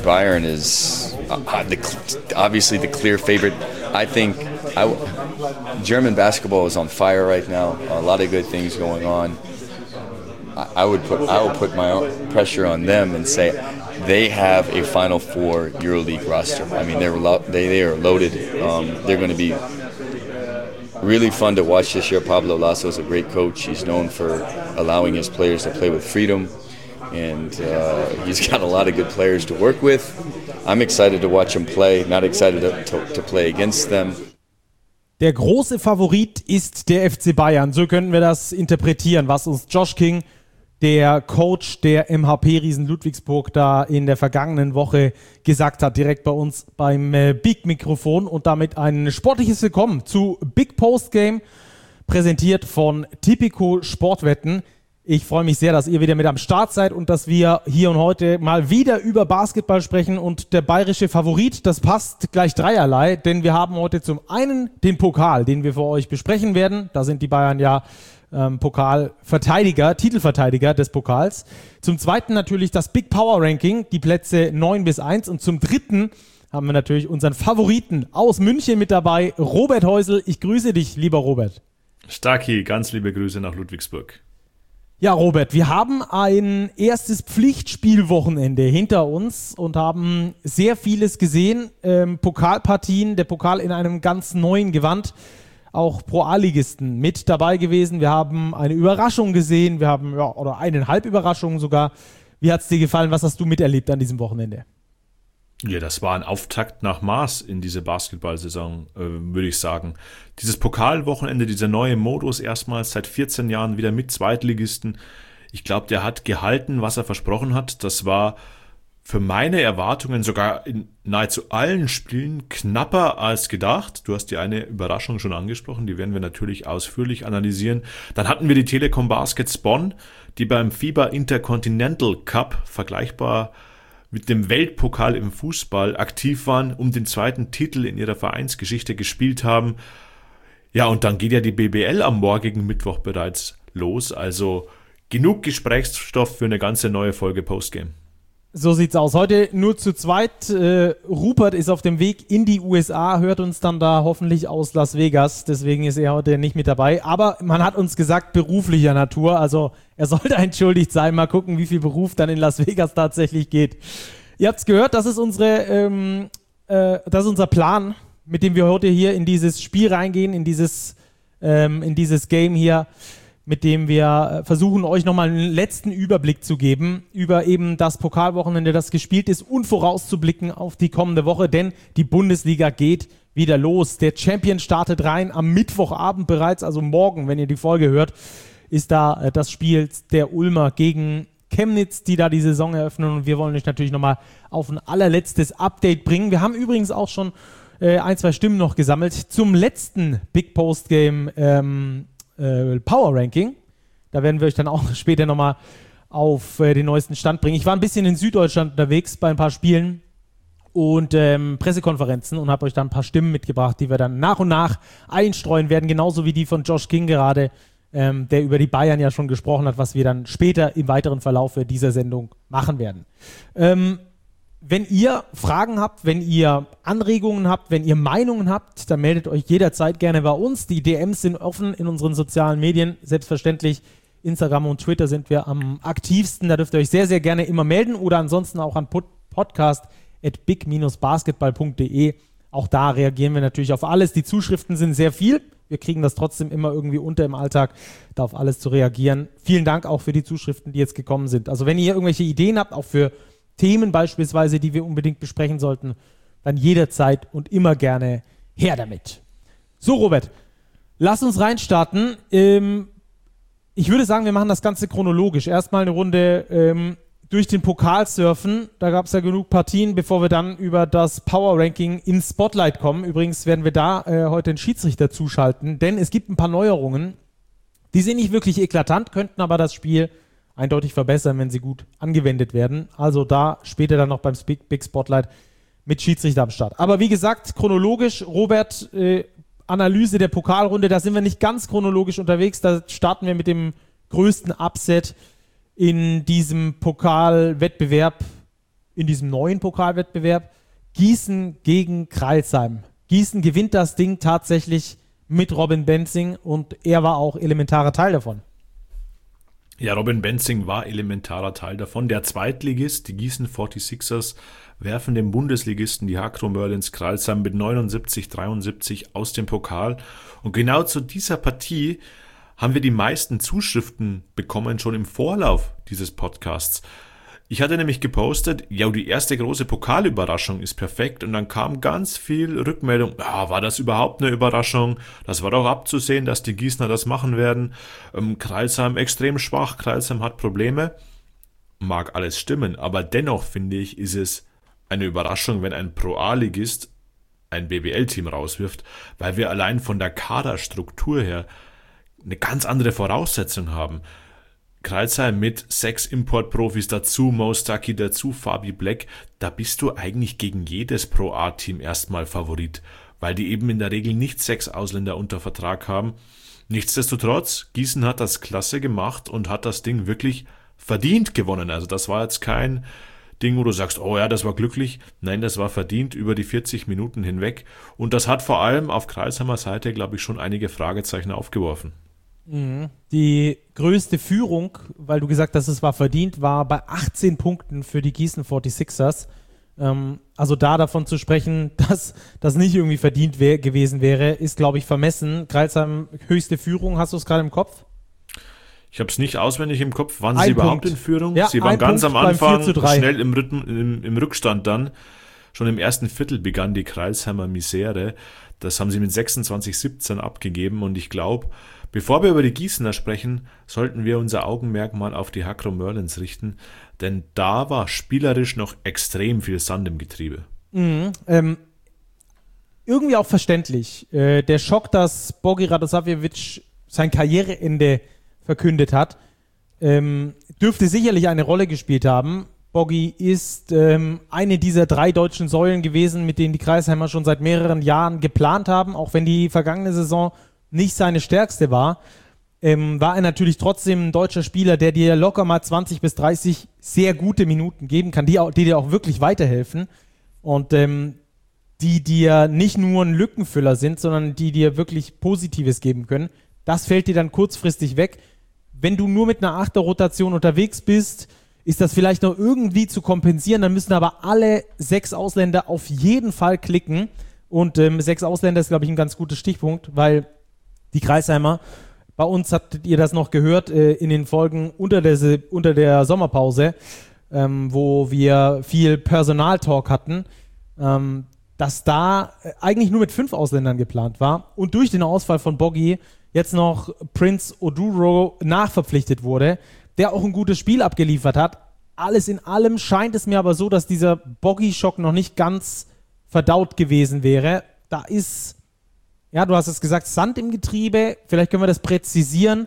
Bayern is obviously the clear favorite. I think German basketball is on fire right now. A lot of good things going on. I will put my own pressure on them and say they have a Final Four EuroLeague roster. I mean, they are loaded. They're going to be really fun to watch this year. Pablo Lasso is a great coach. He's known for allowing his players to play with freedom, and he's got a lot of good players to work with. I'm excited to watch him play, not excited to play against them. Der große Favorit ist der FC Bayern. So können wir das interpretieren, was uns Josh King, der Coach der MHP-Riesen Ludwigsburg, da in der vergangenen Woche gesagt hat, direkt bei uns beim Big-Mikrofon. Und damit ein sportliches Willkommen zu Big Post Game, präsentiert von Tipico Sportwetten. Ich freue mich sehr, dass ihr wieder mit am Start seid und dass wir hier und heute mal wieder über Basketball sprechen. Und der bayerische Favorit, das passt gleich dreierlei, denn wir haben heute zum einen den Pokal, den wir für euch besprechen werden. Da sind die Bayern ja Pokalverteidiger, Titelverteidiger des Pokals. Zum zweiten natürlich das Big Power Ranking, die Plätze 9 bis 1. Und zum dritten haben wir natürlich unseren Favoriten aus München mit dabei, Robert Heusel. Ich grüße dich, lieber Robert. Starki, ganz liebe Grüße nach Ludwigsburg. Ja, Robert, wir haben ein erstes Pflichtspielwochenende hinter uns und haben sehr vieles gesehen. Pokalpartien, der Pokal in einem ganz neuen Gewand. Auch Pro-A-Ligisten mit dabei gewesen. Wir haben eine Überraschung gesehen. Wir haben, oder eineinhalb Überraschungen sogar. Wie hat es dir gefallen? Was hast du miterlebt an diesem Wochenende? Ja, das war ein Auftakt nach Maß in diese Basketball-Saison, würde ich sagen. Dieses Pokalwochenende, dieser neue Modus, erstmals seit 14 Jahren wieder mit Zweitligisten. Ich glaube, der hat gehalten, was er versprochen hat. Das war für meine Erwartungen sogar in nahezu allen Spielen knapper als gedacht. Du hast die eine Überraschung schon angesprochen, die werden wir natürlich ausführlich analysieren. Dann hatten wir die Telekom Baskets Bonn, die beim FIBA Intercontinental Cup, vergleichbar mit dem Weltpokal im Fußball, aktiv waren, um den zweiten Titel in ihrer Vereinsgeschichte gespielt haben. Ja, und dann geht ja die BBL am morgigen Mittwoch bereits los. Also genug Gesprächsstoff für eine ganze neue Folge Postgame. So sieht's aus. Heute nur zu zweit. Rupert ist auf dem Weg in die USA, hört uns dann da hoffentlich aus Las Vegas. Deswegen ist er heute nicht mit dabei. Aber man hat uns gesagt, beruflicher Natur. Also er sollte entschuldigt sein. Mal gucken, wie viel Beruf dann in Las Vegas tatsächlich geht. Ihr habt's gehört, das ist unser Plan, mit dem wir heute hier in dieses Spiel reingehen, in dieses Game hier, mit dem wir versuchen, euch nochmal einen letzten Überblick zu geben über eben das Pokalwochenende, das gespielt ist, und vorauszublicken auf die kommende Woche, denn die Bundesliga geht wieder los. Der Champion startet rein am Mittwochabend bereits, also morgen, wenn ihr die Folge hört, ist da das Spiel der Ulmer gegen Chemnitz, die da die Saison eröffnen, und wir wollen euch natürlich nochmal auf ein allerletztes Update bringen. Wir haben übrigens auch schon ein, zwei Stimmen noch gesammelt zum letzten Big Post Game Power Ranking. Da werden wir euch dann auch später nochmal auf den neuesten Stand bringen. Ich war ein bisschen in Süddeutschland unterwegs bei ein paar Spielen und Pressekonferenzen und habe euch dann ein paar Stimmen mitgebracht, die wir dann nach und nach einstreuen werden, genauso wie die von Josh King gerade, der über die Bayern ja schon gesprochen hat, was wir dann später im weiteren Verlauf dieser Sendung machen werden. Wenn ihr Fragen habt, wenn ihr Anregungen habt, wenn ihr Meinungen habt, dann meldet euch jederzeit gerne bei uns. Die DMs sind offen in unseren sozialen Medien. Selbstverständlich Instagram und Twitter sind wir am aktivsten. Da dürft ihr euch sehr, sehr gerne immer melden oder ansonsten auch an podcast@big-basketball.de. Auch da reagieren wir natürlich auf alles. Die Zuschriften sind sehr viel. Wir kriegen das trotzdem immer irgendwie unter im Alltag, da auf alles zu reagieren. Vielen Dank auch für die Zuschriften, die jetzt gekommen sind. Also wenn ihr irgendwelche Ideen habt, auch für Themen beispielsweise, die wir unbedingt besprechen sollten, dann jederzeit und immer gerne her damit. So, Robert, lass uns reinstarten. Ich würde sagen, wir machen das Ganze chronologisch. Erstmal eine Runde durch den Pokal surfen. Da gab es ja genug Partien, bevor wir dann über das Power Ranking ins Spotlight kommen. Übrigens werden wir da heute einen Schiedsrichter zuschalten, denn es gibt ein paar Neuerungen. Die sind nicht wirklich eklatant, könnten aber das Spiel eindeutig verbessern, wenn sie gut angewendet werden. Also da später dann noch beim Big Spotlight mit Schiedsrichter am Start. Aber wie gesagt, chronologisch, Robert, Analyse der Pokalrunde, da sind wir nicht ganz chronologisch unterwegs. Da starten wir mit dem größten Upset in diesem Pokalwettbewerb in diesem neuen Pokalwettbewerb. Gießen gegen Crailsheim. Gießen gewinnt das Ding tatsächlich mit Robin Benzing und er war auch elementarer Teil davon. Ja, Robin Benzing war elementarer Teil davon. Der Zweitligist, die Gießen 46ers, werfen dem Bundesligisten, die Hakro Merlins Crailsheim, mit 79-73 aus dem Pokal. Und genau zu dieser Partie haben wir die meisten Zuschriften bekommen, schon im Vorlauf dieses Podcasts. Ich hatte nämlich gepostet, ja, die erste große Pokalüberraschung ist perfekt, und dann kam ganz viel Rückmeldung, ja, war das überhaupt eine Überraschung? Das war doch abzusehen, dass die Gießener das machen werden. Crailsheim extrem schwach, Crailsheim hat Probleme. Mag alles stimmen, aber dennoch finde ich, ist es eine Überraschung, wenn ein Pro-A-Ligist ein BBL-Team rauswirft, weil wir allein von der Kaderstruktur her eine ganz andere Voraussetzung haben. Crailsheim mit 6 Import-Profis dazu, Mo Stuckey dazu, Fabi Black, da bist du eigentlich gegen jedes Pro-A-Team erstmal Favorit, weil die eben in der Regel nicht 6 Ausländer unter Vertrag haben. Nichtsdestotrotz, Gießen hat das klasse gemacht und hat das Ding wirklich verdient gewonnen. Also das war jetzt kein Ding, wo du sagst, oh ja, das war glücklich. Nein, das war verdient über die 40 Minuten hinweg. Und das hat vor allem auf Crailsheimer Seite, glaube ich, schon einige Fragezeichen aufgeworfen. Die größte Führung, weil du gesagt hast, es war verdient, war bei 18 Punkten für die Gießen 46ers. Also da davon zu sprechen, dass das nicht irgendwie verdient gewesen wäre, ist, glaube ich, vermessen. Crailsheim höchste Führung, hast du es gerade im Kopf? Ich habe es nicht auswendig im Kopf. Waren sie überhaupt in Führung? Ja, sie waren ganz am Punkt Anfang, 4:3. schnell im Rückstand dann. Schon im ersten Viertel begann die Crailsheimer Misere. Das haben sie mit 26-17 abgegeben, und ich glaube, bevor wir über die Gießener sprechen, sollten wir unser Augenmerk mal auf die Hakro Merlins richten, denn da war spielerisch noch extrem viel Sand im Getriebe. Irgendwie auch verständlich. Der Schock, dass Bogi Radosavljevic sein Karriereende verkündet hat, dürfte sicherlich eine Rolle gespielt haben. Bogi ist eine dieser 3 deutschen Säulen gewesen, mit denen die Crailsheimer schon seit mehreren Jahren geplant haben, auch wenn die vergangene Saison nicht seine stärkste war, war er natürlich trotzdem ein deutscher Spieler, der dir locker mal 20 bis 30 sehr gute Minuten geben kann, die dir auch wirklich weiterhelfen und die dir nicht nur ein Lückenfüller sind, sondern die dir wirklich Positives geben können. Das fällt dir dann kurzfristig weg. Wenn du nur mit einer 8er-Rotation unterwegs bist, ist das vielleicht noch irgendwie zu kompensieren, dann müssen aber alle 6 Ausländer auf jeden Fall klicken, und 6 Ausländer ist, glaube ich, ein ganz guter Stichpunkt, weil die Crailsheimer, bei uns hattet ihr das noch gehört in den Folgen unter der Sommerpause, wo wir viel Personaltalk hatten, dass da eigentlich nur mit 5 Ausländern geplant war und durch den Ausfall von Bogi jetzt noch Prince Oduro nachverpflichtet wurde, der auch ein gutes Spiel abgeliefert hat. Alles in allem scheint es mir aber so, dass dieser Bogi-Schock noch nicht ganz verdaut gewesen wäre. Da ist, ja, du hast es gesagt, Sand im Getriebe. Vielleicht können wir das präzisieren.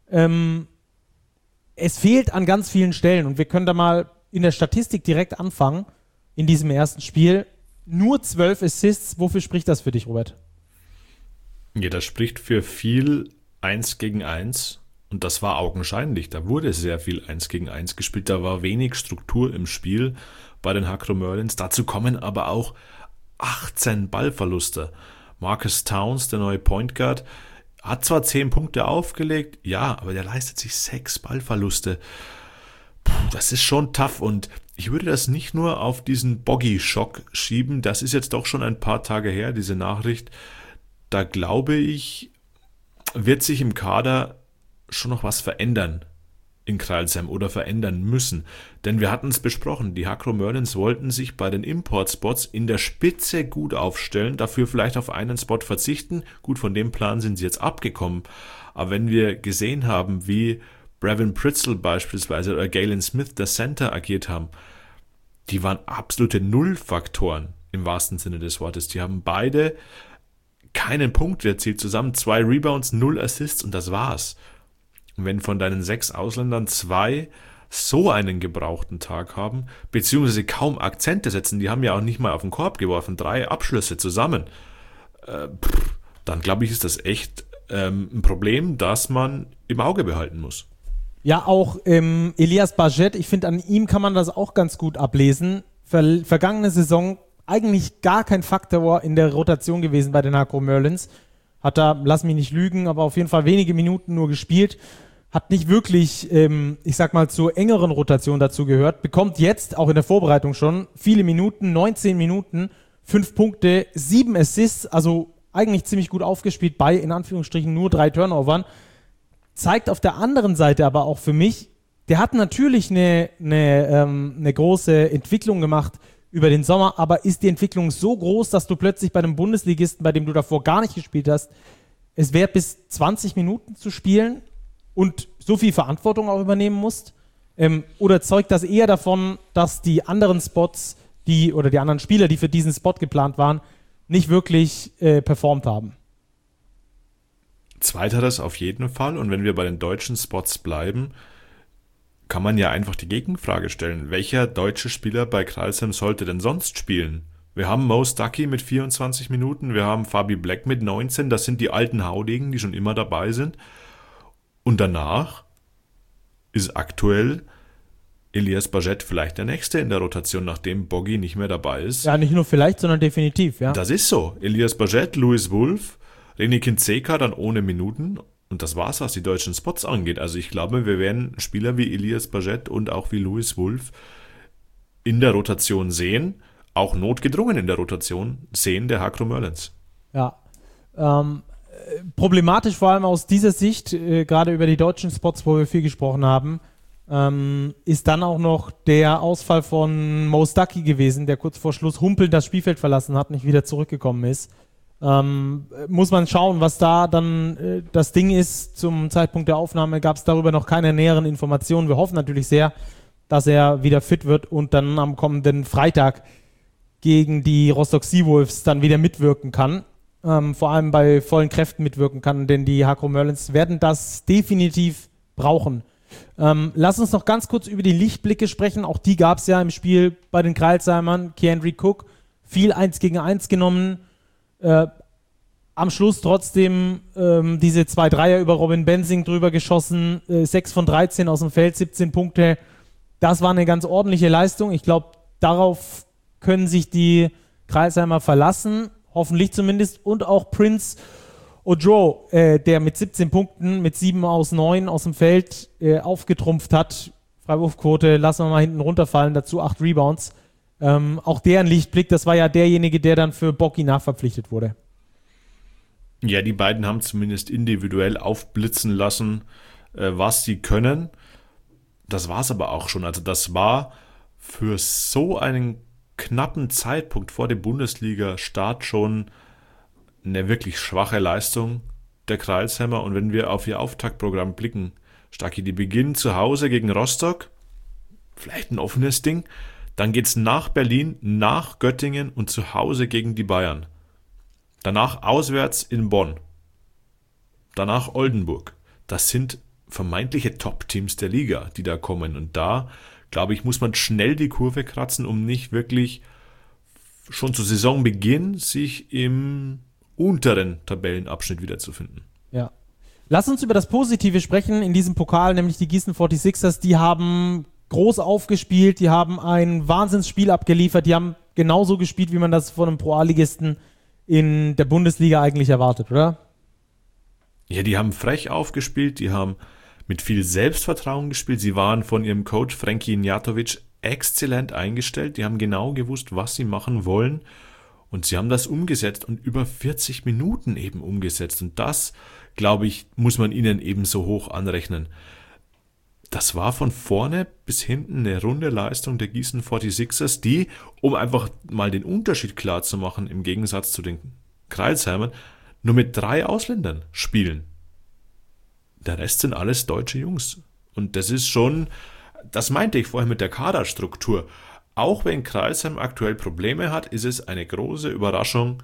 Es fehlt an ganz vielen Stellen, und wir können da mal in der Statistik direkt anfangen. In diesem ersten Spiel nur 12 Assists. Wofür spricht das für dich, Robert? Ja, das spricht für viel 1 gegen 1. Und das war augenscheinlich. Da wurde sehr viel 1 gegen 1 gespielt. Da war wenig Struktur im Spiel bei den Hakro Merlins. Dazu kommen aber auch 18 Ballverluste. Marcus Towns, der neue Point Guard, hat zwar 10 Punkte aufgelegt, ja, aber der leistet sich 6 Ballverluste. Das ist schon tough, und ich würde das nicht nur auf diesen Bogi-Schock schieben. Das ist jetzt doch schon ein paar Tage her, diese Nachricht. Da glaube ich, wird sich im Kader schon noch was verändern in Crailsheim oder verändern müssen. Denn wir hatten es besprochen, die Hakro Merlins wollten sich bei den Import-Spots in der Spitze gut aufstellen, dafür vielleicht auf einen Spot verzichten. Gut, von dem Plan sind sie jetzt abgekommen. Aber wenn wir gesehen haben, wie Brevin Pritzl beispielsweise oder Galen Smith, der Center, agiert haben, die waren absolute Nullfaktoren im wahrsten Sinne des Wortes. Die haben beide keinen Punkt erzielt, zusammen 2 Rebounds, 0 Assists, und das war's. Und wenn von deinen 6 Ausländern 2 so einen gebrauchten Tag haben, beziehungsweise kaum Akzente setzen, die haben ja auch nicht mal auf den Korb geworfen, 3 Abschlüsse zusammen, dann glaube ich, ist das echt ein Problem, das man im Auge behalten muss. Ja, auch Elias Barget, ich finde, an ihm kann man das auch ganz gut ablesen. vergangene Saison eigentlich gar kein Faktor in der Rotation gewesen bei den Hakro Merlins. Hat da, lass mich nicht lügen, aber auf jeden Fall wenige Minuten nur gespielt. Hat nicht wirklich, ich sag mal, zur engeren Rotation dazu gehört. Bekommt jetzt, auch in der Vorbereitung schon, viele Minuten, 19 Minuten, 5 Punkte, 7 Assists, also eigentlich ziemlich gut aufgespielt bei, in Anführungsstrichen, nur 3 Turnovern. Zeigt auf der anderen Seite aber auch für mich, der hat natürlich eine große Entwicklung gemacht über den Sommer, aber ist die Entwicklung so groß, dass du plötzlich bei einem Bundesligisten, bei dem du davor gar nicht gespielt hast, es wert bis 20 Minuten zu spielen und so viel Verantwortung auch übernehmen musst? Oder zeugt das eher davon, dass die anderen Spots, die anderen Spieler, die für diesen Spot geplant waren, nicht wirklich performt haben? Zweiteres auf jeden Fall. Und wenn wir bei den deutschen Spots bleiben, kann man ja einfach die Gegenfrage stellen. Welcher deutsche Spieler bei Crailsheim sollte denn sonst spielen? Wir haben Mo Stuckey mit 24 Minuten, wir haben Fabi Black mit 19, das sind die alten Haudegen, die schon immer dabei sind. Und danach ist aktuell Elias Bagette vielleicht der Nächste in der Rotation, nachdem Boggy nicht mehr dabei ist. Ja, nicht nur vielleicht, sondern definitiv, ja. Das ist so. Elias Bagette, Louis Wolf, René Kindzeka dann ohne Minuten. Und das war's, was die deutschen Spots angeht. Also ich glaube, wir werden Spieler wie Elias Bagette und auch wie Louis Wolf in der Rotation sehen, auch notgedrungen in der Rotation sehen der Hakro Merlins. Ja, problematisch vor allem aus dieser Sicht, gerade über die deutschen Spots, wo wir viel gesprochen haben, ist dann auch noch der Ausfall von Mo Stuckey gewesen, der kurz vor Schluss humpelnd das Spielfeld verlassen hat, nicht wieder zurückgekommen ist. Muss man schauen, was da dann das Ding ist. Zum Zeitpunkt der Aufnahme gab es darüber noch keine näheren Informationen. Wir hoffen natürlich sehr, dass er wieder fit wird und dann am kommenden Freitag gegen die Rostock Seawolves dann wieder mitwirken kann. Vor allem bei vollen Kräften mitwirken kann, denn die Hakro Merlins werden das definitiv brauchen. Lass uns noch ganz kurz über die Lichtblicke sprechen. Auch die gab es ja im Spiel bei den Crailsheimern. Keandre Cook, viel 1 gegen 1 genommen. Am Schluss trotzdem diese 2 Dreier über Robin Bensing drüber geschossen, 6 von 13 aus dem Feld, 17 Punkte. Das war eine ganz ordentliche Leistung. Ich glaube, darauf können sich die Crailsheimer verlassen, hoffentlich zumindest. Und auch Prince Odro, der mit 17 Punkten, mit 7 aus 9 aus dem Feld aufgetrumpft hat. Freiwurfquote lassen wir mal hinten runterfallen, dazu 8 Rebounds. Auch deren Lichtblick, das war ja derjenige, der dann für Boggy nachverpflichtet wurde. Ja, die beiden haben zumindest individuell aufblitzen lassen, was sie können. Das war es aber auch schon. Also das war für so einen knappen Zeitpunkt vor dem Bundesliga-Start schon eine wirklich schwache Leistung der Crailsheimer. Und wenn wir auf ihr Auftaktprogramm blicken, Stuckey, die beginnen zu Hause gegen Rostock, vielleicht ein offenes Ding. Dann geht es nach Berlin, nach Göttingen und zu Hause gegen die Bayern. Danach auswärts in Bonn. Danach Oldenburg. Das sind vermeintliche Top-Teams der Liga, die da kommen. Und da, glaube ich, muss man schnell die Kurve kratzen, um nicht wirklich schon zu Saisonbeginn sich im unteren Tabellenabschnitt wiederzufinden. Ja. Lass uns über das Positive sprechen in diesem Pokal, nämlich die Gießen 46ers. Die haben groß aufgespielt, die haben ein Wahnsinnsspiel abgeliefert, die haben genauso gespielt, wie man das von einem Pro-A-Ligisten in der Bundesliga eigentlich erwartet, oder? Ja, die haben frech aufgespielt, die haben mit viel Selbstvertrauen gespielt, sie waren von ihrem Coach Frankie Njatovic exzellent eingestellt, die haben genau gewusst, was sie machen wollen und sie haben das umgesetzt und über 40 Minuten eben umgesetzt und das, glaube ich, muss man ihnen eben so hoch anrechnen. Das war von vorne bis hinten eine runde Leistung der Gießen 46ers, die, um einfach mal den Unterschied klar zu machen, im Gegensatz zu den Crailsheimern, nur mit 3 Ausländern spielen. Der Rest sind alles deutsche Jungs. Und das ist schon, das meinte ich vorher mit der Kaderstruktur. Auch wenn Crailsheim aktuell Probleme hat, ist es eine große Überraschung,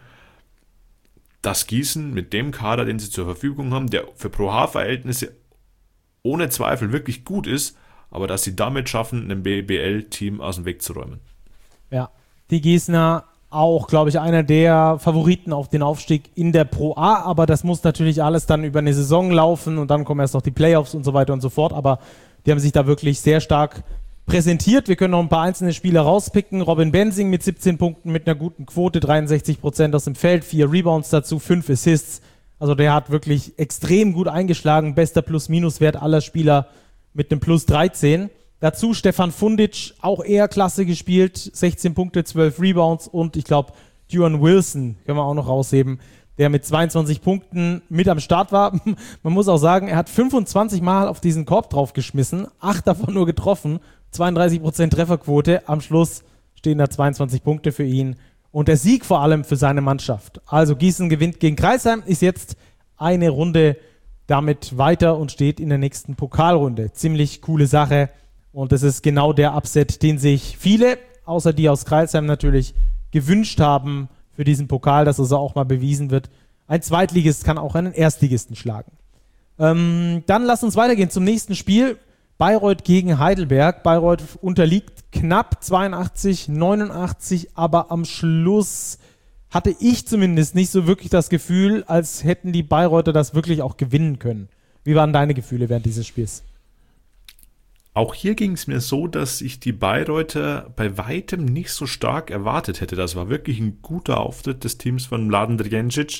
dass Gießen mit dem Kader, den sie zur Verfügung haben, der für Pro-H-Verhältnisse ohne Zweifel wirklich gut ist, aber dass sie damit schaffen, ein BBL-Team aus dem Weg zu räumen. Ja, die Gießener auch, glaube ich, einer der Favoriten auf den Aufstieg in der Pro A, aber das muss natürlich alles dann über eine Saison laufen und dann kommen erst noch die Playoffs und so weiter und so fort, aber die haben sich da wirklich sehr stark präsentiert. Wir können noch ein paar einzelne Spieler rauspicken. Robin Benzing mit 17 Punkten, mit einer guten Quote, 63% aus dem Feld, 4 Rebounds dazu, 5 Assists. Also der hat wirklich extrem gut eingeschlagen. Bester Plus-Minus-Wert aller Spieler mit einem Plus 13. Dazu Stefan Fundic, auch eher klasse gespielt. 16 Punkte, 12 Rebounds und ich glaube, Duan Wilson können wir auch noch rausheben, der mit 22 Punkten mit am Start war. Man muss auch sagen, er hat 25 Mal auf diesen Korb draufgeschmissen, 8 davon nur getroffen, 32% Trefferquote. Am Schluss stehen da 22 Punkte für ihn. Und der Sieg vor allem für seine Mannschaft. Also Gießen gewinnt gegen Crailsheim, ist jetzt eine Runde damit weiter und steht in der nächsten Pokalrunde. Ziemlich coole Sache. Und das ist genau der Upset, den sich viele, außer die aus Crailsheim natürlich, gewünscht haben für diesen Pokal, dass also auch mal bewiesen wird. Ein Zweitligist kann auch einen Erstligisten schlagen. Dann lass uns weitergehen zum nächsten Spiel. Bayreuth gegen Heidelberg. Bayreuth unterliegt knapp 82-89, aber am Schluss hatte ich zumindest nicht so wirklich das Gefühl, als hätten die Bayreuther das wirklich auch gewinnen können. Wie waren deine Gefühle während dieses Spiels? Auch hier ging es mir so, dass ich die Bayreuther bei weitem nicht so stark erwartet hätte. Das war wirklich ein guter Auftritt des Teams von Mladen Drjancic.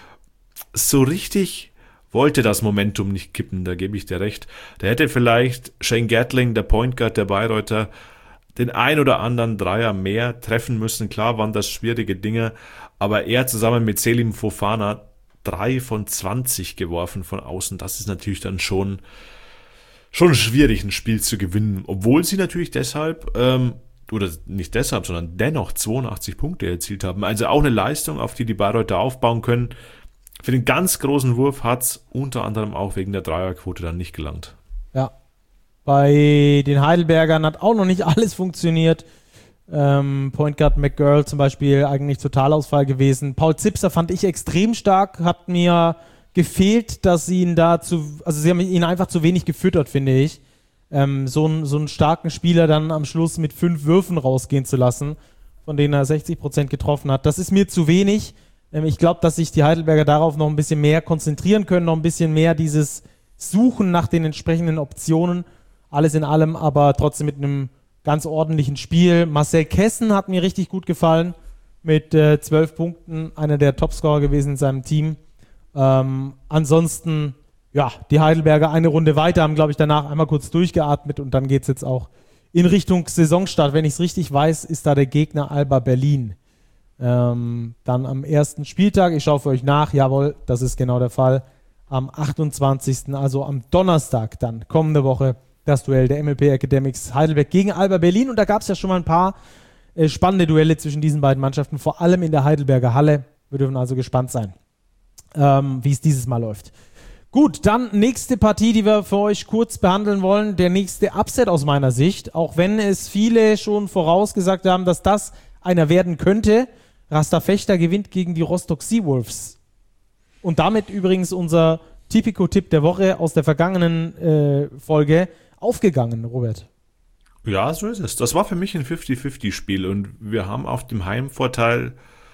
So richtig wollte das Momentum nicht kippen, da gebe ich dir recht. Da hätte vielleicht Shane Gatling, der Point Guard der Bayreuther, den ein oder anderen Dreier mehr treffen müssen. Klar waren das schwierige Dinge, aber er zusammen mit Selim Fofana 3 von 20 geworfen von außen. Das ist natürlich dann schon schwierig, ein Spiel zu gewinnen. Obwohl sie natürlich deshalb, oder nicht deshalb, sondern dennoch 82 Punkte erzielt haben. Also auch eine Leistung, auf die die Bayreuther aufbauen können. Für den ganz großen Wurf hat es unter anderem auch wegen der Dreierquote dann nicht gelangt. Ja, bei den Heidelbergern hat auch noch nicht alles funktioniert. Point Guard McGirl zum Beispiel eigentlich Totalausfall gewesen. Paul Zipser fand ich extrem stark, hat mir gefehlt, dass sie ihn sie haben ihn einfach zu wenig gefüttert, finde ich. So einen starken Spieler dann am Schluss mit 5 Würfen rausgehen zu lassen, von denen er 60% getroffen hat, das ist mir zu wenig. Ich glaube, dass sich die Heidelberger darauf noch ein bisschen mehr konzentrieren können, noch ein bisschen mehr dieses Suchen nach den entsprechenden Optionen, alles in allem, aber trotzdem mit einem ganz ordentlichen Spiel. Marcel Kessen hat mir richtig gut gefallen, mit 12 Punkten, einer der Topscorer gewesen in seinem Team. Ansonsten, ja, die Heidelberger eine Runde weiter, haben, glaube ich, danach einmal kurz durchgeatmet und dann geht es jetzt auch in Richtung Saisonstart. Wenn ich es richtig weiß, ist da der Gegner Alba Berlin. Dann am ersten Spieltag, ich schaue für euch nach, jawohl, das ist genau der Fall, am 28., also am Donnerstag dann, kommende Woche, das Duell der MLP Academics Heidelberg gegen Alba Berlin und da gab es ja schon mal ein paar spannende Duelle zwischen diesen beiden Mannschaften, vor allem in der Heidelberger Halle. Wir dürfen also gespannt sein, wie es dieses Mal läuft. Gut, dann nächste Partie, die wir für euch kurz behandeln wollen, der nächste Upset aus meiner Sicht, auch wenn es viele schon vorausgesagt haben, dass das einer werden könnte. Rasta Fechter gewinnt gegen die Rostock Seawolves. Und damit übrigens unser Tipico-Tipp der Woche aus der vergangenen Folge aufgegangen, Robert. Ja, so ist es. Das war für mich ein 50-50-Spiel und wir haben auf dem Heimvorteil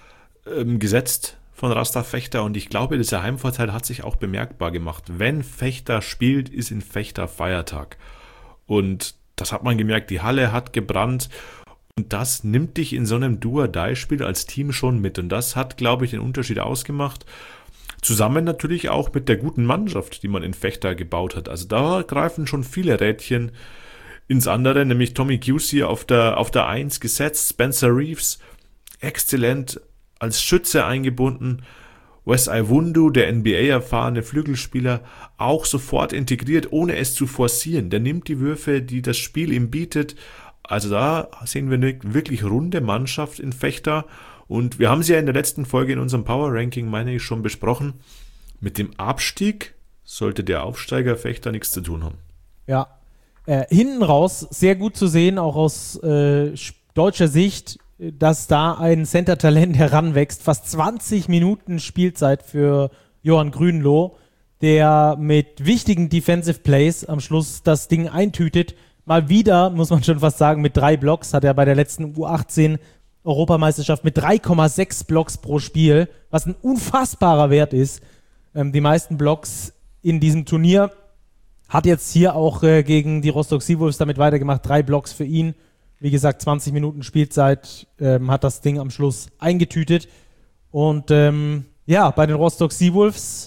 gesetzt von Rasta Fechter und ich glaube, dieser Heimvorteil hat sich auch bemerkbar gemacht. Wenn Fechter spielt, ist in Fechter Feiertag. Und das hat man gemerkt, die Halle hat gebrannt. Und das nimmt dich in so einem Do-or-Die-Spiel als Team schon mit. Und das hat, glaube ich, den Unterschied ausgemacht. Zusammen natürlich auch mit der guten Mannschaft, die man in Fechter gebaut hat. Also da greifen schon viele Rädchen ins andere, nämlich Tommy Giussi auf der 1 gesetzt, Spencer Reeves exzellent als Schütze eingebunden, Wes Iwundu, der NBA-erfahrene Flügelspieler, auch sofort integriert, ohne es zu forcieren. Der nimmt die Würfe, die das Spiel ihm bietet. Also da sehen wir eine wirklich runde Mannschaft in Fechter und wir haben sie ja in der letzten Folge in unserem Power Ranking, meine ich, schon besprochen. Mit dem Abstieg sollte der Aufsteiger Fechter nichts zu tun haben. Ja, hinten raus sehr gut zu sehen, auch aus deutscher Sicht, dass da ein Center-Talent heranwächst. Fast 20 Minuten Spielzeit für Johann Grünloh, der mit wichtigen Defensive Plays am Schluss das Ding eintütet. Mal wieder, muss man schon fast sagen, mit 3 Blocks hat er bei der letzten U18-Europameisterschaft mit 3,6 Blocks pro Spiel, was ein unfassbarer Wert ist. Die meisten Blocks in diesem Turnier Hat jetzt hier auch gegen die Rostock Seawolves damit weitergemacht. 3 Blocks für ihn. Wie gesagt, 20 Minuten Spielzeit, hat das Ding am Schluss eingetütet. Und bei den Rostock Seawolves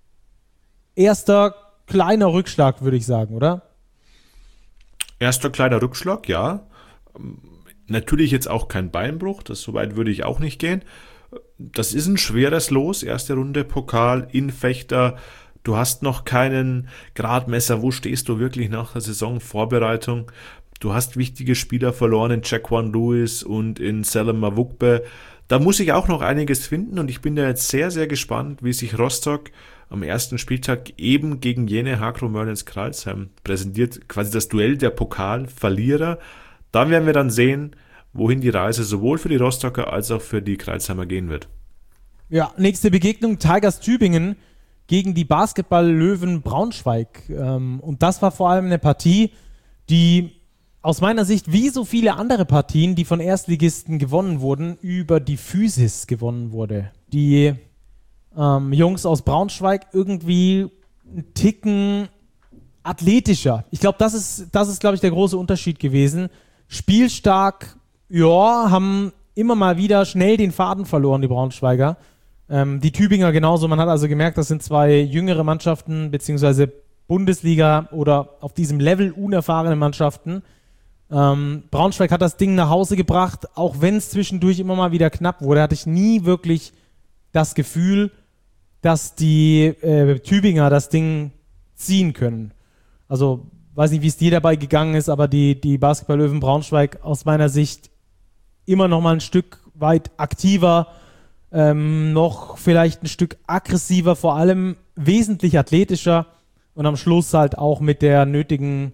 erster kleiner Rückschlag, würde ich sagen, oder? Erster kleiner Rückschlag, ja. Natürlich jetzt auch kein Beinbruch, soweit würde ich auch nicht gehen. Das ist ein schweres Los, erste Runde Pokal in Vechta. Du hast noch keinen Gradmesser, wo stehst du wirklich nach der Saisonvorbereitung. Du hast wichtige Spieler verloren in Jaquan Lewis und in Selim Mavukbe. Da muss ich auch noch einiges finden und ich bin da jetzt sehr, sehr gespannt, wie sich Rostock am ersten Spieltag eben gegen jene Hakro Merlins Crailsheim präsentiert. Quasi das Duell der Pokalverlierer. Da werden wir dann sehen, wohin die Reise sowohl für die Rostocker als auch für die Crailsheimer gehen wird. Ja, nächste Begegnung, Tigers Tübingen gegen die Basketball-Löwen Braunschweig. Und das war vor allem eine Partie, die aus meiner Sicht, wie so viele andere Partien, die von Erstligisten gewonnen wurden, über die Physis gewonnen wurde. Die Jungs aus Braunschweig irgendwie einen Ticken athletischer. Ich glaube, das ist glaube ich, der große Unterschied gewesen. Spielstark, ja, haben immer mal wieder schnell den Faden verloren, die Braunschweiger. Die Tübinger genauso. Man hat also gemerkt, das sind 2 jüngere Mannschaften, beziehungsweise Bundesliga oder auf diesem Level unerfahrene Mannschaften. Braunschweig hat das Ding nach Hause gebracht, auch wenn es zwischendurch immer mal wieder knapp wurde, hatte ich nie wirklich das Gefühl, dass die Tübinger das Ding ziehen können. Also, weiß nicht, wie es dir dabei gegangen ist, aber die Basketball-Löwen Braunschweig aus meiner Sicht immer noch mal ein Stück weit aktiver, noch vielleicht ein Stück aggressiver, vor allem wesentlich athletischer und am Schluss halt auch mit der nötigen,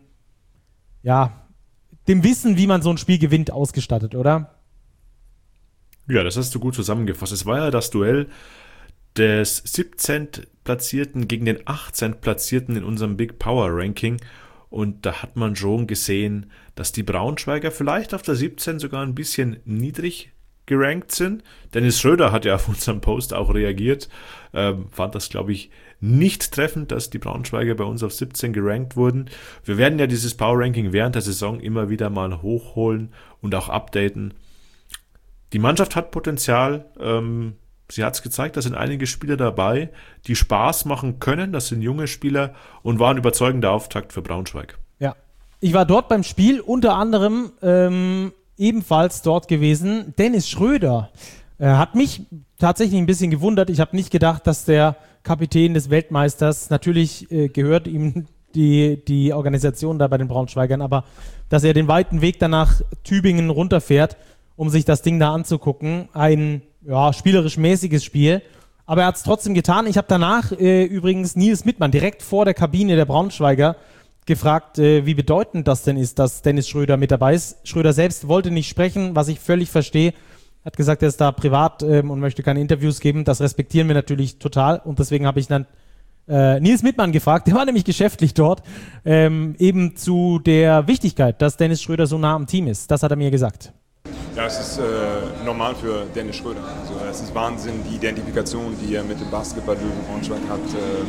dem Wissen, wie man so ein Spiel gewinnt, ausgestattet, oder? Ja, das hast du gut zusammengefasst. Es war ja das Duell des 17. Platzierten gegen den 18. Platzierten in unserem Big Power Ranking. Und da hat man schon gesehen, dass die Braunschweiger vielleicht auf der 17 sogar ein bisschen niedrig gerankt sind. Dennis Schröder hat ja auf unseren Post auch reagiert, fand das, glaube ich, nicht treffend, dass die Braunschweiger bei uns auf 17 gerankt wurden. Wir werden ja dieses Power-Ranking während der Saison immer wieder mal hochholen und auch updaten. Die Mannschaft hat Potenzial, sie hat es gezeigt, da sind einige Spieler dabei, die Spaß machen können, das sind junge Spieler und war ein überzeugender Auftakt für Braunschweig. Ja, ich war dort beim Spiel, unter anderem ebenfalls dort gewesen. Dennis Schröder hat mich tatsächlich ein bisschen gewundert. Ich habe nicht gedacht, dass der Kapitän des Weltmeisters, natürlich gehört ihm die Organisation da bei den Braunschweigern, aber dass er den weiten Weg dann nach Tübingen runterfährt, um sich das Ding da anzugucken. Ein spielerisch mäßiges Spiel, aber er hat es trotzdem getan. Ich habe danach übrigens Nils Mittmann direkt vor der Kabine der Braunschweiger gefragt, wie bedeutend das denn ist, dass Dennis Schröder mit dabei ist. Schröder selbst wollte nicht sprechen, was ich völlig verstehe. Hat gesagt, er ist da privat und möchte keine Interviews geben. Das respektieren wir natürlich total und deswegen habe ich dann Nils Mittmann gefragt, der war nämlich geschäftlich dort, eben zu der Wichtigkeit, dass Dennis Schröder so nah am Team ist. Das hat er mir gesagt. Ja, es ist normal für Dennis Schröder. Also, es ist Wahnsinn, die Identifikation, die er mit dem Basketball-Löwen Braunschweig hat.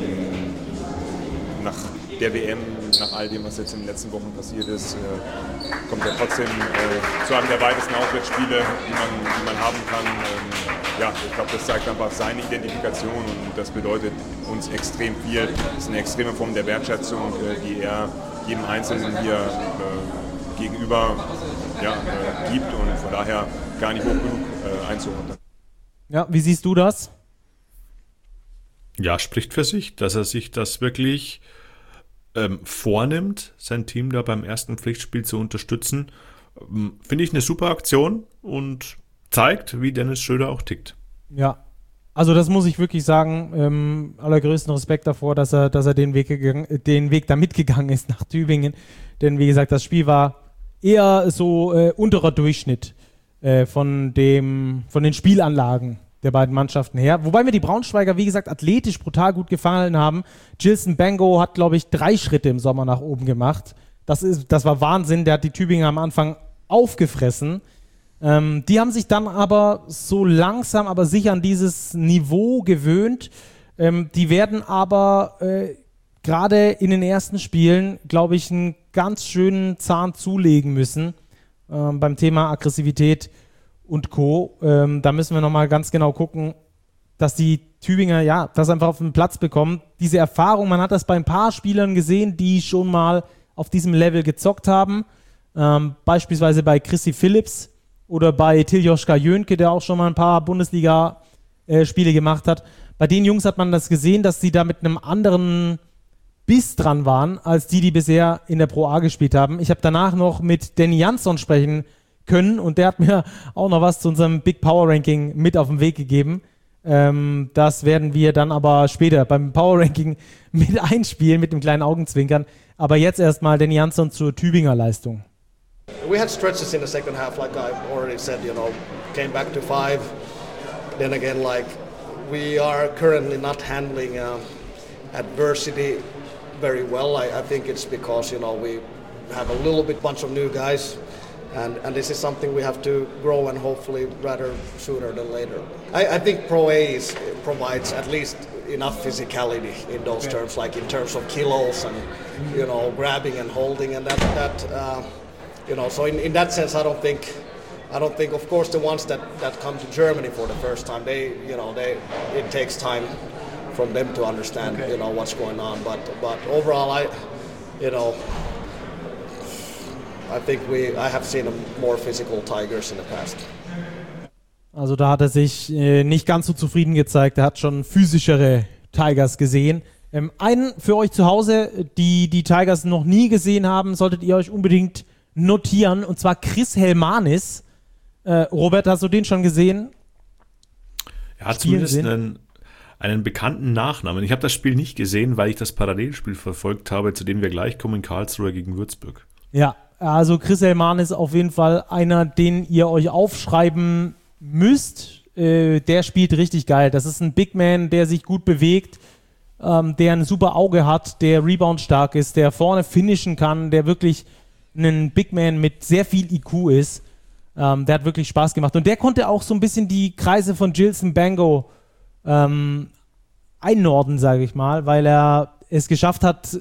Nach der WM, nach all dem, was jetzt in den letzten Wochen passiert ist, kommt er trotzdem zu einem der weitesten Auswärtsspiele, die man haben kann. Ich glaube, das zeigt einfach seine Identifikation und das bedeutet uns extrem viel. Das ist eine extreme Form der Wertschätzung, die er jedem Einzelnen hier gegenüber gibt und von daher gar nicht hoch genug einzuordnen. Ja, wie siehst du das? Ja, spricht für sich, dass er sich das wirklich vornimmt, sein Team da beim ersten Pflichtspiel zu unterstützen. Finde ich eine super Aktion und zeigt, wie Dennis Schröder auch tickt. Ja, also das muss ich wirklich sagen, allergrößten Respekt davor, dass er den Weg da mitgegangen ist nach Tübingen, denn wie gesagt, das Spiel war eher so unterer Durchschnitt von den Spielanlagen der beiden Mannschaften her. Wobei mir die Braunschweiger, wie gesagt, athletisch brutal gut gefallen haben. Gilson Bango hat, glaube ich, 3 Schritte im Sommer nach oben gemacht. Das war Wahnsinn. Der hat die Tübinger am Anfang aufgefressen. Die haben sich dann aber so langsam, aber sicher an dieses Niveau gewöhnt. Die werden aber gerade in den ersten Spielen, glaube ich, einen ganz schönen Zahn zulegen müssen beim Thema Aggressivität und Co. Da müssen wir nochmal ganz genau gucken, dass die Tübinger das einfach auf den Platz bekommen. Diese Erfahrung, man hat das bei ein paar Spielern gesehen, die schon mal auf diesem Level gezockt haben. Beispielsweise bei Chrissy Phillips oder bei Tiljoschka Jönke, der auch schon mal ein paar Bundesliga-Spiele gemacht hat. Bei den Jungs hat man das gesehen, dass sie da mit einem anderen Biss dran waren, als die bisher in der Pro A gespielt haben. Ich habe danach noch mit Danny Jansson sprechen können und der hat mir auch noch was zu unserem Big Power Ranking mit auf den Weg gegeben. Das werden wir dann aber später beim Power Ranking mit einspielen, mit dem kleinen Augenzwinkern. Aber jetzt erstmal Danny Jansson zur Tübinger Leistung. We had stretches in the second half, like I already said, came back to 5. Then again, like we are currently not handling adversity very well. I think it's because, we have a little bit bunch of new guys. And this is something we have to grow and hopefully rather sooner than later. I think Pro A provides at least enough physicality in those terms, like in terms of kilos and, grabbing and holding and that so in that sense, I don't think, of course, the ones that come to Germany for the first time, it takes time from them to understand, what's going on. But overall, I think I have seen more physical Tigers in the past. Also da hat er sich nicht ganz so zufrieden gezeigt. Er hat schon physischere Tigers gesehen. Einen für euch zu Hause, die Tigers noch nie gesehen haben, solltet ihr euch unbedingt notieren. Und zwar Chris Helmanis. Robert, hast du den schon gesehen? Er hat zumindest einen bekannten Nachnamen. Ich habe das Spiel nicht gesehen, weil ich das Parallelspiel verfolgt habe, zu dem wir gleich kommen, Karlsruhe gegen Würzburg. Ja, also Chris Helmanis ist auf jeden Fall einer, den ihr euch aufschreiben müsst. Der spielt richtig geil. Das ist ein Big Man, der sich gut bewegt, der ein super Auge hat, der Rebound stark ist, der vorne finishen kann, der wirklich ein Big Man mit sehr viel IQ ist. Der hat wirklich Spaß gemacht. Und der konnte auch so ein bisschen die Kreise von Gilson Bango einnorden, sage ich mal, weil er es geschafft hat,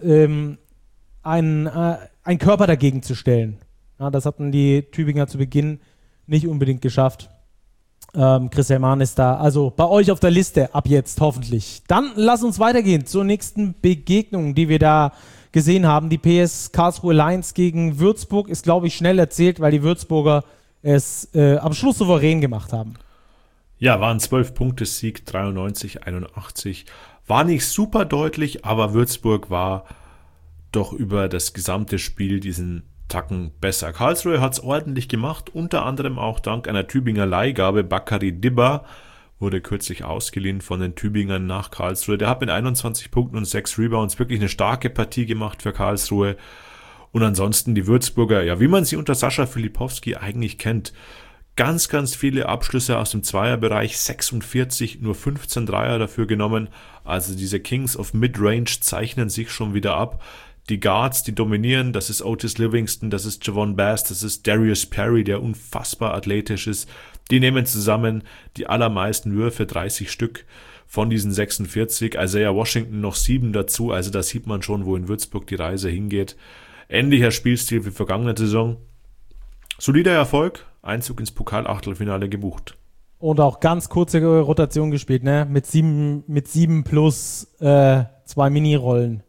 einen Körper dagegen zu stellen. Ja, das hatten die Tübinger zu Beginn nicht unbedingt geschafft. Chris Helman ist da, also bei euch auf der Liste ab jetzt hoffentlich. Dann lass uns weitergehen zur nächsten Begegnung, die wir da gesehen haben. Die PS Karlsruhe Lions gegen Würzburg ist, glaube ich, schnell erzählt, weil die Würzburger es am Schluss souverän gemacht haben. Ja, war ein 12-Punkte-Sieg, 93-81. War nicht super deutlich, aber Würzburg war doch über das gesamte Spiel diesen Tacken besser. Karlsruhe hat es ordentlich gemacht, unter anderem auch dank einer Tübinger Leihgabe. Bakary Dibba wurde kürzlich ausgeliehen von den Tübingern nach Karlsruhe. Der hat mit 21 Punkten und 6 Rebounds wirklich eine starke Partie gemacht für Karlsruhe. Und ansonsten die Würzburger, ja, wie man sie unter Sascha Filipowski eigentlich kennt, ganz, ganz viele Abschlüsse aus dem Zweierbereich, 46, nur 15 Dreier dafür genommen. Also diese Kings of Midrange zeichnen sich schon wieder ab. Die Guards, die dominieren, das ist Otis Livingston, das ist Javon Bass, das ist Darius Perry, der unfassbar athletisch ist. Die nehmen zusammen die allermeisten Würfe, 30 Stück von diesen 46. Isaiah Washington noch 7 dazu, also da sieht man schon, wo in Würzburg die Reise hingeht. Ähnlicher Spielstil wie vergangene Saison. Solider Erfolg, Einzug ins Pokal-Achtelfinale gebucht. Und auch ganz kurze Rotation gespielt, ne? Mit 7 plus 2 Minirollen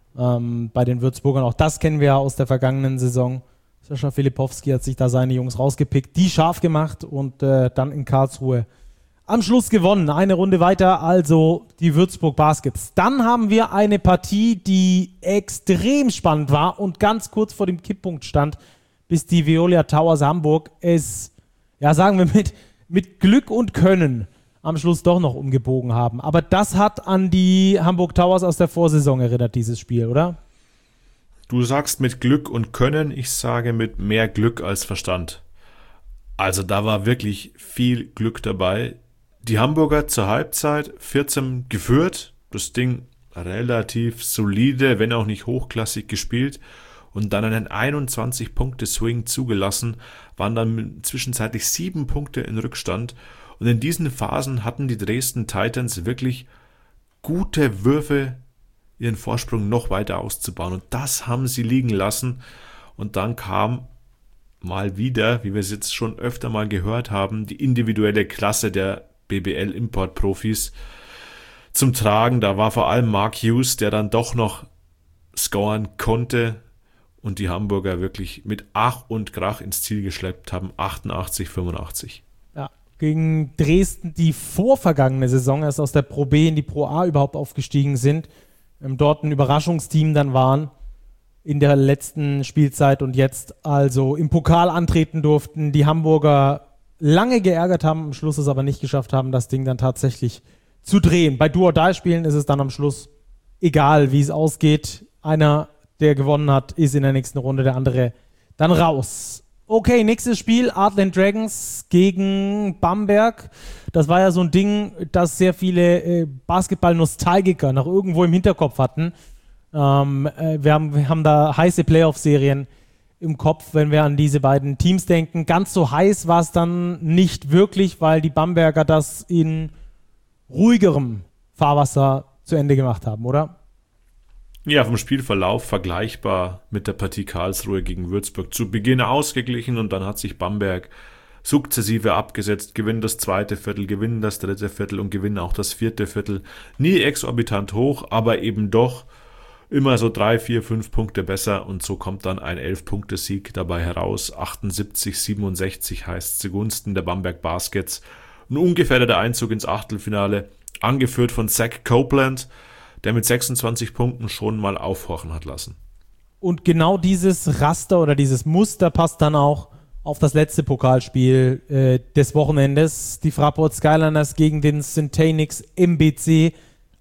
bei den Würzburgern. Auch das kennen wir ja aus der vergangenen Saison. Sascha Filipowski hat sich da seine Jungs rausgepickt, die scharf gemacht und dann in Karlsruhe am Schluss gewonnen. Eine Runde weiter, also die Würzburg Baskets. Dann haben wir eine Partie, die extrem spannend war und ganz kurz vor dem Kipppunkt stand, bis die Veolia Towers Hamburg es, ja sagen wir mit Glück und Können am Schluss doch noch umgebogen haben. Aber das hat an die Hamburg Towers aus der Vorsaison erinnert, dieses Spiel, oder? Du sagst mit Glück und Können, ich sage mit mehr Glück als Verstand. Also da war wirklich viel Glück dabei. Die Hamburger zur Halbzeit 14 geführt, das Ding relativ solide, wenn auch nicht hochklassig gespielt und dann einen 21-Punkte-Swing zugelassen, waren dann zwischenzeitlich 7 Punkte in Rückstand und in diesen Phasen hatten die Dresden Titans wirklich gute Würfe ihren Vorsprung noch weiter auszubauen. Und das haben sie liegen lassen. Und dann kam mal wieder, wie wir es jetzt schon öfter mal gehört haben, die individuelle Klasse der BBL-Import-Profis zum Tragen. Da war vor allem Mark Hughes, der dann doch noch scoren konnte und die Hamburger wirklich mit Ach und Krach ins Ziel geschleppt haben. 88-85. Ja, gegen Dresden, die vorvergangene Saison erst aus der Pro B in die Pro A überhaupt aufgestiegen sind, dort ein Überraschungsteam dann waren in der letzten Spielzeit und jetzt also im Pokal antreten durften, die Hamburger lange geärgert haben, am Schluss es aber nicht geschafft haben, das Ding dann tatsächlich zu drehen. Bei Do-or-Die-Spielen ist es dann am Schluss egal, wie es ausgeht. Einer, der gewonnen hat, ist in der nächsten Runde, der andere dann raus. Okay, nächstes Spiel, Artland Dragons gegen Bamberg. Das war ja so ein Ding, das sehr viele Basketball-Nostalgiker noch irgendwo im Hinterkopf hatten. Wir haben da heiße Playoff-Serien im Kopf, wenn wir an diese beiden Teams denken. Ganz so heiß war es dann nicht wirklich, weil die Bamberger das in ruhigerem Fahrwasser zu Ende gemacht haben, oder? Ja, vom Spielverlauf vergleichbar mit der Partie Karlsruhe gegen Würzburg. Zu Beginn ausgeglichen und dann hat sich Bamberg sukzessive abgesetzt, gewinnen das zweite Viertel, gewinnen das dritte Viertel und gewinnen auch das vierte Viertel. Nie exorbitant hoch, aber eben doch immer so 3, 4, 5 Punkte besser und so kommt dann ein 11-Punkte-Sieg dabei heraus. 78-67 heißt zugunsten der Bamberg Baskets. Ein ungefährdeter Einzug ins Achtelfinale, angeführt von Zach Copeland, der mit 26 Punkten schon mal aufhorchen hat lassen. Und dieses Raster oder dieses Muster passt dann auch auf das letzte Pokalspiel des Wochenendes. Die Fraport Skyliners gegen den Centenix MBC.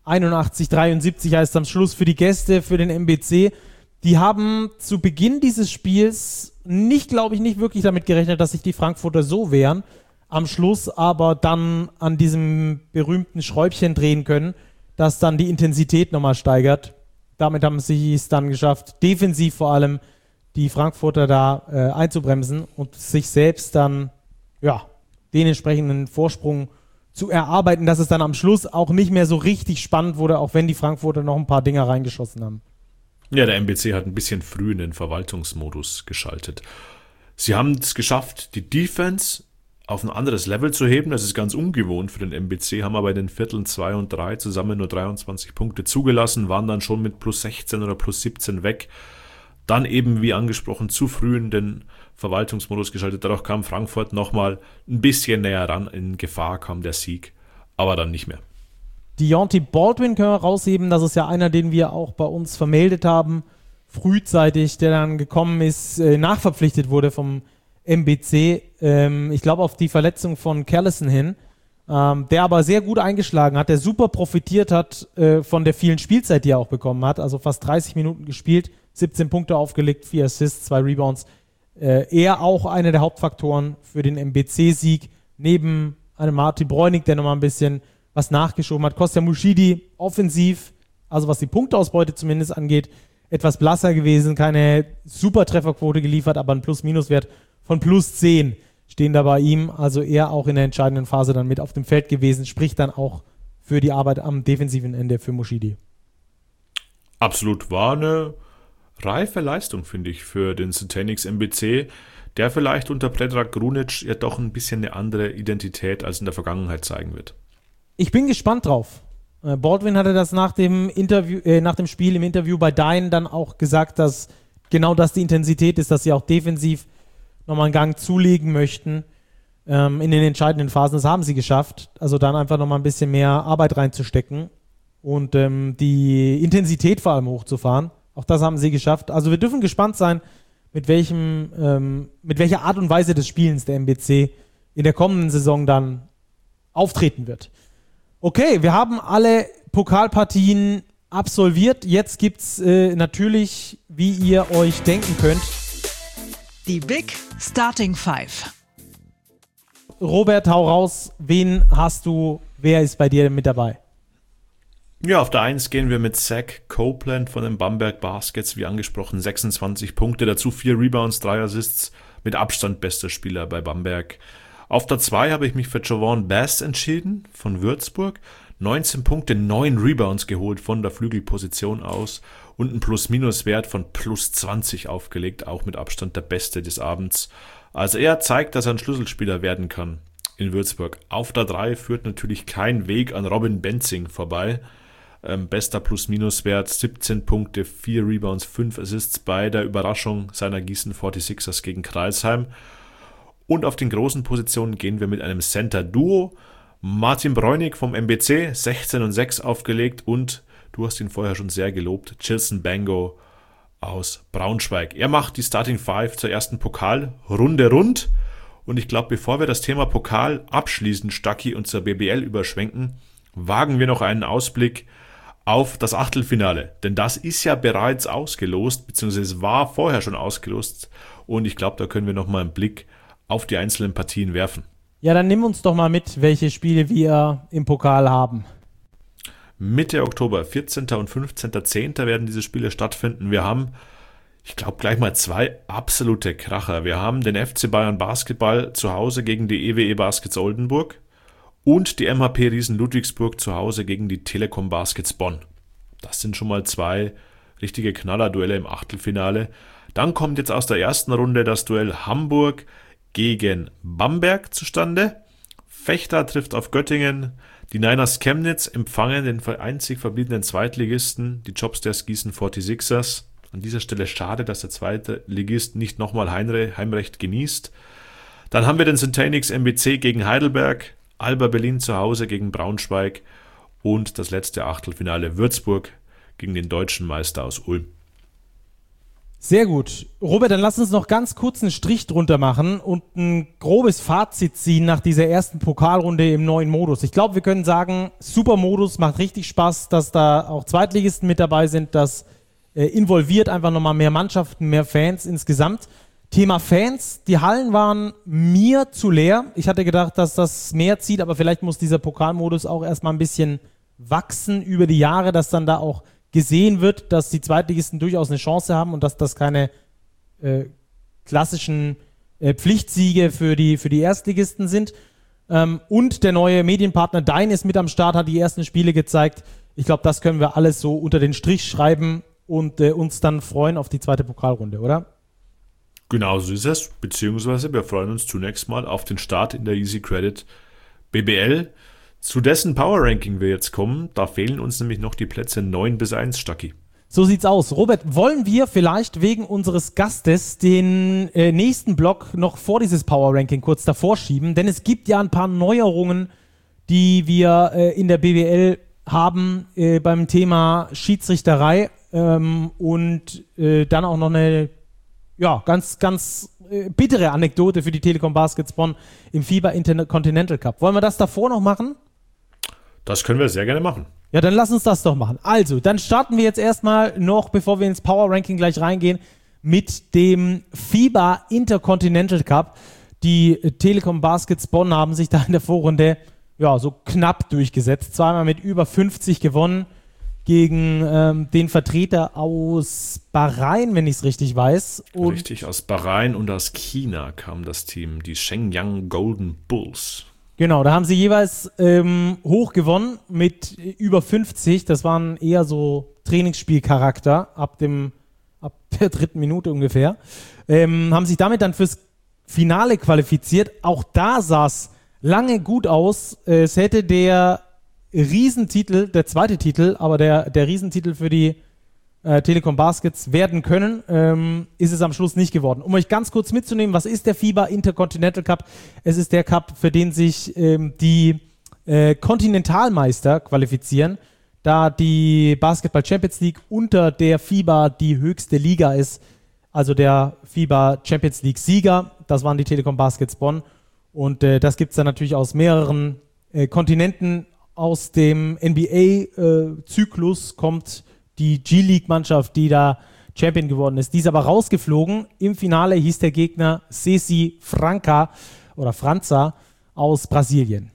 81-73 heißt am Schluss für die Gäste, für den MBC. Die haben zu Beginn dieses Spiels nicht wirklich damit gerechnet, dass sich die Frankfurter so wehren. Am Schluss aber dann an diesem berühmten Schräubchen drehen können, das dann die Intensität nochmal steigert. Damit haben sie es dann geschafft, defensiv vor allem die Frankfurter da einzubremsen und sich selbst dann den entsprechenden Vorsprung zu erarbeiten, dass es dann am Schluss auch nicht mehr so richtig spannend wurde, auch wenn die Frankfurter noch ein paar Dinger reingeschossen haben. Ja, der MBC hat ein bisschen früh in den Verwaltungsmodus geschaltet. Sie haben es geschafft, die Defense auf ein anderes Level zu heben. Das ist ganz ungewohnt für den MBC, haben aber in den Vierteln 2 und 3 zusammen nur 23 Punkte zugelassen, waren dann schon mit plus 16 oder plus 17 weg. Dann eben, wie angesprochen, zu früh in den Verwaltungsmodus geschaltet. Dadurch kam Frankfurt nochmal ein bisschen näher ran. In Gefahr kam der Sieg, aber dann nicht mehr. Deontay Baldwin können wir rausheben. Das ist ja einer, den wir auch bei uns vermeldet haben, frühzeitig, der dann gekommen ist, nachverpflichtet wurde vom MBC. Ich glaube auf die Verletzung von Callison hin, der aber sehr gut eingeschlagen hat, der super profitiert hat von der vielen Spielzeit, die er auch bekommen hat. Also fast 30 Minuten gespielt, 17 Punkte aufgelegt, 4 Assists, 2 Rebounds. Er auch einer der Hauptfaktoren für den MBC-Sieg, neben einem Martin Bräunig, der nochmal ein bisschen was nachgeschoben hat. Kostja Mushidi offensiv, also was die Punkteausbeute zumindest angeht, etwas blasser gewesen, keine super Trefferquote geliefert, aber ein Plus-Minus-Wert von plus 10 stehen da bei ihm. Also er auch in der entscheidenden Phase dann mit auf dem Feld gewesen, spricht dann auch für die Arbeit am defensiven Ende für Mushidi. Absolut, war eine reife Leistung, finde ich, für den Centenix MBC, der vielleicht unter Predrag Grunic ja doch ein bisschen eine andere Identität als in der Vergangenheit zeigen wird. Ich bin gespannt drauf. Baldwin hatte das nach dem Spiel im Interview bei Dine dann auch gesagt, dass genau das die Intensität ist, dass sie auch defensiv nochmal einen Gang zulegen möchten in den entscheidenden Phasen. Das haben sie geschafft. Also dann einfach nochmal ein bisschen mehr Arbeit reinzustecken und die Intensität vor allem hochzufahren. Auch das haben sie geschafft. Also wir dürfen gespannt sein, mit welcher Art und Weise des Spielens der MBC in der kommenden Saison dann auftreten wird. Okay, wir haben alle Pokalpartien absolviert. Jetzt gibt's natürlich, wie ihr euch denken könnt, die Big Starting Five. Robert, hau raus. Wen hast du? Wer ist bei dir mit dabei? Ja, auf der 1 gehen wir mit Zach Copeland von den Bamberg Baskets, wie angesprochen, 26 Punkte, dazu 4 Rebounds, 3 Assists, mit Abstand bester Spieler bei Bamberg. Auf der 2 habe ich mich für Javon Bass entschieden von Würzburg. 19 Punkte, 9 Rebounds geholt von der Flügelposition aus und einen Plus-Minus-Wert von plus 20 aufgelegt, auch mit Abstand der Beste des Abends. Also er zeigt, dass er ein Schlüsselspieler werden kann in Würzburg. Auf der 3 führt natürlich kein Weg an Robin Benzing vorbei. Bester Plus-Minus-Wert, 17 Punkte, 4 Rebounds, 5 Assists bei der Überraschung seiner Gießen 46ers gegen Crailsheim. Und auf den großen Positionen gehen wir mit einem Center-Duo. Martin Bräunig vom MBC, 16 und 6 aufgelegt und, du hast ihn vorher schon sehr gelobt, Chilson Bango aus Braunschweig. Er macht die Starting Five zur ersten Pokalrunde rund. Und ich glaube, bevor wir das Thema Pokal abschließen, Stacki, und zur BBL überschwenken, wagen wir noch einen Ausblick auf das Achtelfinale. Denn das ist ja bereits ausgelost, beziehungsweise es war vorher schon ausgelost. Und ich glaube, da können wir noch mal einen Blick auf die einzelnen Partien werfen. Ja, dann nimm uns doch mal mit, welche Spiele wir im Pokal haben. Mitte Oktober, 14. und 15.10. werden diese Spiele stattfinden. Wir haben, ich glaube, gleich mal 2 absolute Kracher. Wir haben den FC Bayern Basketball zu Hause gegen die EWE Baskets Oldenburg und die MHP Riesen Ludwigsburg zu Hause gegen die Telekom Baskets Bonn. Das sind schon mal 2 richtige Knallerduelle im Achtelfinale. Dann kommt jetzt aus der ersten Runde das Duell Hamburg gegen Bamberg zustande. Fechter trifft auf Göttingen. Die Niners Chemnitz empfangen den einzig verbliebenen Zweitligisten, die Jobsters Gießen 46ers. An dieser Stelle schade, dass der zweite Ligist nicht nochmal Heimrecht genießt. Dann haben wir den Centenix MBC gegen Heidelberg, Alba Berlin zu Hause gegen Braunschweig und das letzte Achtelfinale Würzburg gegen den deutschen Meister aus Ulm. Sehr gut. Robert, dann lass uns noch ganz kurz einen Strich drunter machen und ein grobes Fazit ziehen nach dieser ersten Pokalrunde im neuen Modus. Ich glaube, wir können sagen, super Modus, macht richtig Spaß, dass da auch Zweitligisten mit dabei sind, das involviert einfach nochmal mehr Mannschaften, mehr Fans insgesamt. Thema Fans, die Hallen waren mir zu leer. Ich hatte gedacht, dass das mehr zieht, aber vielleicht muss dieser Pokalmodus auch erstmal ein bisschen wachsen über die Jahre, dass dann da auch gesehen wird, dass die Zweitligisten durchaus eine Chance haben und dass das keine klassischen Pflichtsiege für die Erstligisten sind. Und der neue Medienpartner Dein ist mit am Start, hat die ersten Spiele gezeigt. Ich glaube, das können wir alles so unter den Strich schreiben und uns dann freuen auf die zweite Pokalrunde, oder? Genau so ist es, beziehungsweise wir freuen uns zunächst mal auf den Start in der Easy Credit BBL. Zu dessen Power Ranking wir jetzt kommen, da fehlen uns nämlich noch die Plätze 9 bis 1, Stacki. So sieht's aus. Robert, wollen wir vielleicht wegen unseres Gastes den nächsten Block noch vor dieses Power Ranking kurz davor schieben? Denn es gibt ja ein paar Neuerungen, die wir in der BBL haben beim Thema Schiedsrichterei und dann auch noch eine ganz bittere Anekdote für die Telekom Baskets Bonn im FIBA Intercontinental Cup. Wollen wir das davor noch machen? Das können wir sehr gerne machen. Ja, dann lass uns das doch machen. Also, dann starten wir jetzt erstmal noch, bevor wir ins Power Ranking gleich reingehen, mit dem FIBA Intercontinental Cup. Die Telekom Baskets Bonn haben sich da in der Vorrunde so knapp durchgesetzt. Zweimal mit über 50 gewonnen gegen den Vertreter aus Bahrain, wenn ich es richtig weiß. Und richtig, aus Bahrain und aus China kam das Team, die Shenyang Golden Bulls. Genau, da haben sie jeweils hoch gewonnen mit über 50. Das waren eher so Trainingsspielcharakter ab der 3. Minute ungefähr. Haben sich damit dann fürs Finale qualifiziert. Auch da sah es lange gut aus. Es hätte der Riesentitel, der zweite Titel, aber der Riesentitel für die Telekom Baskets werden können, ist es am Schluss nicht geworden. Um euch ganz kurz mitzunehmen, was ist der FIBA Intercontinental Cup? Es ist der Cup, für den sich die Kontinentalmeister qualifizieren, da die Basketball Champions League unter der FIBA die höchste Liga ist, also der FIBA Champions League Sieger, das waren die Telekom Baskets Bonn und das gibt es dann natürlich aus mehreren Kontinenten. Aus dem NBA-Zyklus kommt die G-League-Mannschaft, die da Champion geworden ist. Die ist aber rausgeflogen. Im Finale hieß der Gegner Ceci Franca oder Franza aus Brasilien.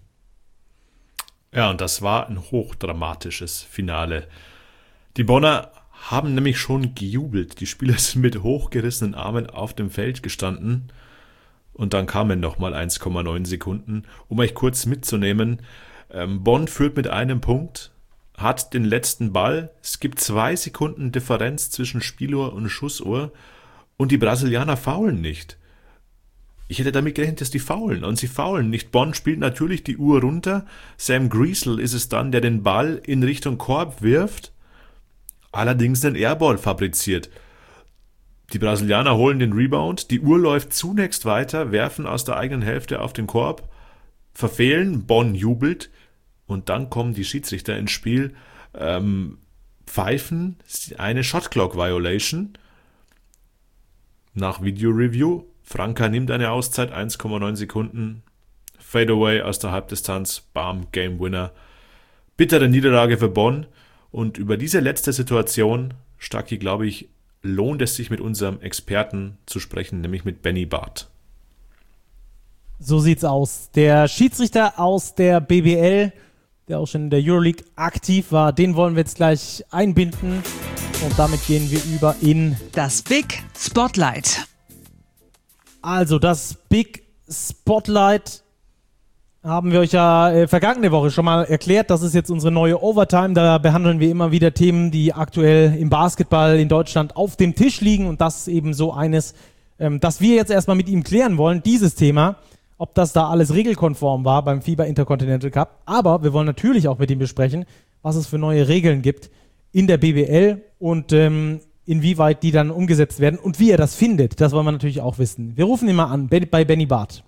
Ja, und das war ein hochdramatisches Finale. Die Bonner haben nämlich schon gejubelt. Die Spieler sind mit hochgerissenen Armen auf dem Feld gestanden. Und dann kamen nochmal 1,9 Sekunden. Um euch kurz mitzunehmen, Bonn führt mit einem Punkt, hat den letzten Ball. Es gibt 2 Sekunden Differenz zwischen Spieluhr und Schussuhr und die Brasilianer faulen nicht. Ich hätte damit gerechnet, dass die faulen und sie faulen nicht. Bonn spielt natürlich die Uhr runter. Sam Griesel ist es dann, der den Ball in Richtung Korb wirft, allerdings einen Airball fabriziert. Die Brasilianer holen den Rebound, die Uhr läuft zunächst weiter, werfen aus der eigenen Hälfte auf den Korb, verfehlen, Bonn jubelt und dann kommen die Schiedsrichter ins Spiel, pfeifen eine Shot-Clock-Violation nach Video-Review. Franka nimmt eine Auszeit, 1,9 Sekunden, Fadeaway aus der Halbdistanz, bam, Game Winner. Bittere Niederlage für Bonn und über diese letzte Situation, Stacki, glaube ich, lohnt es sich mit unserem Experten zu sprechen, nämlich mit Benny Barth. So sieht's aus. Der Schiedsrichter aus der BBL, der auch schon in der Euroleague aktiv war, den wollen wir jetzt gleich einbinden und damit gehen wir über in Das Big Spotlight. Also das Big Spotlight haben wir euch ja vergangene Woche schon mal erklärt. Das ist jetzt unsere neue Overtime. Da behandeln wir immer wieder Themen, die aktuell im Basketball in Deutschland auf dem Tisch liegen. Und das ist eben so eines, das wir jetzt erstmal mit ihm klären wollen, dieses Thema, ob das da alles regelkonform war beim FIBA Intercontinental Cup. Aber wir wollen natürlich auch mit ihm besprechen, was es für neue Regeln gibt in der BBL und inwieweit die dann umgesetzt werden und wie er das findet. Das wollen wir natürlich auch wissen. Wir rufen ihn mal an, bei Benny Barth.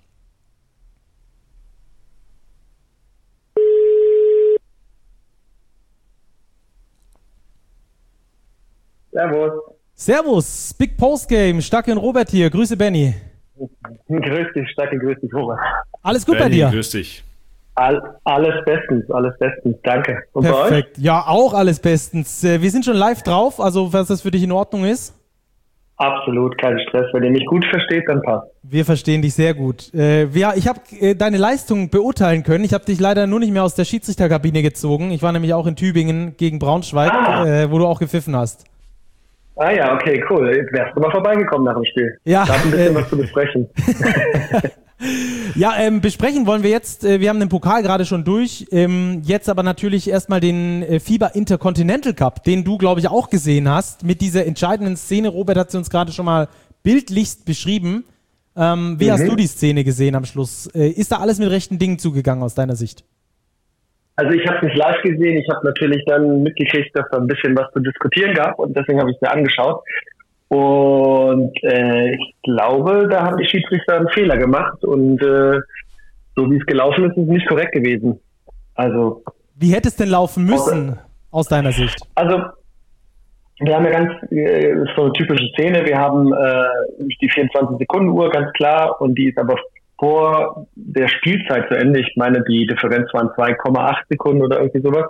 Servus. Servus, Big Postgame, Stacke und Robert hier. Grüße, Benny. Grüß dich, Stacke, grüß dich, Robert. Alles gut Benny, bei dir? Grüß dich. Alles bestens, danke. Und Perfekt. bei euch? Ja, auch alles bestens. Wir sind schon live drauf, also was das für dich in Ordnung ist? Absolut, kein Stress. Wenn ihr mich gut versteht, dann passt. Wir verstehen dich sehr gut. Ich habe deine Leistung beurteilen können. Ich habe dich leider nur nicht mehr aus der Schiedsrichterkabine gezogen. Ich war nämlich auch in Tübingen gegen Braunschweig, wo du auch gepfiffen hast. Ah ja, okay, cool. Jetzt wärst du mal vorbeigekommen nach dem Spiel. Ja, da hat ein bisschen was zu besprechen. Ja, besprechen wollen wir jetzt, wir haben den Pokal gerade schon durch, jetzt aber natürlich erstmal den FIBA Intercontinental Cup, den du, glaube ich, auch gesehen hast, mit dieser entscheidenden Szene. Robert hat sie uns gerade schon mal bildlichst beschrieben. Wie hast du die Szene gesehen am Schluss? Ist da alles mit rechten Dingen zugegangen aus deiner Sicht? Also ich habe es nicht live gesehen, ich habe natürlich dann mitgekriegt, dass da ein bisschen was zu diskutieren gab und deswegen habe ich es mir angeschaut. Und ich glaube, da haben die Schiedsrichter einen Fehler gemacht und so wie es gelaufen ist, ist es nicht korrekt gewesen. Also wie hätte es denn laufen müssen aus deiner Sicht? Also wir haben ja ganz so eine typische Szene, wir haben die 24-Sekunden-Uhr, ganz klar, und die ist aber vor der Spielzeit zu Ende. Ich meine, die Differenz waren 2,8 Sekunden oder irgendwie sowas.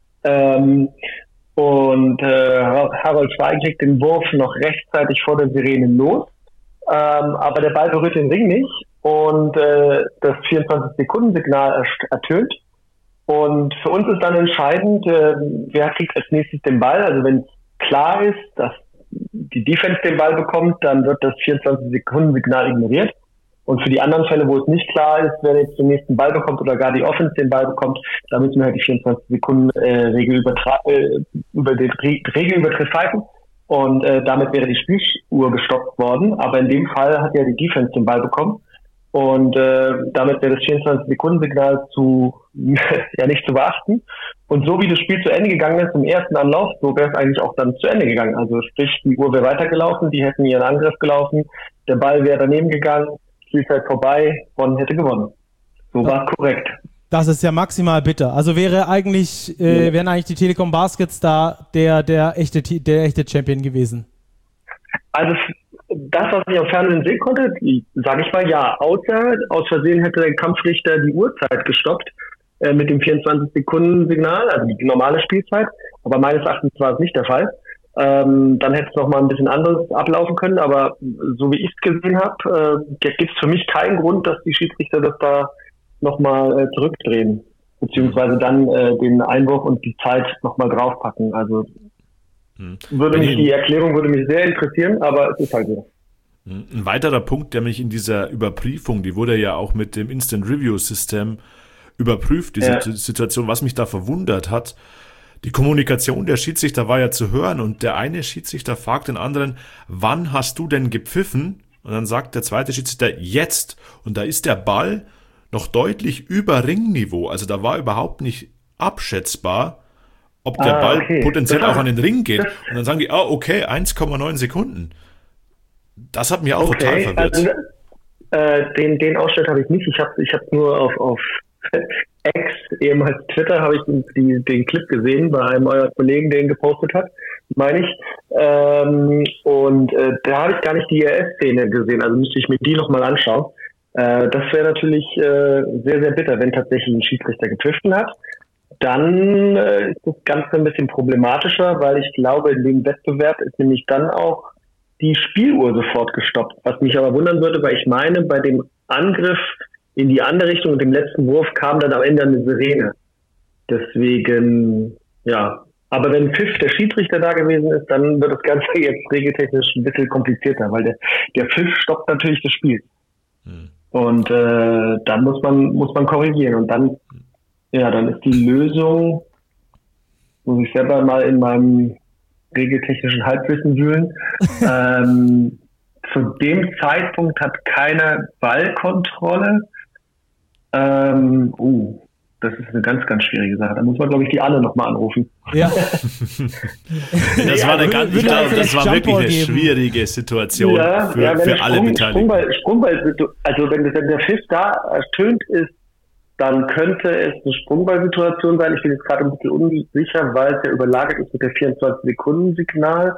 Harold Schweig kriegt den Wurf noch rechtzeitig vor der Sirene los. Aber der Ball berührt den Ring nicht und das 24-Sekunden-Signal ertönt. Und für uns ist dann entscheidend, wer kriegt als nächstes den Ball. Also wenn es klar ist, dass die Defense den Ball bekommt, dann wird das 24-Sekunden-Signal ignoriert. Und für die anderen Fälle, wo es nicht klar ist, wer jetzt den nächsten Ball bekommt oder gar die Offense den Ball bekommt, da müssen wir halt die 24-Sekunden-Regel über den Regelübertritt pfeifen. Und damit wäre die Spieluhr gestoppt worden. Aber in dem Fall hat ja die Defense den Ball bekommen. Und damit wäre das 24-Sekunden-Signal nicht zu beachten. Und so wie das Spiel zu Ende gegangen ist im ersten Anlauf, so wäre es eigentlich auch dann zu Ende gegangen. Also sprich, die Uhr wäre weitergelaufen, die hätten ihren Angriff gelaufen, der Ball wäre daneben gegangen, Spielzeit vorbei, Bonn hätte gewonnen. So war es korrekt. Das ist ja maximal bitter. Also wären eigentlich die Telekom Baskets da der echte Champion gewesen? Also das, was ich auf Fernsehen sehen konnte, sage ich mal ja. Außer aus Versehen hätte der Kampfrichter die Uhrzeit gestoppt mit dem 24-Sekunden-Signal, also die normale Spielzeit. Aber meines Erachtens war es nicht der Fall. Dann hätte es nochmal ein bisschen anders ablaufen können. Aber so wie ich es gesehen habe, gibt es für mich keinen Grund, dass die Schiedsrichter das da nochmal zurückdrehen. Beziehungsweise dann den Einwurf und die Zeit nochmal draufpacken. Also die Erklärung würde mich sehr interessieren, aber es ist halt so. Ein weiterer Punkt, der mich in dieser Überprüfung, die wurde ja auch mit dem Instant Review System überprüft, diese Situation. Was mich da verwundert hat, die Kommunikation der Schiedsrichter war ja zu hören und der eine Schiedsrichter fragt den anderen, wann hast du denn gepfiffen? Und dann sagt der zweite Schiedsrichter, jetzt. Und da ist der Ball noch deutlich über Ringniveau. Also da war überhaupt nicht abschätzbar, ob der Ball potenziell auch an den Ring geht. Und dann sagen die, okay, 1,9 Sekunden. Das hat mich auch total verwirrt. Also, den Ausschnitt habe ich nicht. Ich hab nur auf X, ehemals Twitter, habe ich den Clip gesehen bei einem eurer Kollegen, der ihn gepostet hat, meine ich. Und da habe ich gar nicht die IRS-Szene gesehen, also müsste ich mir die nochmal anschauen. Das wäre natürlich sehr, sehr bitter, wenn tatsächlich ein Schiedsrichter gepfiffen hat. Dann ist das Ganze ein bisschen problematischer, weil ich glaube, in dem Wettbewerb ist nämlich dann auch die Spieluhr sofort gestoppt. Was mich aber wundern würde, weil ich meine, bei dem Angriff in die andere Richtung und dem letzten Wurf kam dann am Ende eine Sirene. Deswegen, ja. Aber wenn Pfiff der Schiedsrichter da gewesen ist, dann wird das Ganze jetzt regeltechnisch ein bisschen komplizierter, weil der Pfiff stoppt natürlich das Spiel. Und dann muss man korrigieren. Und dann ist die Lösung, muss ich selber mal in meinem regeltechnischen Halbwissen wühlen. Zu dem Zeitpunkt hat keiner Ballkontrolle. Das ist eine ganz, ganz schwierige Sache. Da muss man, glaube ich, die Anne nochmal anrufen. Ja. Das war wirklich eine schwierige Situation für alle Beteiligten. Also wenn der Pfiff da ertönt ist, dann könnte es eine Sprungballsituation sein. Ich bin jetzt gerade ein bisschen unsicher, weil es ja überlagert ist mit der 24-Sekunden-Signal.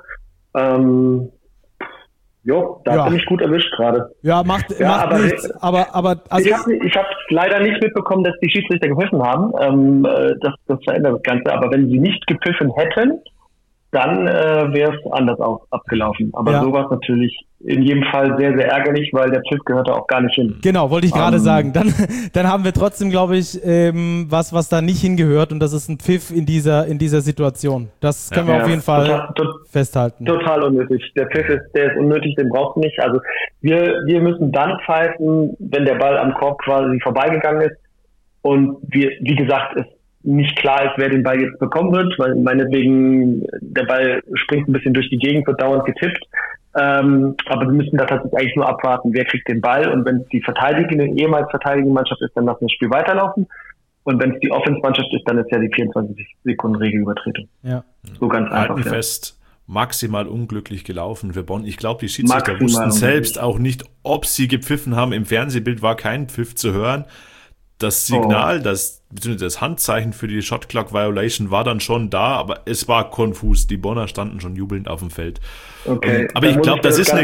Bin ich gut erwischt gerade. Ja, macht nichts. Aber also ich habe leider nicht mitbekommen, dass die Schiedsrichter gepfiffen haben. Das verändert das Ganze. Aber wenn sie nicht gepfiffen hätten, dann wäre es anders abgelaufen. Aber so war es natürlich in jedem Fall sehr, sehr ärgerlich, weil der Pfiff gehört da auch gar nicht hin. Genau, wollte ich gerade sagen. Dann haben wir trotzdem, glaube ich, was da nicht hingehört und das ist ein Pfiff in dieser Situation. Das können wir auf jeden Fall festhalten. Total unnötig. Der Pfiff der ist unnötig, den braucht man nicht. Also wir müssen dann pfeifen, wenn der Ball am Korb quasi vorbeigegangen ist und wie gesagt, es nicht klar ist, wer den Ball jetzt bekommen wird, weil meinetwegen der Ball springt ein bisschen durch die Gegend, wird dauernd getippt. Aber wir müssen da tatsächlich eigentlich nur abwarten, wer kriegt den Ball und wenn es die ehemals verteidigende Mannschaft ist, dann lassen wir das Spiel weiterlaufen und wenn es die Offense-Mannschaft ist, dann ist ja die 24-Sekunden-Regel Übertretung. Ja. So ganz einfach. Halten fest, maximal unglücklich gelaufen für Bonn. Ich glaube, die Schiedsrichter wussten selbst auch nicht, ob sie gepfiffen haben. Im Fernsehbild war kein Pfiff zu hören. Das Signal, das Handzeichen für die Shot Clock Violation war dann schon da, aber es war konfus. Die Bonner standen schon jubelnd auf dem Feld. Okay. Aber ich glaube, das ist eine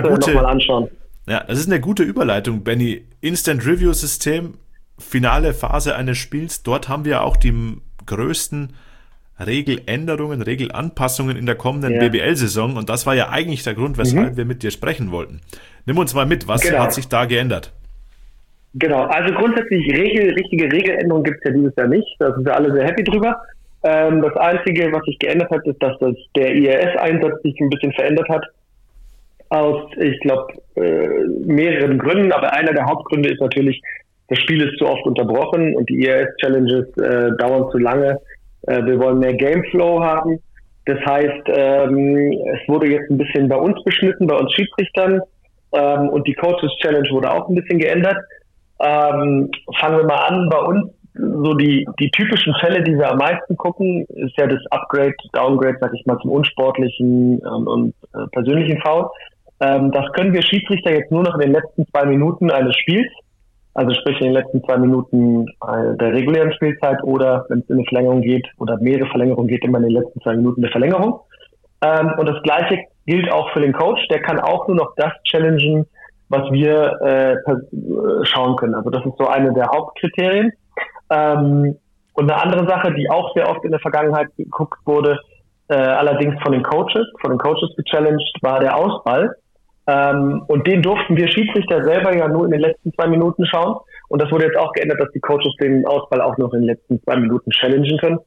gute Überleitung, Benny. Instant Review System, finale Phase eines Spiels. Dort haben wir auch die größten Regeländerungen, Regelanpassungen in der kommenden BBL-Saison. Und das war ja eigentlich der Grund, weshalb wir mit dir sprechen wollten. Nimm uns mal mit, was hat sich da geändert? Genau, also grundsätzlich richtige Regeländerungen gibt es ja dieses Jahr nicht. Da sind wir alle sehr happy drüber. Das Einzige, was sich geändert hat, ist, dass der IRS-Einsatz sich ein bisschen verändert hat. Aus, ich glaube, mehreren Gründen. Aber einer der Hauptgründe ist natürlich, das Spiel ist zu oft unterbrochen und die IRS-Challenges dauern zu lange. Wir wollen mehr Gameflow haben. Das heißt, es wurde jetzt ein bisschen bei uns beschnitten, bei uns Schiedsrichtern. Und die Coaches-Challenge wurde auch ein bisschen geändert. Fangen wir mal an, bei uns so die typischen Fälle, die wir am meisten gucken, ist ja das Upgrade, Downgrade, sag ich mal, zum unsportlichen und persönlichen Foul. Das können wir Schiedsrichter jetzt nur noch in den letzten 2 Minuten eines Spiels, also sprich in den letzten 2 Minuten der regulären Spielzeit oder wenn es in eine Verlängerung geht oder mehrere Verlängerungen geht, immer in den letzten 2 Minuten der Verlängerung. Und das Gleiche gilt auch für den Coach, der kann auch nur noch das challengen, was wir schauen können. Also das ist so eine der Hauptkriterien. Und eine andere Sache, die auch sehr oft in der Vergangenheit geguckt wurde, allerdings von den Coaches gechallenged, war der Ausball. Und den durften wir Schiedsrichter selber ja nur in den letzten 2 Minuten schauen. Und das wurde jetzt auch geändert, dass die Coaches den Ausball auch noch in den letzten 2 Minuten challengen können.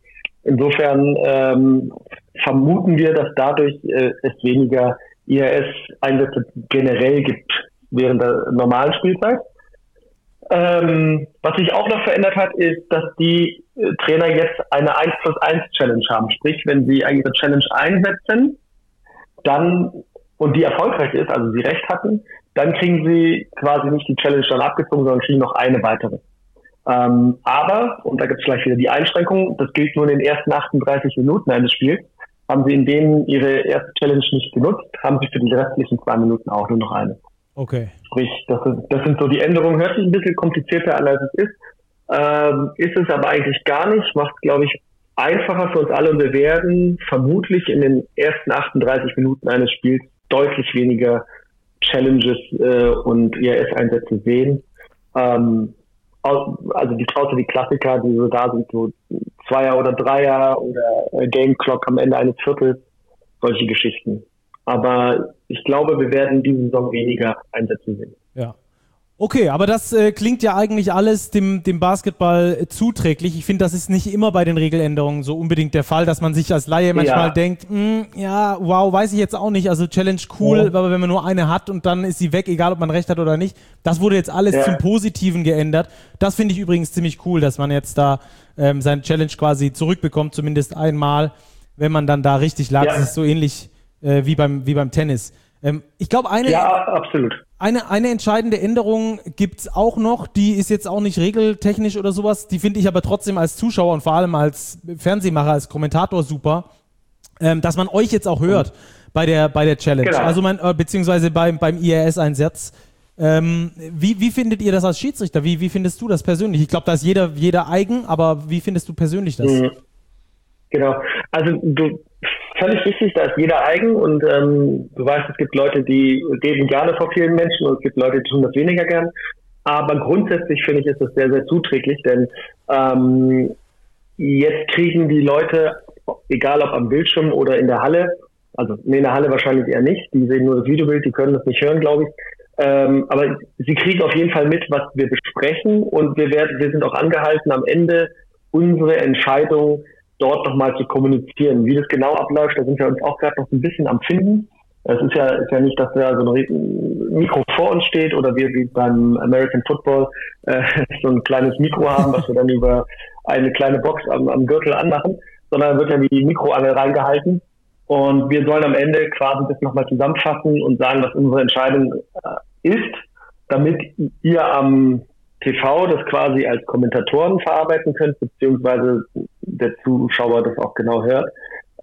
Insofern vermuten wir, dass dadurch es weniger IRS-Einsätze generell gibt während der normalen Spielzeit. Was sich auch noch verändert hat, ist, dass die Trainer jetzt eine 1+1 Challenge haben. Sprich, wenn sie ihre Challenge einsetzen, dann, und die erfolgreich ist, also sie recht hatten, dann kriegen sie quasi nicht die Challenge dann abgezogen, sondern kriegen noch eine weitere. Aber, und da gibt es gleich wieder die Einschränkung, das gilt nur in den ersten 38 Minuten eines Spiels. Haben sie in denen ihre erste Challenge nicht genutzt, haben sie für die restlichen 2 Minuten auch nur noch eine. Okay. Sprich, das sind so die Änderungen. Hört sich ein bisschen komplizierter an, als es ist. Ist es aber eigentlich gar nicht. Macht, glaube ich, einfacher für uns alle. Und wir werden vermutlich in den ersten 38 Minuten eines Spiels deutlich weniger Challenges und IRS-Einsätze sehen. Also die Klassiker, die so da sind, so Zweier oder Dreier oder Game Clock am Ende eines Viertels, solche Geschichten. Aber ich glaube, wir werden diese Saison weniger Einsätze sehen. Ja. Okay, aber das klingt ja eigentlich alles dem Basketball zuträglich. Ich finde, das ist nicht immer bei den Regeländerungen so unbedingt der Fall, dass man sich als Laie manchmal denkt, wow, weiß ich jetzt auch nicht, also Challenge cool, aber wenn man nur eine hat und dann ist sie weg, egal ob man recht hat oder nicht. Das wurde jetzt alles zum Positiven geändert. Das finde ich übrigens ziemlich cool, dass man jetzt da seine Challenge quasi zurückbekommt, zumindest einmal, wenn man dann da richtig lag. Das ist so ähnlich wie beim Tennis. Ich glaube, absolut. Eine entscheidende Änderung gibt es auch noch, die ist jetzt auch nicht regeltechnisch oder sowas, die finde ich aber trotzdem als Zuschauer und vor allem als Fernsehmacher, als Kommentator super, dass man euch jetzt auch hört bei der Challenge, genau. Also beziehungsweise beim IRS-Einsatz. Wie findet ihr das als Schiedsrichter? Wie findest du das persönlich? Ich glaube, da ist jeder eigen, aber wie findest du persönlich das? Genau, also völlig richtig, da ist jeder eigen und du weißt, es gibt Leute, die reden gerne vor vielen Menschen und es gibt Leute, die tun das weniger gern. Aber grundsätzlich finde ich, ist das sehr, sehr zuträglich, denn jetzt kriegen die Leute, egal ob am Bildschirm oder in der Halle, also in der Halle wahrscheinlich eher nicht, die sehen nur das Videobild, die können das nicht hören, glaube ich. Aber sie kriegen auf jeden Fall mit, was wir besprechen und wir sind auch angehalten, am Ende unsere Entscheidung dort nochmal zu kommunizieren. Wie das genau abläuft, da sind wir uns auch gerade noch ein bisschen am Finden. Es ist ja nicht, dass da so ein Mikro vor uns steht oder wir wie beim American Football so ein kleines Mikro haben, was wir dann über eine kleine Box am Gürtel anmachen, sondern wird ja die Mikroangel reingehalten und wir sollen am Ende quasi das nochmal zusammenfassen und sagen, was unsere Entscheidung ist, damit ihr am TV das quasi als Kommentatoren verarbeiten könnt, beziehungsweise der Zuschauer das auch genau hört.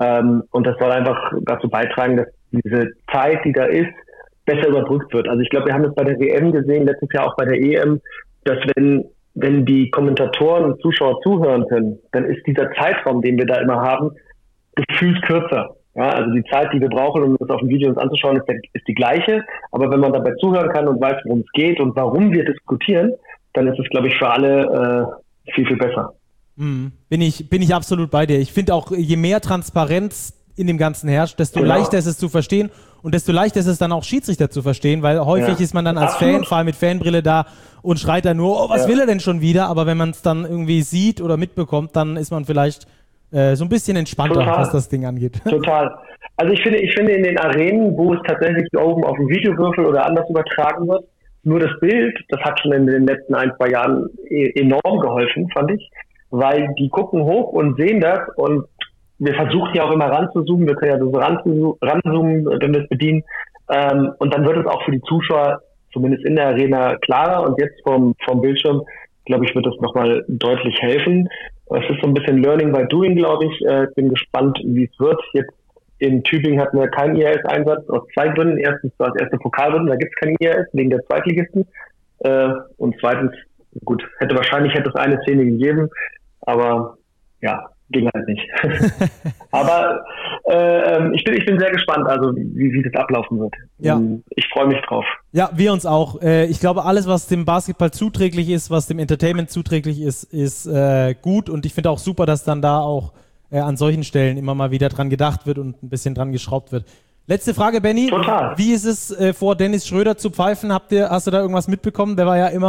Und das soll einfach dazu beitragen, dass diese Zeit, die da ist, besser überbrückt wird. Also ich glaube, wir haben das bei der WM gesehen, letztes Jahr auch bei der EM, dass wenn die Kommentatoren und Zuschauer zuhören können, dann ist dieser Zeitraum, den wir da immer haben, gefühlt kürzer. Ja, also die Zeit, die wir brauchen, um das auf dem Video uns anzuschauen, ist die gleiche. Aber wenn man dabei zuhören kann und weiß, worum es geht und warum wir diskutieren, dann ist es, glaube ich, für alle viel, viel besser. Bin ich absolut bei dir. Ich finde auch, je mehr Transparenz in dem Ganzen herrscht, desto leichter ist es zu verstehen und desto leichter ist es dann auch Schiedsrichter zu verstehen, weil häufig ist man dann als Fan, vor allem mit Fanbrille da und schreit dann nur, was will er denn schon wieder? Aber wenn man es dann irgendwie sieht oder mitbekommt, dann ist man vielleicht so ein bisschen entspannter, was das Ding angeht. Total. Also ich finde in den Arenen, wo es tatsächlich oben auf dem Videowürfel oder anders übertragen wird, nur das Bild, das hat schon in den letzten 1-2 Jahren enorm geholfen, fand ich, weil die gucken hoch und sehen das und wir versuchen ja auch immer ranzuzoomen, wir können ja so ranzoomen, wenn wir es bedienen und dann wird es auch für die Zuschauer, zumindest in der Arena, klarer und jetzt vom Bildschirm, glaube ich, wird das nochmal deutlich helfen. Es ist so ein bisschen Learning by Doing, glaube ich. Ich bin gespannt, wie es wird. Jetzt in Tübingen hatten wir keinen IRS-Einsatz aus 2 Gründen. Erstens war das erste Pokalrunde, da gibt es keinen IRS wegen der Zweitligisten. Und zweitens, gut, hätte es eine Szene gegeben, aber ja, ging halt nicht. Aber ich bin sehr gespannt, also wie das ablaufen wird. Ja. Ich freue mich drauf. Ja, wir uns auch. Ich glaube, alles, was dem Basketball zuträglich ist, was dem Entertainment zuträglich ist gut. Und ich finde auch super, dass dann da auch an solchen Stellen immer mal wieder dran gedacht wird und ein bisschen dran geschraubt wird. Letzte Frage, Benny. Total. Wie ist es vor Dennis Schröder zu pfeifen? Hast du da irgendwas mitbekommen? Der war ja immer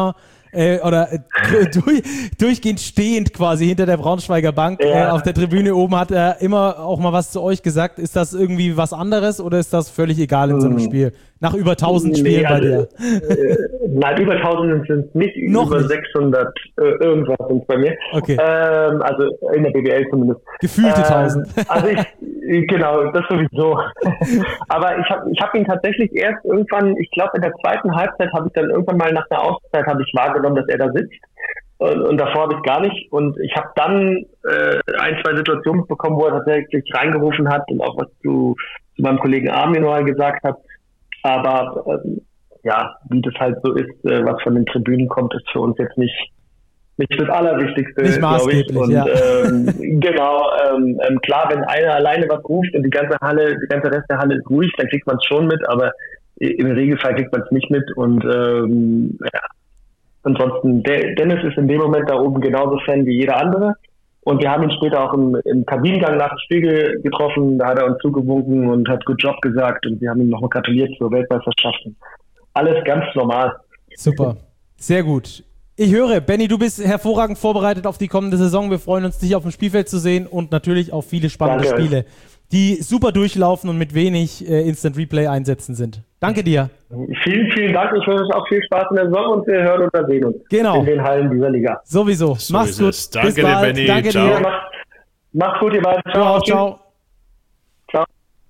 durchgehend stehend quasi hinter der Braunschweiger Bank auf der Tribüne oben, hat er immer auch mal was zu euch gesagt. Ist das irgendwie was anderes oder ist das völlig egal in so einem Spiel? Nach über 1000 Spielen bei dir? Nein, über 1000 sind es nicht, Noch über nicht. 600 irgendwas sind es bei mir. Okay. Also in der BBL zumindest. Gefühlte 1000. Also genau, das sowieso. Aber ich hab ihn tatsächlich erst irgendwann, ich glaube in der zweiten Halbzeit habe ich dann irgendwann mal nach einer Auszeit habe ich wahrgenommen, dass er da sitzt. Und davor habe ich gar nicht. Und ich habe dann ein, zwei Situationen bekommen, wo er tatsächlich reingerufen hat und auch was zu meinem Kollegen Armin mal gesagt hat. Aber wie das halt so ist, was von den Tribünen kommt, ist für uns jetzt nicht das Allerwichtigste, nicht maßgeblich, glaube ich. Und klar, wenn einer alleine was ruft und die ganze Rest der Halle ist ruhig, dann kriegt man es schon mit, aber im Regelfall kriegt man es nicht mit. Und ansonsten, Dennis ist in dem Moment da oben genauso Fan wie jeder andere. Und wir haben ihn später auch im Kabinengang nach dem Spiel getroffen. Da hat er uns zugewunken und hat Good Job gesagt. Und wir haben ihm nochmal gratuliert zur Weltmeisterschaft. Alles ganz normal. Super, sehr gut. Ich höre, Benny, du bist hervorragend vorbereitet auf die kommende Saison. Wir freuen uns, dich auf dem Spielfeld zu sehen und natürlich auf viele spannende Spiele, die super durchlaufen und mit wenig Instant Replay Einsätzen sind. Danke dir. Vielen, vielen Dank. Ich wünsche euch auch viel Spaß in der Saison und wir hören und sehen uns in den Hallen dieser Liga. Sowieso. So Mach's gut. Danke Bis dir, bald. Benny. Danke Ciao. dir. Macht's gut, ihr beiden. Ciao, ciao. Ciao.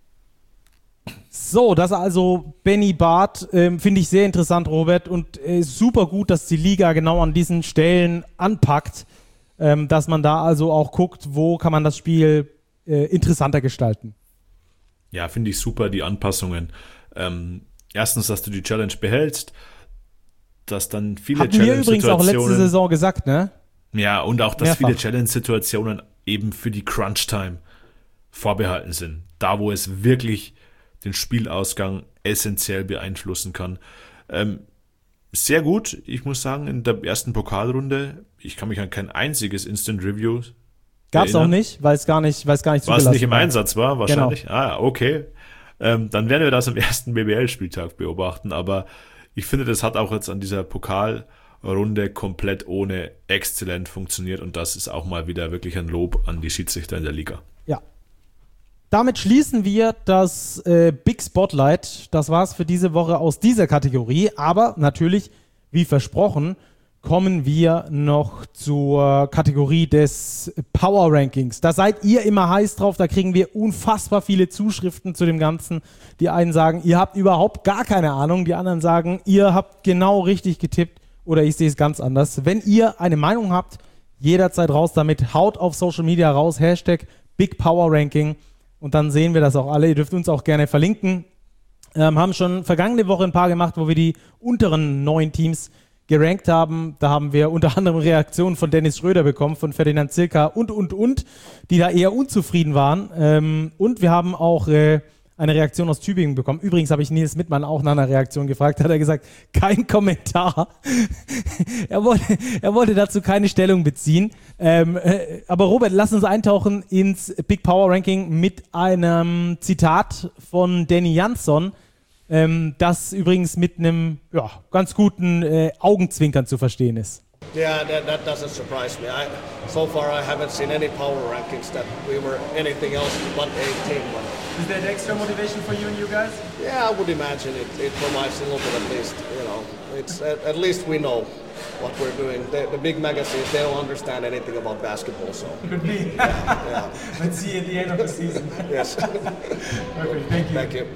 So, das also Benny Barth, finde ich sehr interessant, Robert, und super gut, dass die Liga genau an diesen Stellen anpackt, dass man da also auch guckt, wo kann man das Spiel interessanter gestalten. Ja, finde ich super, die Anpassungen. Erstens, dass du die Challenge behältst, dass dann viele Hatten wir übrigens auch letzte Saison gesagt, ne? Ja, und auch, dass Mehrfach. viele Challenge-Situationen eben für die Crunch-Time vorbehalten sind. Da, wo es wirklich den Spielausgang essentiell beeinflussen kann. Sehr gut, ich muss sagen, in der ersten Pokalrunde, ich kann mich an kein einziges Instant Review Gab's auch nicht, weil es gar nicht zugelassen war. Was nicht im Einsatz war, wahrscheinlich. Genau. Ah, okay. Dann werden wir das am ersten BBL-Spieltag beobachten, aber ich finde, das hat auch jetzt an dieser Pokalrunde komplett ohne exzellent funktioniert und das ist auch mal wieder wirklich ein Lob an die Schiedsrichter in der Liga. Ja. Damit schließen wir das Big Spotlight. Das war's für diese Woche aus dieser Kategorie, aber natürlich, wie versprochen, kommen wir noch zur Kategorie des Power Rankings. Da seid ihr immer heiß drauf, da kriegen wir unfassbar viele Zuschriften zu dem Ganzen. Die einen sagen, ihr habt überhaupt gar keine Ahnung, die anderen sagen, ihr habt genau richtig getippt oder ich sehe es ganz anders. Wenn ihr eine Meinung habt, jederzeit raus damit, haut auf Social Media raus, Hashtag Big Power Ranking und dann sehen wir das auch alle. Ihr dürft uns auch gerne verlinken. Haben schon vergangene Woche ein paar gemacht, wo wir die unteren 9 Teams gerankt haben. Da haben wir unter anderem Reaktionen von Dennis Schröder bekommen, von Ferdinand Zilka und, die da eher unzufrieden waren. Und wir haben auch eine Reaktion aus Tübingen bekommen. Übrigens habe ich Nils Mittmann auch nach einer Reaktion gefragt, hat er gesagt, kein Kommentar. er wollte dazu keine Stellung beziehen. Aber Robert, lass uns eintauchen ins Big Power Ranking mit einem Zitat von Danny Jansson, das übrigens mit einem ganz guten Augenzwinkern zu verstehen ist. Yeah, that doesn't surprise me. So far I haven't seen any power rankings that we were anything else but 18. Is that extra motivation for you and you guys? Yeah, I would imagine it provides a little bit at least, it's at least we know what we're doing. The big magazines, they don't understand anything about basketball, so. Could be. Yeah. Let's see at the end of the season. Yes. Perfect, thank you. Thank you.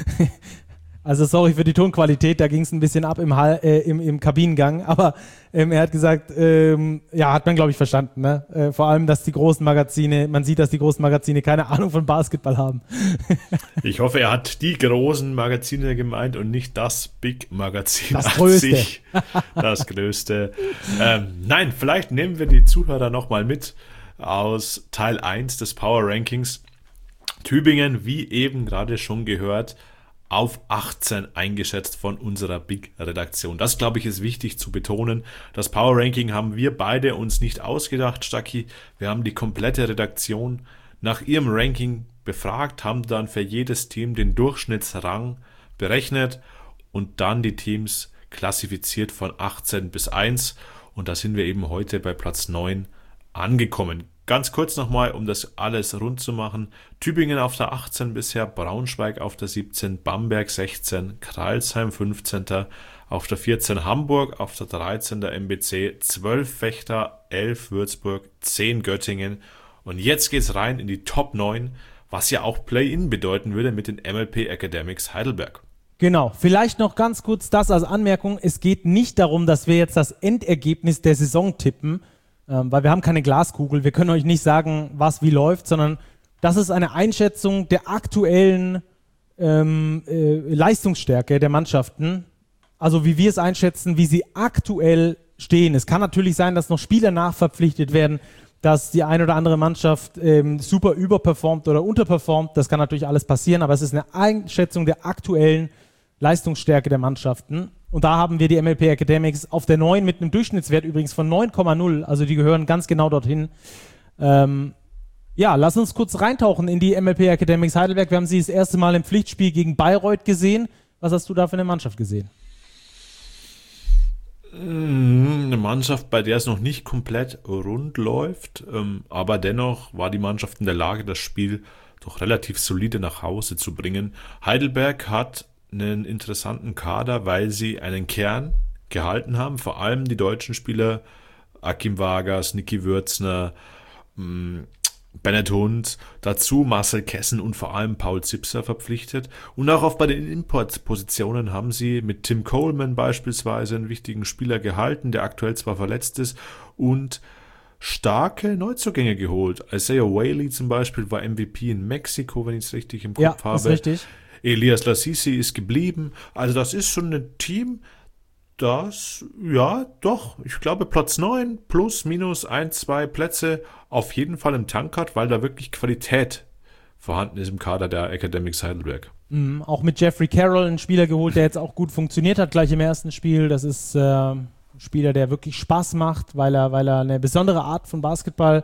Also sorry für die Tonqualität, da ging es ein bisschen ab im Kabinengang, aber er hat gesagt, hat man glaube ich verstanden, ne? Vor allem, dass die großen Magazine, man sieht, dass die großen Magazine keine Ahnung von Basketball haben. Ich hoffe, er hat die großen Magazine gemeint und nicht das Big-Magazin das Größte. sich. Das Größte. Nein, vielleicht nehmen wir die Zuhörer nochmal mit aus Teil 1 des Power Rankings. Tübingen, wie eben gerade schon gehört, auf 18 eingeschätzt von unserer Big-Redaktion. Das, glaube ich, ist wichtig zu betonen. Das Power-Ranking haben wir beide uns nicht ausgedacht, Stacki. Wir haben die komplette Redaktion nach ihrem Ranking befragt, haben dann für jedes Team den Durchschnittsrang berechnet und dann die Teams klassifiziert von 18 bis 1 und da sind wir eben heute bei Platz 9 angekommen. Ganz kurz nochmal, um das alles rund zu machen. Tübingen auf der 18 bisher, Braunschweig auf der 17, Bamberg 16, Crailsheim 15. Auf der 14 Hamburg, auf der 13 der MBC, 12 Vechta, 11 Würzburg, 10 Göttingen. Und jetzt geht's rein in die Top 9, was ja auch Play-In bedeuten würde mit den MLP Academics Heidelberg. Genau, vielleicht noch ganz kurz das als Anmerkung. Es geht nicht darum, dass wir jetzt das Endergebnis der Saison tippen, weil wir haben keine Glaskugel. Wir können euch nicht sagen, was wie läuft, sondern das ist eine Einschätzung der aktuellen Leistungsstärke der Mannschaften. Also wie wir es einschätzen, wie sie aktuell stehen. Es kann natürlich sein, dass noch Spieler nachverpflichtet werden, dass die eine oder andere Mannschaft super überperformt oder unterperformt. Das kann natürlich alles passieren, aber es ist eine Einschätzung der aktuellen Leistungsstärke der Mannschaften. Und da haben wir die MLP Academics auf der 9 mit einem Durchschnittswert übrigens von 9,0. Also die gehören ganz genau dorthin. Ja, lass uns kurz reintauchen in die MLP Academics Heidelberg. Wir haben sie das erste Mal im Pflichtspiel gegen Bayreuth gesehen. Was hast du da für eine Mannschaft gesehen? Eine Mannschaft, bei der es noch nicht komplett rund läuft, aber dennoch war die Mannschaft in der Lage, das Spiel doch relativ solide nach Hause zu bringen. Heidelberg hat einen interessanten Kader, weil sie einen Kern gehalten haben, vor allem die deutschen Spieler Akim Vargas, Niki Würzner, Bennett Hund, dazu Marcel Kessen und vor allem Paul Zipser verpflichtet. Und auch bei den Importpositionen haben sie mit Tim Coleman beispielsweise einen wichtigen Spieler gehalten, der aktuell zwar verletzt ist, und starke Neuzugänge geholt. Isaiah Whaley zum Beispiel war MVP in Mexiko, wenn ich es richtig im Kopf habe. Ja, ist richtig. Elias Lassisi ist geblieben. Also das ist schon ein Team, das, ja, doch, ich glaube Platz 9 plus, minus 1, 2 Plätze auf jeden Fall im Tank hat, weil da wirklich Qualität vorhanden ist im Kader der Academics Heidelberg. Auch mit Jeffrey Carroll einen Spieler geholt, der jetzt auch gut funktioniert hat, gleich im ersten Spiel. Das ist ein Spieler, der wirklich Spaß macht, weil er eine besondere Art von Basketball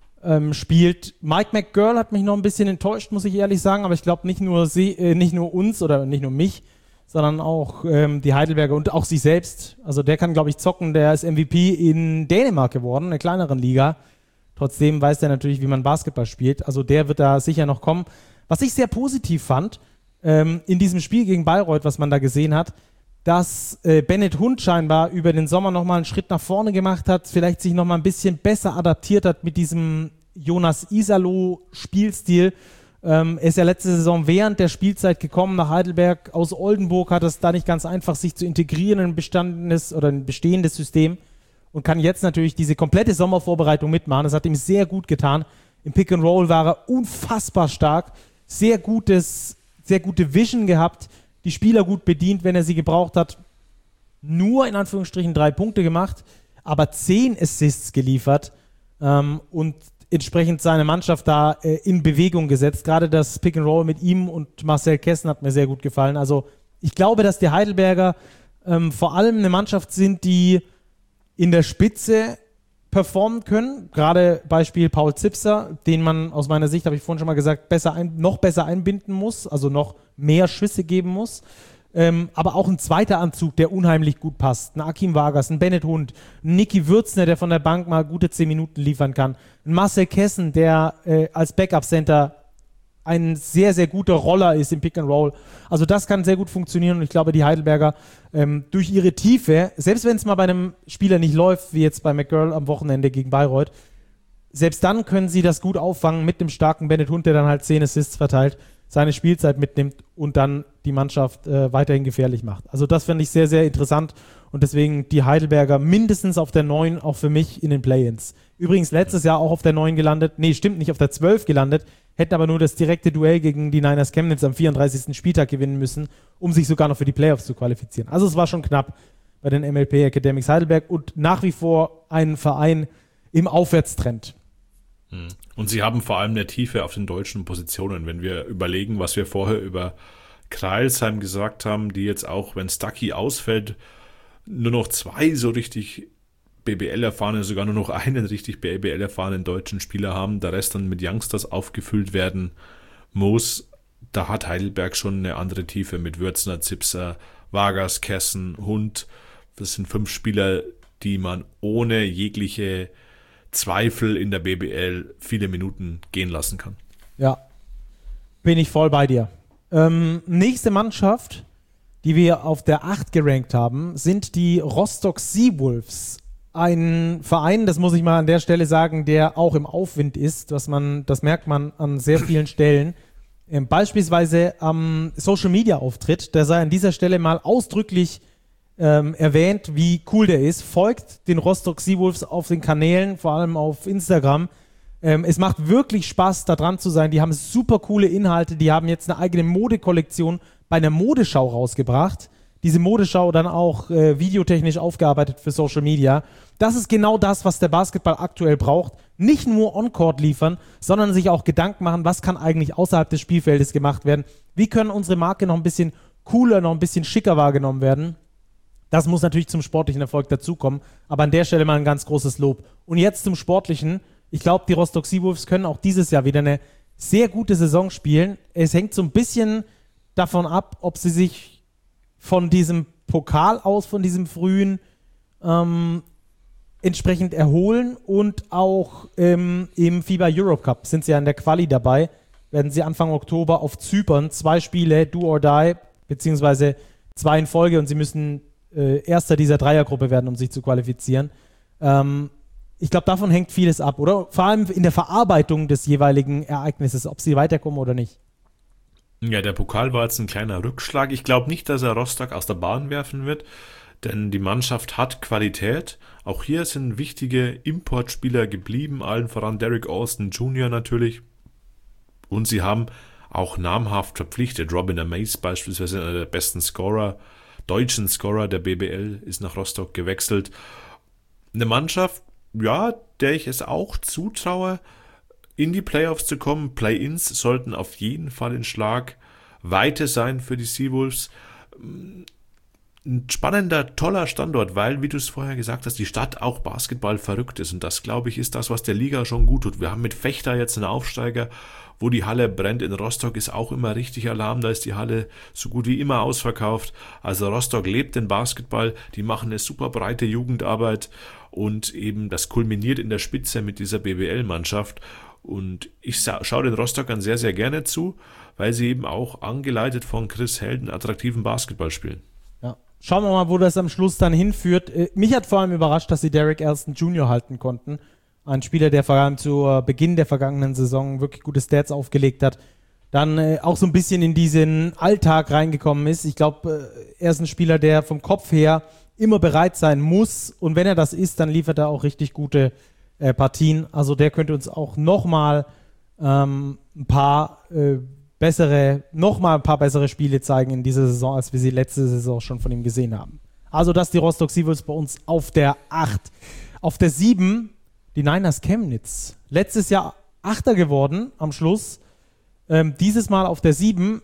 spielt. Mike McGurl hat mich noch ein bisschen enttäuscht, muss ich ehrlich sagen, aber ich glaube nicht nur uns oder nicht nur mich, sondern auch die Heidelberger und auch sich selbst. Also der kann, glaube ich, zocken. Der ist MVP in Dänemark geworden, in einer kleineren Liga. Trotzdem weiß der natürlich, wie man Basketball spielt. Also der wird da sicher noch kommen. Was ich sehr positiv fand, in diesem Spiel gegen Bayreuth, was man da gesehen hat, dass Bennett Hund scheinbar über den Sommer nochmal einen Schritt nach vorne gemacht hat, vielleicht sich nochmal ein bisschen besser adaptiert hat mit diesem Jonas Isalo-Spielstil. Er ist ja letzte Saison während der Spielzeit gekommen nach Heidelberg aus Oldenburg, hat es da nicht ganz einfach, sich zu integrieren in ein bestehendes System und kann jetzt natürlich diese komplette Sommervorbereitung mitmachen. Das hat ihm sehr gut getan. Im Pick and Roll war er unfassbar stark, sehr gute Vision gehabt, die Spieler gut bedient, wenn er sie gebraucht hat. Nur in Anführungsstrichen 3 Punkte gemacht, aber 10 Assists geliefert und entsprechend seine Mannschaft da in Bewegung gesetzt. Gerade das Pick and Roll mit ihm und Marcel Kessen hat mir sehr gut gefallen. Also ich glaube, dass die Heidelberger vor allem eine Mannschaft sind, die in der Spitze performen können. Gerade Beispiel Paul Zipser, den man aus meiner Sicht, habe ich vorhin schon mal gesagt, noch besser einbinden muss, also noch mehr Schüsse geben muss. Aber auch ein zweiter Anzug, der unheimlich gut passt. Ein Akim Vargas, ein Bennett Hund, ein Niki Würzner, der von der Bank mal gute 10 Minuten liefern kann. Ein Marcel Kessen, der als Backup-Center ein sehr, sehr guter Roller ist im Pick and Roll. Also das kann sehr gut funktionieren und ich glaube, die Heidelberger durch ihre Tiefe, selbst wenn es mal bei einem Spieler nicht läuft, wie jetzt bei McGurl am Wochenende gegen Bayreuth, selbst dann können sie das gut auffangen mit dem starken Bennett Hund, der dann halt 10 Assists verteilt, seine Spielzeit mitnimmt und dann die Mannschaft weiterhin gefährlich macht. Also das finde ich sehr, sehr interessant und deswegen die Heidelberger mindestens auf der 9 auch für mich in den Play-Ins. Übrigens letztes Jahr auch auf der 9 gelandet, nee, stimmt nicht, auf der 12 gelandet, hätten aber nur das direkte Duell gegen die Niners Chemnitz am 34. Spieltag gewinnen müssen, um sich sogar noch für die Playoffs zu qualifizieren. Also es war schon knapp bei den MLP Academics Heidelberg und nach wie vor ein Verein im Aufwärtstrend. Und sie haben vor allem eine Tiefe auf den deutschen Positionen. Wenn wir überlegen, was wir vorher über Crailsheim gesagt haben, die jetzt auch, wenn Stuckey ausfällt, nur noch 2 so richtig BBL-erfahrene, sogar nur noch einen richtig BBL-erfahrenen deutschen Spieler haben, der Rest dann mit Youngsters aufgefüllt werden muss. Da hat Heidelberg schon eine andere Tiefe mit Würzner, Zipser, Vargas, Kessen, Hund. Das sind 5 Spieler, die man ohne jegliche Zweifel in der BBL viele Minuten gehen lassen kann. Ja, bin ich voll bei dir. Nächste Mannschaft, die wir auf der 8 gerankt haben, sind die Rostock Seawolves. Ein Verein, das muss ich mal an der Stelle sagen, der auch im Aufwind ist, das merkt man an sehr vielen Stellen. Beispielsweise am Social-Media-Auftritt, der sei an dieser Stelle mal ausdrücklich erwähnt, wie cool der ist. Folgt den Rostock Seawolves auf den Kanälen, vor allem auf Instagram. Es macht wirklich Spaß, da dran zu sein. Die haben super coole Inhalte. Die haben jetzt eine eigene Modekollektion bei einer Modeschau rausgebracht. Diese Modeschau dann auch videotechnisch aufgearbeitet für Social Media. Das ist genau das, was der Basketball aktuell braucht. Nicht nur On-Court liefern, sondern sich auch Gedanken machen, was kann eigentlich außerhalb des Spielfeldes gemacht werden. Wie können unsere Marke noch ein bisschen cooler, noch ein bisschen schicker wahrgenommen werden? Das muss natürlich zum sportlichen Erfolg dazukommen. Aber an der Stelle mal ein ganz großes Lob. Und jetzt zum Sportlichen. Ich glaube, die Rostock Seawolves können auch dieses Jahr wieder eine sehr gute Saison spielen. Es hängt so ein bisschen davon ab, ob sie sich von diesem Pokal aus, von diesem frühen, entsprechend erholen und auch im FIBA Europe Cup sind sie ja in der Quali dabei, werden sie Anfang Oktober auf Zypern 2 Spiele, do or die, beziehungsweise 2 in Folge und sie müssen Erster dieser Dreiergruppe werden, um sich zu qualifizieren. Ich glaube, davon hängt vieles ab, oder? Vor allem in der Verarbeitung des jeweiligen Ereignisses, ob sie weiterkommen oder nicht. Ja, der Pokal war jetzt ein kleiner Rückschlag. Ich glaube nicht, dass er Rostock aus der Bahn werfen wird, denn die Mannschaft hat Qualität. Auch hier sind wichtige Importspieler geblieben, allen voran Derek Austin Jr. natürlich. Und sie haben auch namhaft verpflichtet. Robin Amaze beispielsweise, einer der besten deutschen Scorer der BBL, ist nach Rostock gewechselt. Eine Mannschaft, ja, der ich es auch zutraue, in die Playoffs zu kommen. Play-ins sollten auf jeden Fall in Schlagweite sein für die Seawolves. Ein spannender, toller Standort, weil, wie du es vorher gesagt hast, die Stadt auch Basketball verrückt ist. Und das, glaube ich, ist das, was der Liga schon gut tut. Wir haben mit Vechta jetzt einen Aufsteiger, wo die Halle brennt. In Rostock ist auch immer richtig Alarm. Da ist die Halle so gut wie immer ausverkauft. Also Rostock lebt den Basketball. Die machen eine super breite Jugendarbeit. Und eben das kulminiert in der Spitze mit dieser BBL-Mannschaft. Und ich schaue den Rostockern sehr, sehr gerne zu, weil sie eben auch angeleitet von Chris Helden attraktiven Basketball spielen. Ja. Schauen wir mal, wo das am Schluss dann hinführt. Mich hat vor allem überrascht, dass sie Derek Elston Jr. halten konnten. Ein Spieler, der vor allem zu Beginn der vergangenen Saison wirklich gute Stats aufgelegt hat. Dann auch so ein bisschen in diesen Alltag reingekommen ist. Ich glaube, er ist ein Spieler, der vom Kopf her immer bereit sein muss. Und wenn er das ist, dann liefert er auch richtig gute Partien. Also der könnte uns auch nochmal ein paar bessere Spiele zeigen in dieser Saison, als wir sie letzte Saison schon von ihm gesehen haben. Also das die Rostock Seawolves bei uns auf der 8. Auf der 7 die Niners Chemnitz. Letztes Jahr 8. geworden am Schluss. Dieses Mal auf der 7.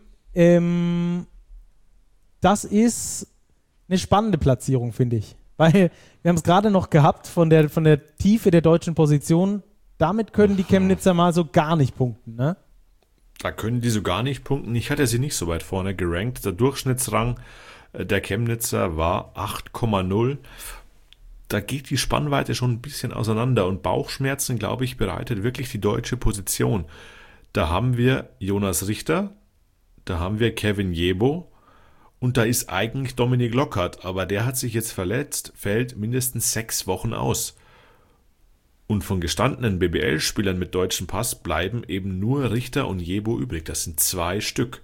Das ist eine spannende Platzierung, finde ich. Weil wir haben es gerade noch gehabt von der Tiefe der deutschen Position. Damit können die Chemnitzer mal so gar nicht punkten, ne? Da können die so gar nicht punkten. Ich hatte sie nicht so weit vorne gerankt. Der Durchschnittsrang der Chemnitzer war 8,0. Da geht die Spannweite schon ein bisschen auseinander. Und Bauchschmerzen, glaube ich, bereitet wirklich die deutsche Position. Da haben wir Jonas Richter, da haben wir Kevin Jebo. Und da ist eigentlich Dominik Lockhart, aber der hat sich jetzt verletzt, fällt mindestens 6 Wochen aus. Und von gestandenen BBL-Spielern mit deutschem Pass bleiben eben nur Richter und Jebo übrig. Das sind 2 Stück.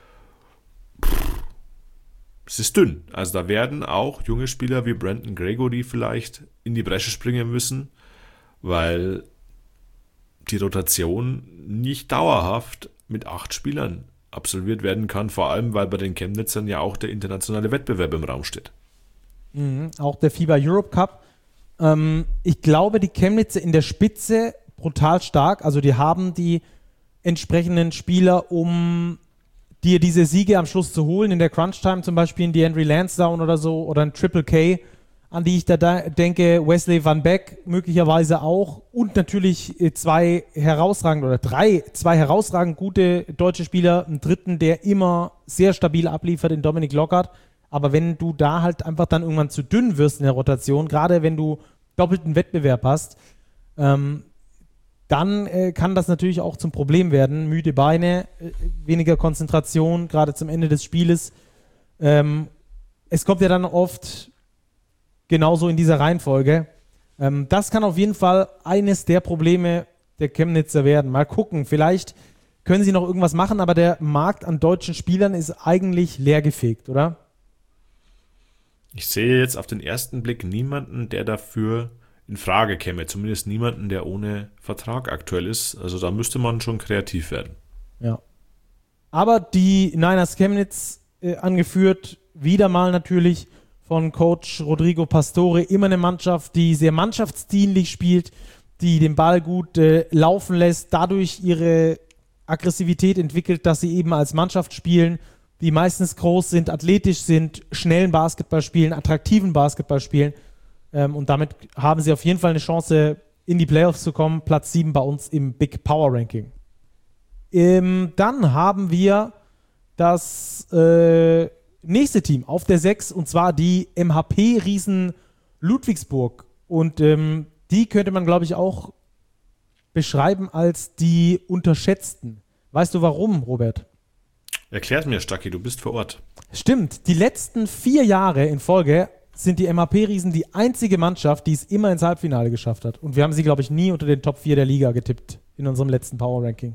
Es ist dünn. Also da werden auch junge Spieler wie Brandon Gregory vielleicht in die Bresche springen müssen, weil die Rotation nicht dauerhaft mit 8 Spielern absolviert werden kann, vor allem, weil bei den Chemnitzern ja auch der internationale Wettbewerb im Raum steht. Auch der FIBA Europe Cup. Ich glaube, die Chemnitzer in der Spitze brutal stark, also die haben die entsprechenden Spieler, um dir diese Siege am Schluss zu holen, in der Crunch-Time zum Beispiel in die Henry Lansdowne oder so, oder ein Triple K, an die ich da denke, Wesley Van Beek möglicherweise auch und natürlich 2 herausragend gute deutsche Spieler, einen dritten, der immer sehr stabil abliefert in Dominik Lockhart. Aber wenn du da halt einfach dann irgendwann zu dünn wirst in der Rotation, gerade wenn du doppelten Wettbewerb hast, dann kann das natürlich auch zum Problem werden. Müde Beine, weniger Konzentration, gerade zum Ende des Spieles. Es kommt ja dann oft genauso in dieser Reihenfolge. Das kann auf jeden Fall eines der Probleme der Chemnitzer werden. Mal gucken, vielleicht können sie noch irgendwas machen, aber der Markt an deutschen Spielern ist eigentlich leergefegt, oder? Ich sehe jetzt auf den ersten Blick niemanden, der dafür in Frage käme. Zumindest niemanden, der ohne Vertrag aktuell ist. Also da müsste man schon kreativ werden. Ja. Aber die Niners Chemnitz, angeführt wieder mal natürlich von Coach Rodrigo Pastore, immer eine Mannschaft, die sehr mannschaftsdienlich spielt, die den Ball gut laufen lässt, dadurch ihre Aggressivität entwickelt, dass sie eben als Mannschaft spielen, die meistens groß sind, athletisch sind, schnellen Basketball spielen, attraktiven Basketball spielen. Und damit haben sie auf jeden Fall eine Chance, in die Playoffs zu kommen. Platz 7 bei uns im Big Power Ranking. Dann haben wir das nächste Team auf der 6, und zwar die MHP-Riesen Ludwigsburg. Und die könnte man, glaube ich, auch beschreiben als die Unterschätzten. Weißt du warum, Robert? Erklär's mir, Stacki, du bist vor Ort. Stimmt, die letzten 4 Jahre in Folge sind die MHP-Riesen die einzige Mannschaft, die es immer ins Halbfinale geschafft hat. Und wir haben sie, glaube ich, nie unter den Top 4 der Liga getippt in unserem letzten Power-Ranking.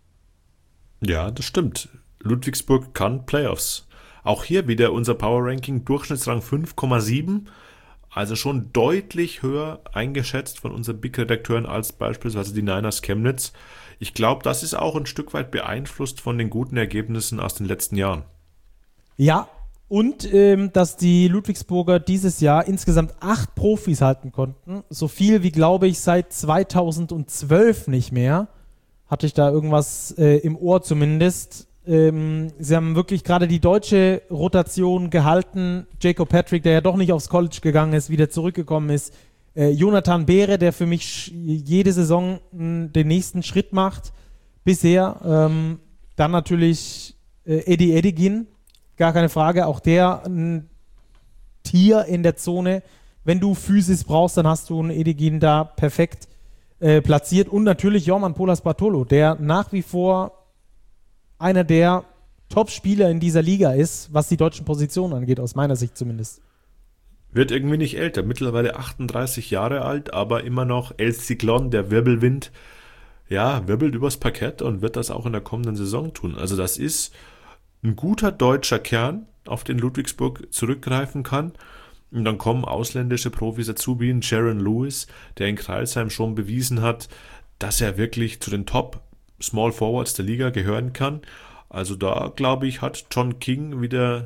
Ja, das stimmt. Ludwigsburg kann Playoffs. Auch hier wieder unser Power-Ranking, Durchschnittsrang 5,7. Also schon deutlich höher eingeschätzt von unseren Big-Redakteuren als beispielsweise die Niners Chemnitz. Ich glaube, das ist auch ein Stück weit beeinflusst von den guten Ergebnissen aus den letzten Jahren. Ja, und dass die Ludwigsburger dieses Jahr insgesamt 8 Profis halten konnten. So viel wie, glaube ich, seit 2012 nicht mehr. Hatte ich da irgendwas im Ohr zumindest. Sie haben wirklich gerade die deutsche Rotation gehalten. Jacob Patrick, der ja doch nicht aufs College gegangen ist, wieder zurückgekommen ist. Jonathan Beere, der für mich jede Saison den nächsten Schritt macht. Bisher. Dann natürlich Eddie Edigin. Gar keine Frage. Auch der ein Tier in der Zone. Wenn du Physis brauchst, dann hast du einen Edigin da perfekt platziert. Und natürlich Jorman Polas Bartolo, der nach wie vor einer der Top-Spieler in dieser Liga ist, was die deutschen Positionen angeht, aus meiner Sicht zumindest. Wird irgendwie nicht älter, mittlerweile 38 Jahre alt, aber immer noch El Cyclone, der Wirbelwind, ja, wirbelt übers Parkett und wird das auch in der kommenden Saison tun. Also das ist ein guter deutscher Kern, auf den Ludwigsburg zurückgreifen kann. Und dann kommen ausländische Profis dazu, wie ein Sharon Lewis, der in Crailsheim schon bewiesen hat, dass er wirklich zu den Top Small Forwards der Liga gehören kann. Also da, glaube ich, hat Josh King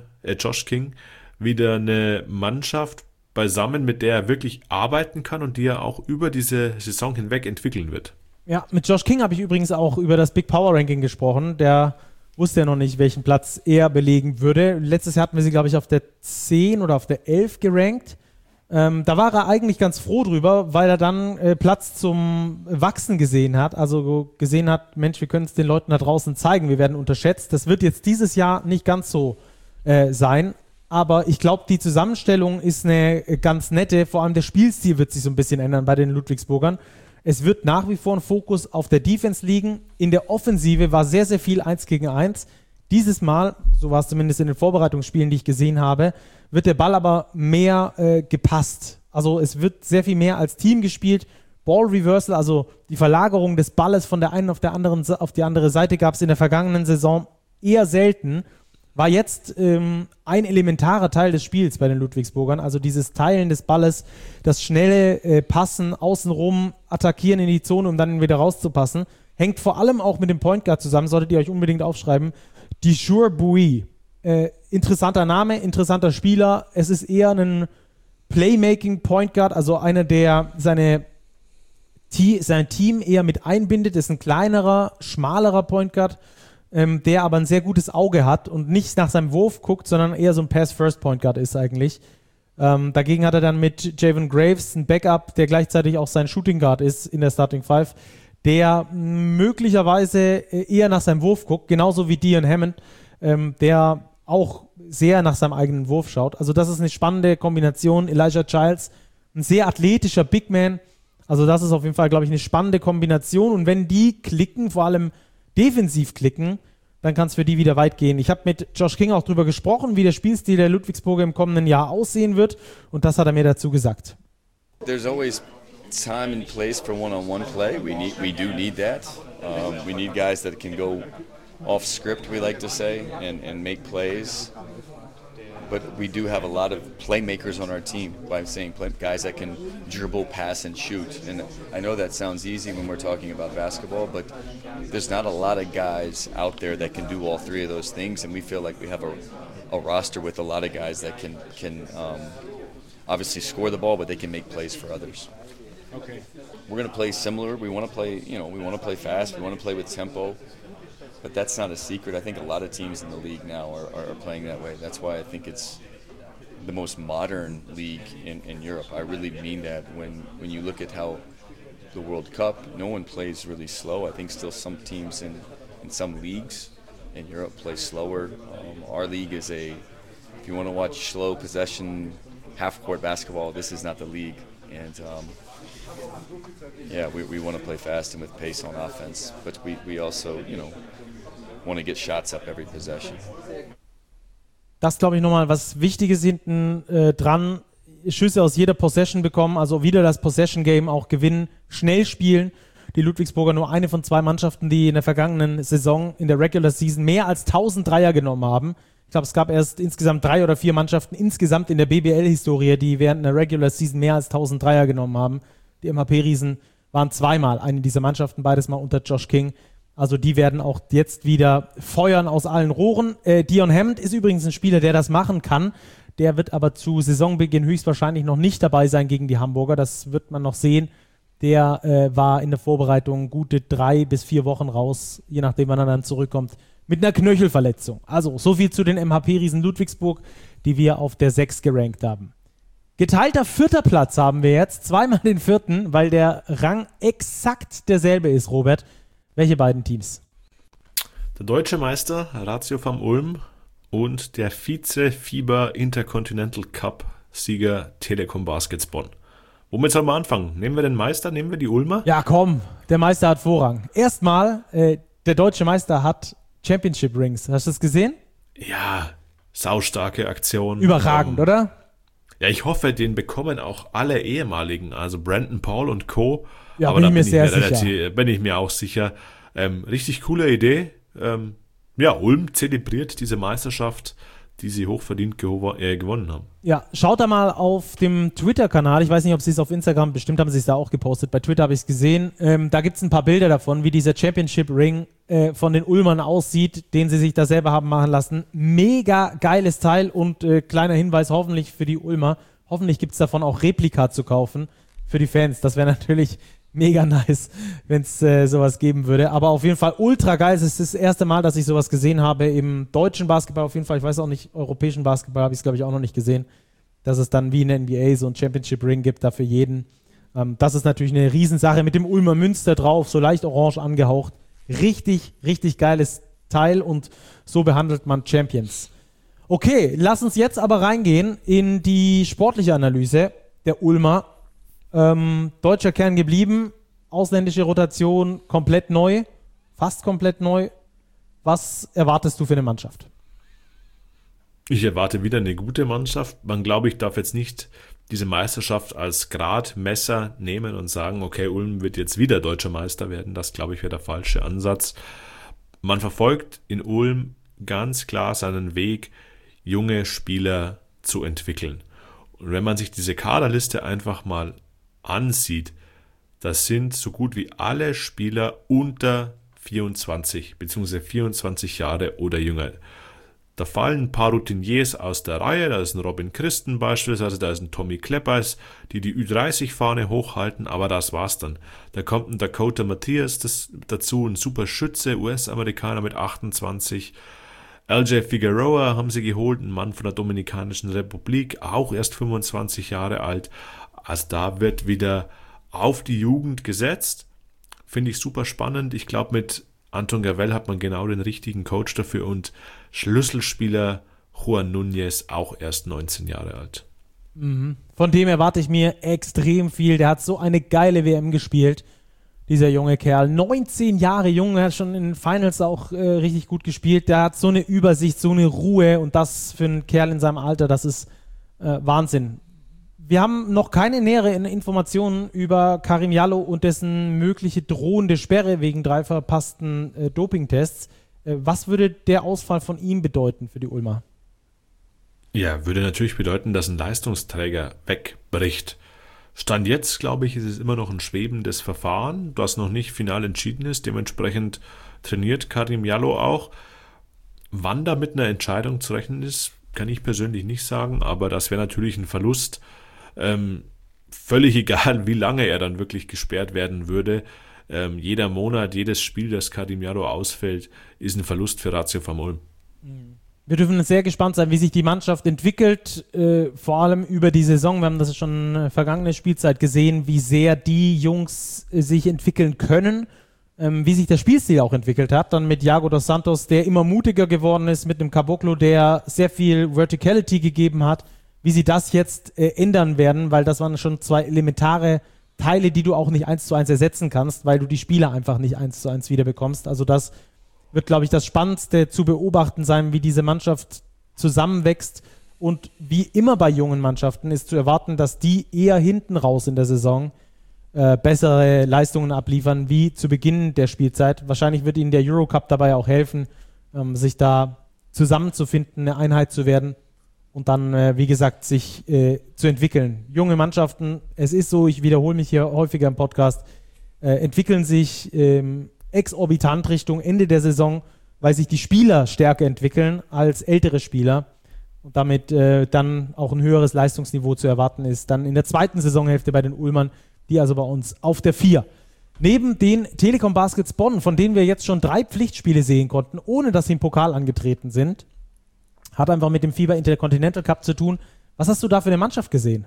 wieder eine Mannschaft beisammen, mit der er wirklich arbeiten kann und die er auch über diese Saison hinweg entwickeln wird. Ja, mit Josh King habe ich übrigens auch über das Big Power Ranking gesprochen. Der wusste ja noch nicht, welchen Platz er belegen würde. Letztes Jahr hatten wir sie, glaube ich, auf der 10 oder auf der 11 gerankt. Da war er eigentlich ganz froh drüber, weil er dann Platz zum Wachsen gesehen hat. Also gesehen hat, Mensch, wir können es den Leuten da draußen zeigen, wir werden unterschätzt. Das wird jetzt dieses Jahr nicht ganz so sein. Aber ich glaube, die Zusammenstellung ist eine ganz nette. Vor allem der Spielstil wird sich so ein bisschen ändern bei den Ludwigsburgern. Es wird nach wie vor ein Fokus auf der Defense liegen. In der Offensive war sehr, sehr viel 1 gegen 1. Dieses Mal, so war es zumindest in den Vorbereitungsspielen, die ich gesehen habe, wird der Ball aber mehr gepasst. Also es wird sehr viel mehr als Team gespielt. Ball Reversal, also die Verlagerung des Balles von der einen auf die andere Seite, gab es in der vergangenen Saison eher selten. War jetzt ein elementarer Teil des Spiels bei den Ludwigsburgern. Also dieses Teilen des Balles, das schnelle Passen, außenrum, attackieren in die Zone, um dann wieder rauszupassen, hängt vor allem auch mit dem Point Guard zusammen, solltet ihr euch unbedingt aufschreiben. Dishur Bui. Interessanter Name, interessanter Spieler. Es ist eher ein Playmaking Point Guard, also einer, der sein Team eher mit einbindet. Ist ein kleinerer, schmalerer Point Guard, der aber ein sehr gutes Auge hat und nicht nach seinem Wurf guckt, sondern eher so ein Pass-First-Point Guard ist eigentlich. Dagegen hat er dann mit Javon Graves einen Backup, der gleichzeitig auch sein Shooting Guard ist in der Starting Five, der möglicherweise eher nach seinem Wurf guckt, genauso wie Dion Hammond, der auch sehr nach seinem eigenen Wurf schaut. Also das ist eine spannende Kombination. Elijah Childs, ein sehr athletischer Big Man. Also das ist auf jeden Fall, glaube ich, eine spannende Kombination. Und wenn die klicken, vor allem defensiv klicken, dann kann es für die wieder weit gehen. Ich habe mit Josh King auch darüber gesprochen, wie der Spielstil der Ludwigsburger im kommenden Jahr aussehen wird. Und das hat er mir dazu gesagt. There's always time and place for one-on-one play. We do need that. We need guys that can go off script, we like to say, and make plays. But we do have a lot of playmakers on our team by saying guys that can dribble, pass, and shoot. And I know that sounds easy when we're talking about basketball, but there's not a lot of guys out there that can do all three of those things. And we feel like we have a roster with a lot of guys that can obviously score the ball, but they can make plays for others. Okay. We're going to play similar. We want to play, we want to play fast. We want to play with tempo. But that's not a secret. I think a lot of teams in the league now are playing that way. That's why I think it's the most modern league in Europe. I really mean that. When you look at how the World Cup, no one plays really slow. I think still some teams in some leagues in Europe play slower. Our league is if you want to watch slow possession, half-court basketball, this is not the league. And we want to play fast and with pace on offense. But we also, want to get shots up every possession. Das glaube ich nochmal was Wichtiges hinten dran. Schüsse aus jeder Possession bekommen, also wieder das Possession-Game auch gewinnen, schnell spielen. Die Ludwigsburger nur eine von 2 Mannschaften, die in der vergangenen Saison in der Regular Season mehr als 1000 Dreier genommen haben. Ich glaube, es gab erst insgesamt 3 oder 4 Mannschaften insgesamt in der BBL-Historie, die während einer Regular Season mehr als 1000 Dreier genommen haben. Die MHP-Riesen waren zweimal eine dieser Mannschaften, beides mal unter Josh King. Also die werden auch jetzt wieder feuern aus allen Rohren. Dion Hammond ist übrigens ein Spieler, der das machen kann. Der wird aber zu Saisonbeginn höchstwahrscheinlich noch nicht dabei sein gegen die Hamburger. Das wird man noch sehen. Der war in der Vorbereitung gute 3 bis 4 Wochen raus, je nachdem, wann er dann zurückkommt, mit einer Knöchelverletzung. Also so viel zu den MHP-Riesen Ludwigsburg, die wir auf der 6 gerankt haben. Geteilter 4. Platz haben wir jetzt, zweimal den 4., weil der Rang exakt derselbe ist, Robert. Welche beiden Teams? Der deutsche Meister Ratio vom Ulm und der Vize-FIBA Intercontinental Cup-Sieger Telekom Baskets Bonn. Womit sollen wir anfangen? Nehmen wir den Meister, nehmen wir die Ulmer? Ja, komm, der Meister hat Vorrang. Erstmal, der deutsche Meister hat Championship Rings. Hast du das gesehen? Ja, saustarke Aktion. Überragend, oder? Ja, ich hoffe, den bekommen auch alle ehemaligen, also Brandon Paul und Co. Ja, aber da bin ich mir auch sicher. Richtig coole Idee. Ulm zelebriert diese Meisterschaft, die sie hochverdient gewonnen haben. Ja, schaut da mal auf dem Twitter-Kanal. Ich weiß nicht, ob sie es auf Instagram, bestimmt haben sie es da auch gepostet. Bei Twitter habe ich es gesehen. Da gibt es ein paar Bilder davon, wie dieser Championship-Ring von den Ulmern aussieht, den sie sich da selber haben machen lassen. Mega geiles Teil und kleiner Hinweis hoffentlich für die Ulmer. Hoffentlich gibt es davon auch Replika zu kaufen für die Fans. Das wäre natürlich mega nice, wenn es sowas geben würde. Aber auf jeden Fall ultra geil. Es ist das erste Mal, dass ich sowas gesehen habe im deutschen Basketball. Auf jeden Fall, ich weiß auch nicht, europäischen Basketball habe ich es, glaube ich, auch noch nicht gesehen, dass es dann wie in der NBA so ein Championship Ring gibt, da für jeden. Das ist natürlich eine Riesensache mit dem Ulmer Münster drauf, so leicht orange angehaucht. Richtig, richtig geiles Teil und so behandelt man Champions. Okay, lass uns jetzt aber reingehen in die sportliche Analyse der Ulmer. Deutscher Kern geblieben, ausländische Rotation komplett neu, fast komplett neu. Was erwartest du für eine Mannschaft? Ich erwarte wieder eine gute Mannschaft. Man, glaube ich, darf jetzt nicht diese Meisterschaft als Gradmesser nehmen und sagen, okay, Ulm wird jetzt wieder deutscher Meister werden. Das, glaube ich, wäre der falsche Ansatz. Man verfolgt in Ulm ganz klar seinen Weg, junge Spieler zu entwickeln. Und wenn man sich diese Kaderliste einfach mal ansieht, das sind so gut wie alle Spieler unter 24 bzw. 24 Jahre oder jünger. Da fallen ein paar Routiniers aus der Reihe, da ist ein Robin Christen beispielsweise, da ist ein Tommy Kleppers, die Ü30-Fahne hochhalten, aber das war's dann. Da kommt ein Dakota Matthias dazu, ein super Schütze, US-Amerikaner mit 28. LJ Figueroa haben sie geholt, ein Mann von der Dominikanischen Republik, auch erst 25 Jahre alt. Also da wird wieder auf die Jugend gesetzt. Finde ich super spannend. Ich glaube, mit Anton Gavel hat man genau den richtigen Coach dafür und Schlüsselspieler Juan Núñez auch erst 19 Jahre alt. Von dem erwarte ich mir extrem viel. Der hat so eine geile WM gespielt, dieser junge Kerl. 19 Jahre jung, er hat schon in den Finals auch richtig gut gespielt. Der hat so eine Übersicht, so eine Ruhe und das für einen Kerl in seinem Alter, das ist Wahnsinn. Wir haben noch keine näheren Informationen über Karim Jallow und dessen mögliche drohende Sperre wegen 3 verpassten Dopingtests. Was würde der Ausfall von ihm bedeuten für die Ulmer? Ja, würde natürlich bedeuten, dass ein Leistungsträger wegbricht. Stand jetzt, glaube ich, ist es immer noch ein schwebendes Verfahren, das noch nicht final entschieden ist. Dementsprechend trainiert Karim Jallow auch. Wann da mit einer Entscheidung zu rechnen ist, kann ich persönlich nicht sagen, aber das wäre natürlich ein Verlust. Völlig egal, wie lange er dann wirklich gesperrt werden würde. Jeder Monat, jedes Spiel, das Karim Jallow ausfällt, ist ein Verlust für Ratio Ulm. Wir dürfen sehr gespannt sein, wie sich die Mannschaft entwickelt, vor allem über die Saison. Wir haben das schon vergangene Spielzeit gesehen, wie sehr die Jungs sich entwickeln können, wie sich der Spielstil auch entwickelt hat. Dann mit Iago dos Santos, der immer mutiger geworden ist, mit dem Caboclo, der sehr viel Verticality gegeben hat, wie sie das jetzt ändern werden, weil das waren schon 2 elementare Teile, die du auch nicht 1:1 ersetzen kannst, weil du die Spieler einfach nicht 1:1 wieder bekommst. Also das wird, glaube ich, das Spannendste zu beobachten sein, wie diese Mannschaft zusammenwächst. Und wie immer bei jungen Mannschaften ist zu erwarten, dass die eher hinten raus in der Saison bessere Leistungen abliefern, wie zu Beginn der Spielzeit. Wahrscheinlich wird ihnen der Eurocup dabei auch helfen, sich da zusammenzufinden, eine Einheit zu werden und dann, wie gesagt, sich zu entwickeln. Junge Mannschaften, es ist so, ich wiederhole mich hier häufiger im Podcast, entwickeln sich exorbitant Richtung Ende der Saison, weil sich die Spieler stärker entwickeln als ältere Spieler und damit dann auch ein höheres Leistungsniveau zu erwarten ist. Dann in der zweiten Saisonhälfte bei den Ulmern, die also bei uns auf der 4. Neben den Telekom Baskets Bonn, von denen wir jetzt schon 3 Pflichtspiele sehen konnten, ohne dass sie im Pokal angetreten sind, hat einfach mit dem FIBA Intercontinental Cup zu tun. Was hast du da für eine Mannschaft gesehen?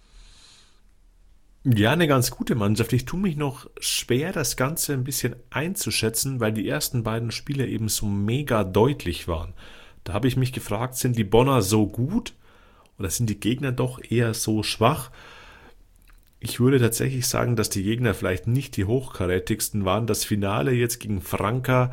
Ja, eine ganz gute Mannschaft. Ich tue mich noch schwer, das Ganze ein bisschen einzuschätzen, weil die ersten beiden Spiele eben so mega deutlich waren. Da habe ich mich gefragt, sind die Bonner so gut oder sind die Gegner doch eher so schwach? Ich würde tatsächlich sagen, dass die Gegner vielleicht nicht die hochkarätigsten waren. Das Finale jetzt gegen Franca,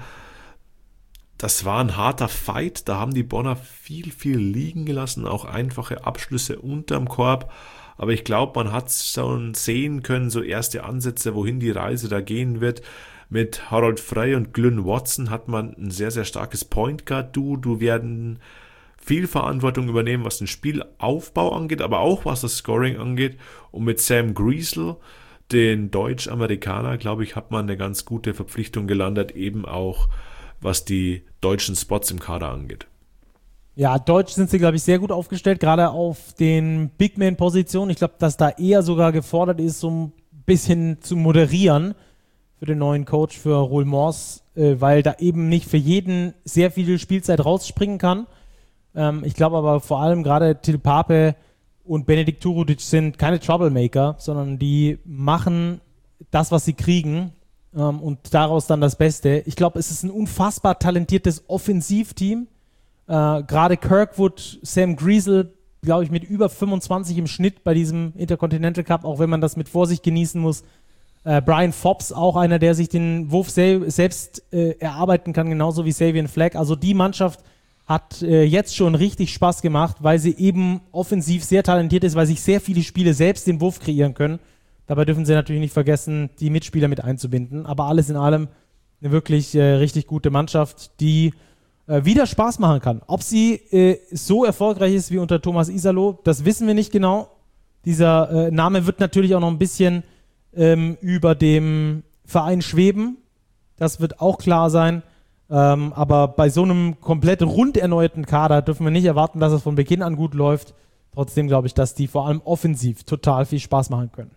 das war ein harter Fight. Da haben die Bonner viel liegen gelassen, auch einfache Abschlüsse unterm Korb. Aber ich glaube, man hat schon sehen können, so erste Ansätze, wohin die Reise da gehen wird. Mit Harold Frey und Glyn Watson hat man ein sehr, sehr starkes Point Guard-Duo. Du werden viel Verantwortung übernehmen, was den Spielaufbau angeht, aber auch was das Scoring angeht. Und mit Sam Griesel, den Deutsch-Amerikaner, glaube ich, hat man eine ganz gute Verpflichtung gelandet, eben auch was die deutschen Spots im Kader angeht. Ja, deutsch sind sie, glaube ich, sehr gut aufgestellt, gerade auf den Big-Man-Positionen. Ich glaube, dass da eher sogar gefordert ist, so ein bisschen zu moderieren für den neuen Coach, für Roel Mors, weil da eben nicht für jeden sehr viel Spielzeit rausspringen kann. Ich glaube aber vor allem gerade Till Pape und Benedikt Turudic sind keine Troublemaker, sondern die machen das, was sie kriegen und daraus dann das Beste. Ich glaube, es ist ein unfassbar talentiertes Offensivteam. Gerade Kirkwood, Sam Griesel, glaube ich, mit über 25 im Schnitt bei diesem Intercontinental Cup, auch wenn man das mit Vorsicht genießen muss. Brian Fobbs, auch einer, der sich den Wurf selbst erarbeiten kann, genauso wie Savion Flagg. Also die Mannschaft hat jetzt schon richtig Spaß gemacht, weil sie eben offensiv sehr talentiert ist, weil sich sehr viele Spiele selbst den Wurf kreieren können. Dabei dürfen sie natürlich nicht vergessen, die Mitspieler mit einzubinden. Aber alles in allem eine wirklich richtig gute Mannschaft, die wieder Spaß machen kann. Ob sie so erfolgreich ist wie unter Thomas Iserlohn, das wissen wir nicht genau. Dieser Name wird natürlich auch noch ein bisschen über dem Verein schweben. Das wird auch klar sein. Aber bei so einem komplett rund erneuerten Kader dürfen wir nicht erwarten, dass es von Beginn an gut läuft. Trotzdem glaube ich, dass die vor allem offensiv total viel Spaß machen können.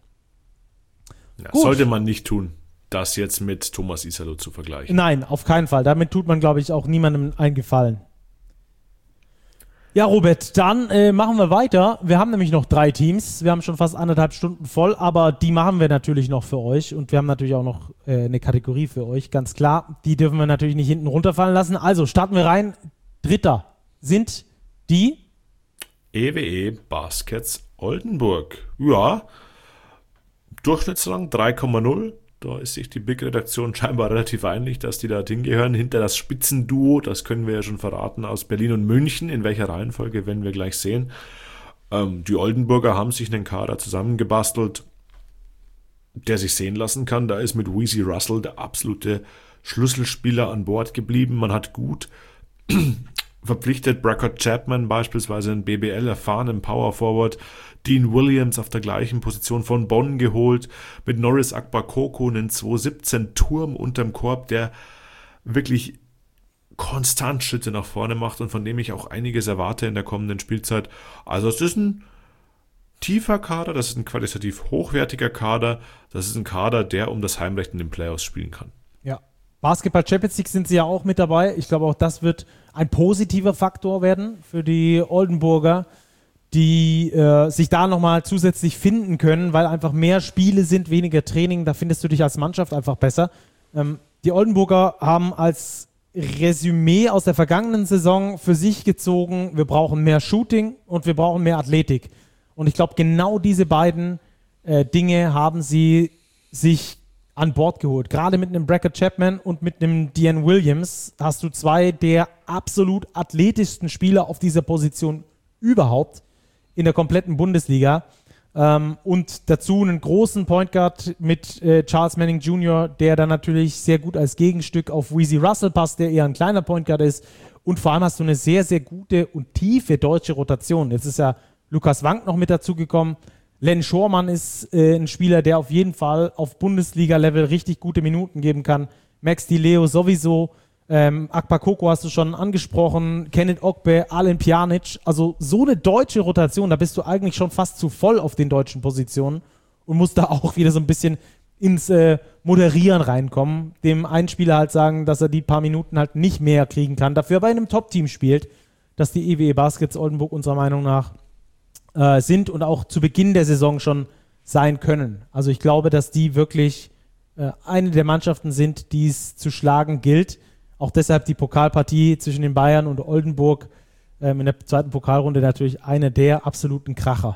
Ja, sollte man nicht tun, das jetzt mit Thomas Iserlohn zu vergleichen. Nein, auf keinen Fall. Damit tut man, glaube ich, auch niemandem einen Gefallen. Ja, Robert, dann machen wir weiter. Wir haben nämlich noch 3 Teams. Wir haben schon fast 1,5 Stunden voll, aber die machen wir natürlich noch für euch. Und wir haben natürlich auch noch eine Kategorie für euch, ganz klar. Die dürfen wir natürlich nicht hinten runterfallen lassen. Also starten wir rein. Dritter sind Die EWE Baskets Oldenburg. Ja, Durchschnittsrang 3,0. Da ist sich die Big-Redaktion scheinbar relativ einig, dass die da hingehören. Hinter das Spitzenduo, das können wir ja schon verraten, aus Berlin und München. In welcher Reihenfolge werden wir gleich sehen. Die Oldenburger haben sich einen Kader zusammengebastelt, der sich sehen lassen kann. Da ist mit Weezy Russell der absolute Schlüsselspieler an Bord geblieben. Man hat gut verpflichtet, Brackett Chapman beispielsweise, einen BBL erfahrenen Power Forward, Dean Williams auf der gleichen Position von Bonn geholt, mit Norris Akbakoko einen 217 Turm unterm Korb, der wirklich konstant Schritte nach vorne macht und von dem ich auch einiges erwarte in der kommenden Spielzeit. Also es ist ein tiefer Kader, das ist ein qualitativ hochwertiger Kader, das ist ein Kader, der um das Heimrecht in den Playoffs spielen kann. Ja, Basketball Champions League sind sie ja auch mit dabei. Ich glaube auch, das wird ein positiver Faktor werden für die Oldenburger, die sich da nochmal zusätzlich finden können, weil einfach mehr Spiele sind, weniger Training, da findest du dich als Mannschaft einfach besser. Die Oldenburger haben als Resümee aus der vergangenen Saison für sich gezogen, wir brauchen mehr Shooting und wir brauchen mehr Athletik. Und ich glaube, genau diese beiden Dinge haben sie sich an Bord geholt. Gerade mit einem Brackett Chapman und mit einem Dean Williams hast du zwei der absolut athletischsten Spieler auf dieser Position überhaupt in der kompletten Bundesliga. Und dazu einen großen Point Guard mit Charles Manning Jr., der dann natürlich sehr gut als Gegenstück auf Weezy Russell passt, der eher ein kleiner Point Guard ist. Und vor allem hast du eine sehr, sehr gute und tiefe deutsche Rotation. Jetzt ist ja Lukas Wank noch mit dazugekommen. Len Schormann ist ein Spieler, der auf jeden Fall auf Bundesliga-Level richtig gute Minuten geben kann. Max Di Leo sowieso. Akbakoko hast du schon angesprochen, Kenneth Ogbe, Alen Pjanic, also so eine deutsche Rotation, da bist du eigentlich schon fast zu voll auf den deutschen Positionen und musst da auch wieder so ein bisschen ins Moderieren reinkommen, dem einen Spieler halt sagen, dass er die paar Minuten halt nicht mehr kriegen kann, dafür bei einem Top-Team spielt, dass die EWE Baskets Oldenburg unserer Meinung nach sind und auch zu Beginn der Saison schon sein können. Also ich glaube, dass die wirklich eine der Mannschaften sind, die es zu schlagen gilt. Auch deshalb die Pokalpartie zwischen den Bayern und Oldenburg in der zweiten Pokalrunde natürlich eine der absoluten Kracher.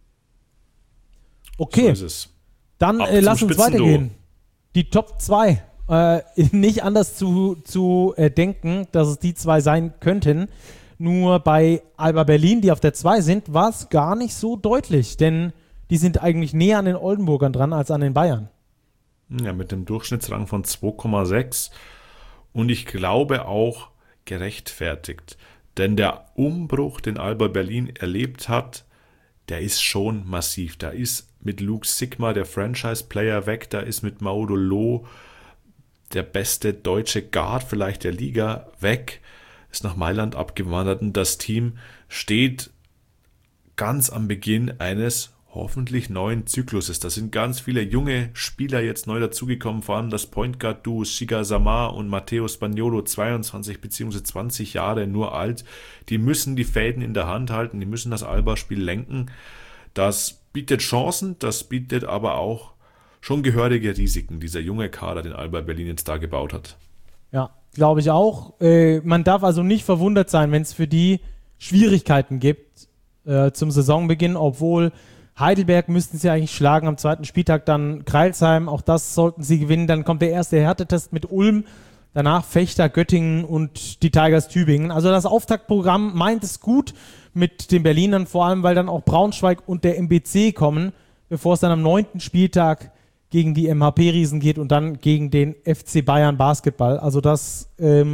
Okay, so ist es. Dann lass uns weitergehen. Die Top 2. Nicht anders zu denken, dass es die zwei sein könnten. Nur bei Alba Berlin, die auf der 2 sind, war es gar nicht so deutlich, denn die sind eigentlich näher an den Oldenburgern dran als an den Bayern. Ja, mit dem Durchschnittsrang von 2,6. Und ich glaube auch gerechtfertigt. Denn der Umbruch, den Alba Berlin erlebt hat, der ist schon massiv. Da ist mit Luke Sigma der Franchise-Player weg, da ist mit Maodo Loh der beste deutsche Guard vielleicht der Liga weg, ist nach Mailand abgewandert und das Team steht ganz am Beginn eines hoffentlich neuen Zykluses. Da sind ganz viele junge Spieler jetzt neu dazugekommen, vor allem das Point Guard Duo Shiga Samar und Matteo Spagnolo, 22 bzw. 20 Jahre nur alt. Die müssen die Fäden in der Hand halten, die müssen das Alba-Spiel lenken. Das bietet Chancen, das bietet aber auch schon gehörige Risiken, dieser junge Kader, den Alba Berlin jetzt da gebaut hat. Ja, glaube ich auch. Man darf also nicht verwundert sein, wenn es für die Schwierigkeiten gibt zum Saisonbeginn, obwohl Heidelberg müssten sie eigentlich schlagen, am zweiten Spieltag dann Crailsheim, auch das sollten sie gewinnen. Dann kommt der erste Härtetest mit Ulm, danach Fechter, Göttingen und die Tigers Tübingen. Also das Auftaktprogramm meint es gut mit den Berlinern, vor allem weil dann auch Braunschweig und der MBC kommen, bevor es dann am 9. Spieltag gegen die MHP-Riesen geht und dann gegen den FC Bayern Basketball. Also dass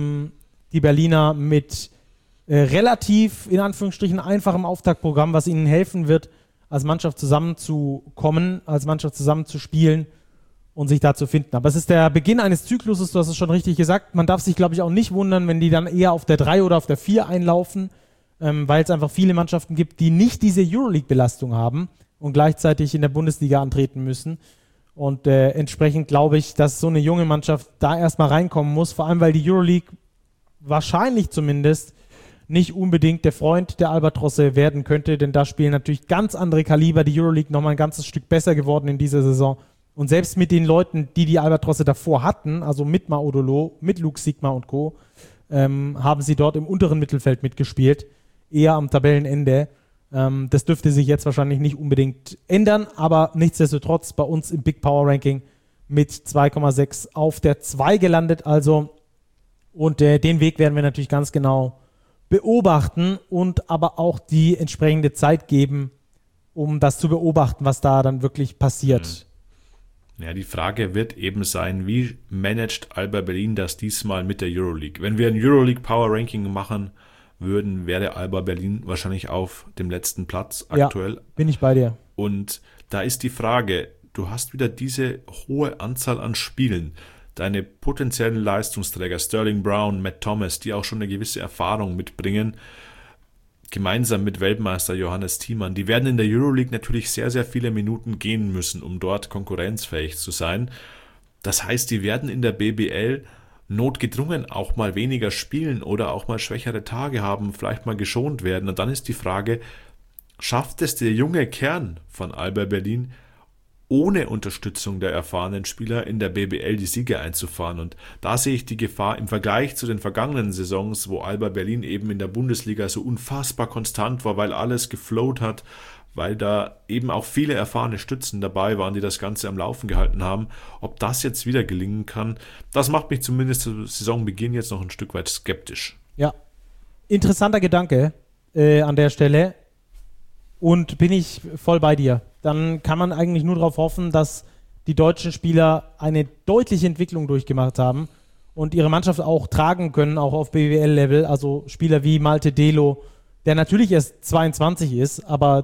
die Berliner mit relativ, in Anführungsstrichen, einfachem Auftaktprogramm, was ihnen helfen wird, als Mannschaft zusammenzukommen, als Mannschaft zusammenzuspielen und sich da zu finden. Aber es ist der Beginn eines Zykluses, du hast es schon richtig gesagt. Man darf sich, glaube ich, auch nicht wundern, wenn die dann eher auf der 3 oder auf der 4 einlaufen, weil es einfach viele Mannschaften gibt, die nicht diese Euroleague-Belastung haben und gleichzeitig in der Bundesliga antreten müssen. Und entsprechend glaube ich, dass so eine junge Mannschaft da erstmal reinkommen muss, vor allem weil die Euroleague wahrscheinlich zumindest nicht unbedingt der Freund der Albatrosse werden könnte, denn da spielen natürlich ganz andere Kaliber, die Euroleague nochmal ein ganzes Stück besser geworden in dieser Saison. Und selbst mit den Leuten, die die Albatrosse davor hatten, also mit Maodo Loh, mit Luke Sigma und Co., haben sie dort im unteren Mittelfeld mitgespielt. eher am Tabellenende. Das dürfte sich jetzt wahrscheinlich nicht unbedingt ändern, aber nichtsdestotrotz bei uns im Big Power Ranking mit 2,6 auf der 2 gelandet. Also, und den Weg werden wir natürlich ganz genau beobachten und aber auch die entsprechende Zeit geben, um das zu beobachten, was da dann wirklich passiert. Ja, die Frage wird eben sein, wie managt Alba Berlin das diesmal mit der Euroleague? Wenn wir ein Euroleague Power Ranking machen würden, wäre Alba Berlin wahrscheinlich auf dem letzten Platz aktuell. Ja, bin ich bei dir. Und da ist die Frage, du hast wieder diese hohe Anzahl an Spielen. Deine potenziellen Leistungsträger, Sterling Brown, Matt Thomas, die auch schon eine gewisse Erfahrung mitbringen, gemeinsam mit Weltmeister Johannes Thiemann, die werden in der Euroleague natürlich sehr, sehr viele Minuten gehen müssen, um dort konkurrenzfähig zu sein. Das heißt, die werden in der BBL notgedrungen auch mal weniger spielen oder auch mal schwächere Tage haben, vielleicht mal geschont werden. Und dann ist die Frage, schafft es der junge Kern von Alba Berlin, ohne Unterstützung der erfahrenen Spieler in der BBL die Siege einzufahren? Und da sehe ich die Gefahr im Vergleich zu den vergangenen Saisons, wo Alba Berlin eben in der Bundesliga so unfassbar konstant war, weil alles geflowt hat, weil da eben auch viele erfahrene Stützen dabei waren, die das Ganze am Laufen gehalten haben. Ob das jetzt wieder gelingen kann, das macht mich zumindest zu Saisonbeginn jetzt noch ein Stück weit skeptisch. Ja, interessanter Gedanke an der Stelle und bin ich voll bei dir. Dann kann man eigentlich nur darauf hoffen, dass die deutschen Spieler eine deutliche Entwicklung durchgemacht haben und ihre Mannschaft auch tragen können, auch auf BWL-Level. Also Spieler wie Malte Delo, der natürlich erst 22 ist, aber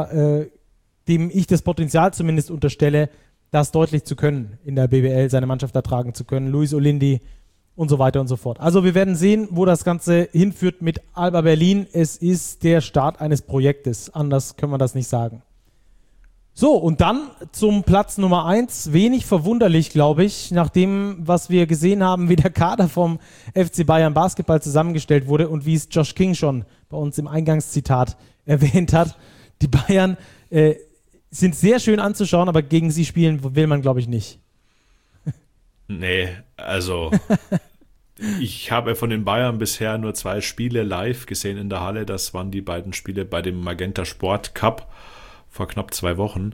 dem ich das Potenzial zumindest unterstelle, das deutlich zu können in der BWL, seine Mannschaft ertragen zu können. Luis Olindi und so weiter und so fort. Also wir werden sehen, wo das Ganze hinführt mit Alba Berlin. Es ist der Start eines Projektes. Anders können wir das nicht sagen. So, und dann zum Platz Nummer 1. Wenig verwunderlich, glaube ich, nach dem, was wir gesehen haben, wie der Kader vom FC Bayern Basketball zusammengestellt wurde und wie es Josh King schon bei uns im Eingangszitat erwähnt hat. Die Bayern sind sehr schön anzuschauen, aber gegen sie spielen will man, glaube ich, nicht. Nee, also ich habe von den Bayern bisher nur 2 Spiele live gesehen in der Halle. Das waren die beiden Spiele bei dem Magenta Sport Cup vor knapp 2 Wochen.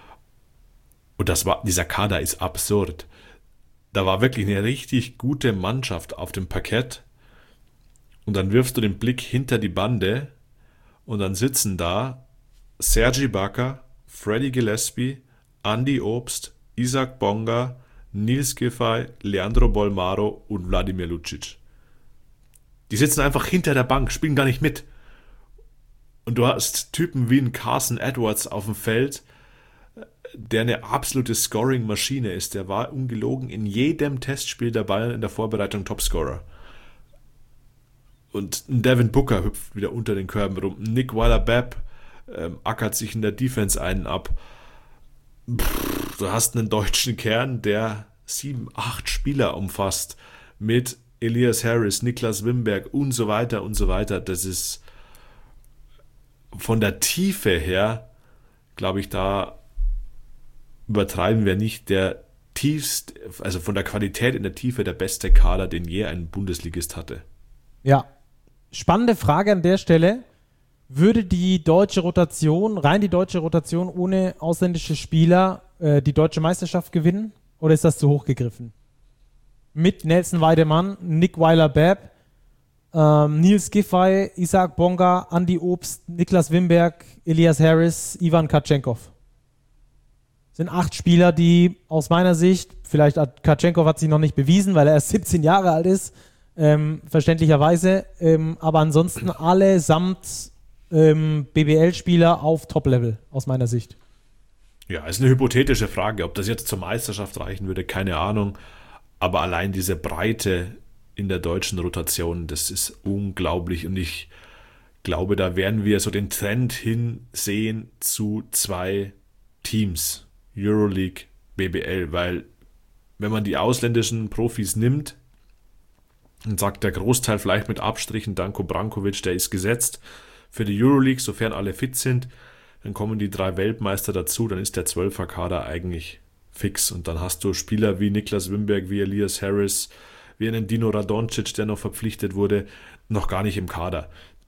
Und dieser Kader ist absurd. Da war wirklich eine richtig gute Mannschaft auf dem Parkett. Und dann wirfst du den Blick hinter die Bande und dann sitzen da Serge Ibaka, Freddie Gillespie, Andy Obst, Isaac Bonga, Nils Giffey, Leandro Bolmaro und Wladimir Lucic. Die sitzen einfach hinter der Bank, spielen gar nicht mit. Und du hast Typen wie ein Carson Edwards auf dem Feld, der eine absolute Scoring-Maschine ist. Der war ungelogen in jedem Testspiel der Bayern in der Vorbereitung Topscorer. Und ein Devin Booker hüpft wieder unter den Körben rum. Nick Weiler-Babb ackert sich in der Defense einen ab. Du hast einen deutschen Kern, der 7, 8 Spieler umfasst. Mit Elias Harris, Niklas Wimberg und so weiter und so weiter. Das ist von der Tiefe her, glaube ich, da übertreiben wir nicht, der tiefst, also von der Qualität in der Tiefe der beste Kader, den je ein Bundesligist hatte. Ja, spannende Frage an der Stelle. Würde die deutsche Rotation, rein die deutsche Rotation ohne ausländische Spieler, die deutsche Meisterschaft gewinnen? Oder ist das zu hoch gegriffen? Mit Nelson Weidemann, Nick Weiler-Babb, Nils Giffey, Isaac Bonga, Andy Obst, Niklas Wimberg, Elias Harris, Ivan Katschenkov. Sind 8 Spieler, die aus meiner Sicht, vielleicht Katschenkov hat sich noch nicht bewiesen, weil er erst 17 Jahre alt ist, verständlicherweise, aber ansonsten allesamt BBL-Spieler auf Top-Level, aus meiner Sicht. Ja, ist eine hypothetische Frage. Ob das jetzt zur Meisterschaft reichen würde, keine Ahnung. Aber allein diese Breite in der deutschen Rotation, das ist unglaublich. Und ich glaube, da werden wir so den Trend hinsehen zu 2 Teams, Euroleague, BBL. Weil wenn man die ausländischen Profis nimmt und sagt, der Großteil vielleicht mit Abstrichen, Danko Brankovic, der ist gesetzt für die Euroleague, sofern alle fit sind, dann kommen die 3 Weltmeister dazu, dann ist der 12er Kader eigentlich fix. Und dann hast du Spieler wie Niklas Wimberg, wie Elias Harris, wie einen Dino Radoncic, der noch verpflichtet wurde, noch gar nicht im Kader.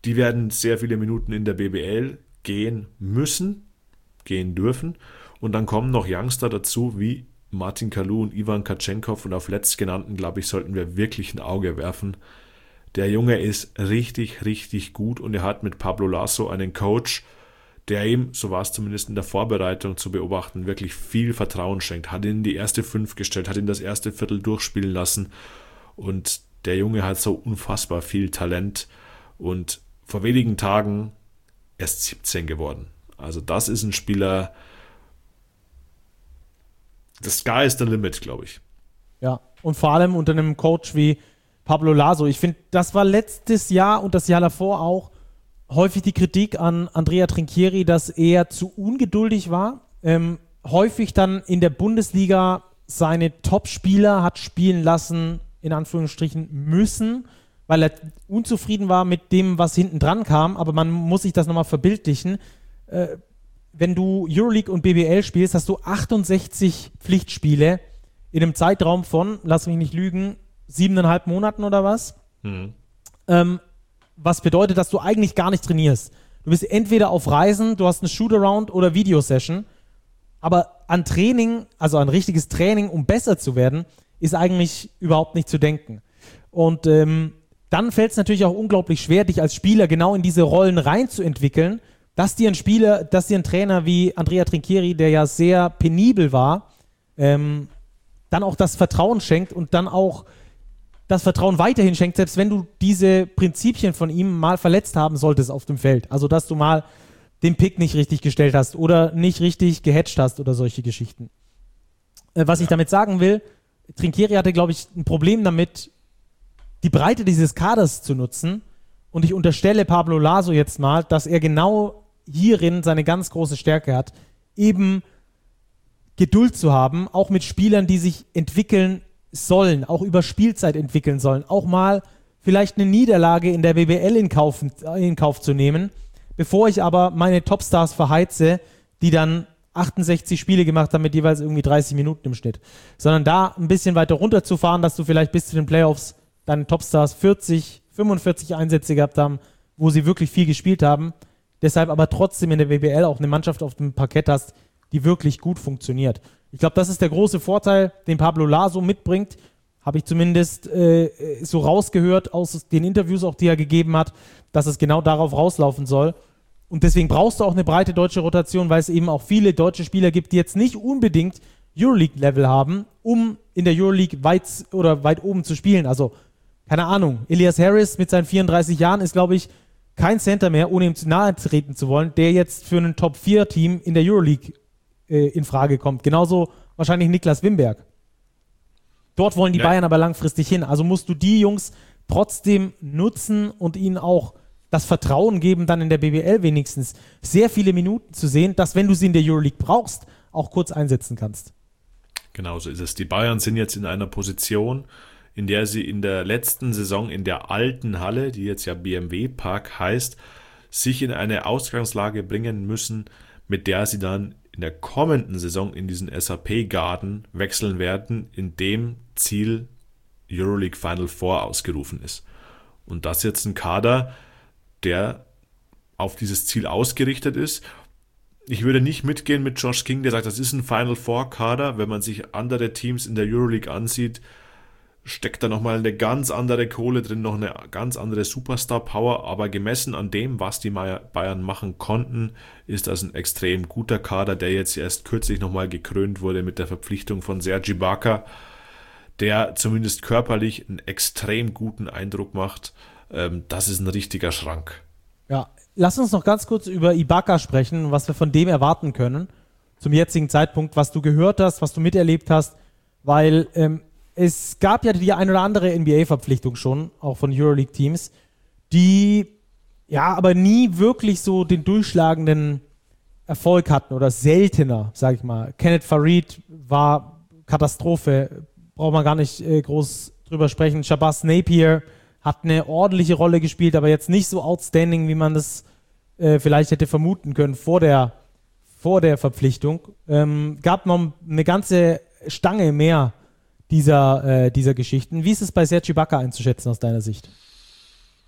die werden sehr viele Minuten in der BBL gehen müssen, gehen dürfen. Und dann kommen noch Youngster dazu, wie Martin Kalu und Ivan Katschenkov. Und auf letztgenannten, glaube ich, sollten wir wirklich ein Auge werfen. Der Junge ist richtig, richtig gut und er hat mit Pablo Laso einen Coach, der ihm, so war es zumindest in der Vorbereitung zu beobachten, wirklich viel Vertrauen schenkt. Hat ihn in die erste 5 gestellt, hat ihn das erste Viertel durchspielen lassen und der Junge hat so unfassbar viel Talent und vor wenigen Tagen erst 17 geworden. Also das ist ein Spieler, the sky is the limit, glaube ich. Ja, und vor allem unter einem Coach wie Pablo Laso. Ich finde, das war letztes Jahr und das Jahr davor auch häufig die Kritik an Andrea Trinchieri, dass er zu ungeduldig war. Häufig dann in der Bundesliga seine Top-Spieler hat spielen lassen, in Anführungsstrichen müssen, weil er unzufrieden war mit dem, was hinten dran kam. Aber man muss sich das nochmal verbildlichen. Wenn du Euroleague und BBL spielst, hast du 68 Pflichtspiele in einem Zeitraum von, lass mich nicht lügen, 7,5 Monaten oder was? Was bedeutet, dass du eigentlich gar nicht trainierst. Du bist entweder auf Reisen, du hast eine Shootaround oder Videosession, aber an Training, also an richtiges Training, um besser zu werden, ist eigentlich überhaupt nicht zu denken. Und dann fällt es natürlich auch unglaublich schwer, dich als Spieler genau in diese Rollen reinzuentwickeln, dass dir ein Trainer wie Andrea Trinchieri, der ja sehr penibel war, dann auch das Vertrauen schenkt und dann auch das Vertrauen weiterhin schenkt, selbst wenn du diese Prinzipien von ihm mal verletzt haben solltest auf dem Feld. Also, dass du mal den Pick nicht richtig gestellt hast oder nicht richtig gehatcht hast oder solche Geschichten. Was ich damit sagen will, Trinchieri hatte, glaube ich, ein Problem damit, die Breite dieses Kaders zu nutzen. Und ich unterstelle Pablo Laso jetzt mal, dass er genau hierin seine ganz große Stärke hat, eben Geduld zu haben, auch mit Spielern, die sich entwickeln sollen, auch über Spielzeit entwickeln sollen, auch mal vielleicht eine Niederlage in der BBL in Kauf zu nehmen, bevor ich aber meine Topstars verheize, die dann 68 Spiele gemacht haben mit jeweils irgendwie 30 Minuten im Schnitt. Sondern da ein bisschen weiter runterzufahren, dass du vielleicht bis zu den Playoffs deine Topstars 40, 45 Einsätze gehabt haben, wo sie wirklich viel gespielt haben, deshalb aber trotzdem in der BBL auch eine Mannschaft auf dem Parkett hast, die wirklich gut funktioniert. Ich glaube, das ist der große Vorteil, den Pablo Laso mitbringt. Habe ich zumindest so rausgehört aus den Interviews auch, die er gegeben hat, dass es genau darauf rauslaufen soll. Und deswegen brauchst du auch eine breite deutsche Rotation, weil es eben auch viele deutsche Spieler gibt, die jetzt nicht unbedingt Euroleague-Level haben, um in der Euroleague weit oben zu spielen. Also, keine Ahnung, Elias Harris mit seinen 34 Jahren ist, glaube ich, kein Center mehr, ohne ihm zu nahe treten zu wollen, der jetzt für ein Top-4-Team in der Euroleague in Frage kommt. Genauso wahrscheinlich Niklas Wimberg. Dort wollen die Bayern aber langfristig hin. Also musst du die Jungs trotzdem nutzen und ihnen auch das Vertrauen geben, dann in der BBL wenigstens sehr viele Minuten zu sehen, dass, wenn du sie in der Euroleague brauchst, auch kurz einsetzen kannst. Genau so ist es. Die Bayern sind jetzt in einer Position, in der sie in der letzten Saison in der alten Halle, die jetzt ja BMW Park heißt, sich in eine Ausgangslage bringen müssen, mit der sie dann in der kommenden Saison in diesen SAP-Garden wechseln werden, in dem Ziel Euroleague Final Four ausgerufen ist. Und das ist jetzt ein Kader, der auf dieses Ziel ausgerichtet ist. Ich würde nicht mitgehen mit Josh King, der sagt, das ist ein Final Four Kader. Wenn man sich andere Teams in der Euroleague ansieht, steckt da nochmal eine ganz andere Kohle drin, noch eine ganz andere Superstar-Power, aber gemessen an dem, was die Bayern machen konnten, ist das ein extrem guter Kader, der jetzt erst kürzlich nochmal gekrönt wurde mit der Verpflichtung von Serge Ibaka, der zumindest körperlich einen extrem guten Eindruck macht. Das ist ein richtiger Schrank. Ja, lass uns noch ganz kurz über Ibaka sprechen, was wir von dem erwarten können, zum jetzigen Zeitpunkt, was du gehört hast, was du miterlebt hast, weil es gab ja die ein oder andere NBA-Verpflichtung schon, auch von Euroleague-Teams, die ja aber nie wirklich so den durchschlagenden Erfolg hatten oder seltener, sag ich mal. Kenneth Farid war Katastrophe, braucht man gar nicht groß drüber sprechen. Shabazz Napier hat eine ordentliche Rolle gespielt, aber jetzt nicht so outstanding, wie man das vielleicht hätte vermuten können vor der Verpflichtung. Gab noch eine ganze Stange mehr dieser Geschichten. Wie ist es bei Serge Ibaka einzuschätzen aus deiner Sicht?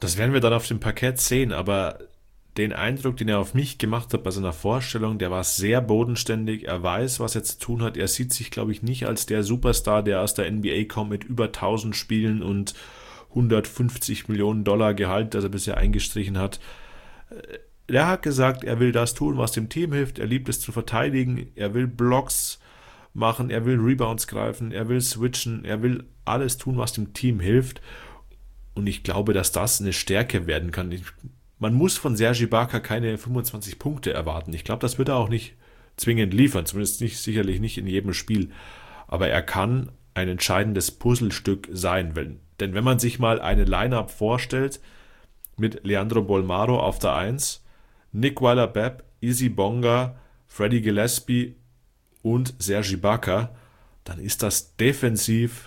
Das werden wir dann auf dem Parkett sehen, aber den Eindruck, den er auf mich gemacht hat bei seiner Vorstellung, der war sehr bodenständig, er weiß, was er zu tun hat, er sieht sich, glaube ich, nicht als der Superstar, der aus der NBA kommt mit über 1000 Spielen und 150 Millionen $, Gehalt, das er bisher eingestrichen hat. Er hat gesagt, er will das tun, was dem Team hilft, er liebt es zu verteidigen, er will Blocks machen, er will Rebounds greifen, er will switchen, er will alles tun, was dem Team hilft, und ich glaube, dass das eine Stärke werden kann. Man muss von Serge Ibaka keine 25 Punkte erwarten. Ich glaube, das wird er auch nicht zwingend liefern, zumindest sicherlich nicht in jedem Spiel. Aber er kann ein entscheidendes Puzzlestück sein. Denn wenn man sich mal eine Line-Up vorstellt, mit Leandro Bolmaro auf der 1, Nick Weiler-Bepp, Izzy Bonga, Freddie Gillespie und Serge Ibaka, dann ist das defensiv...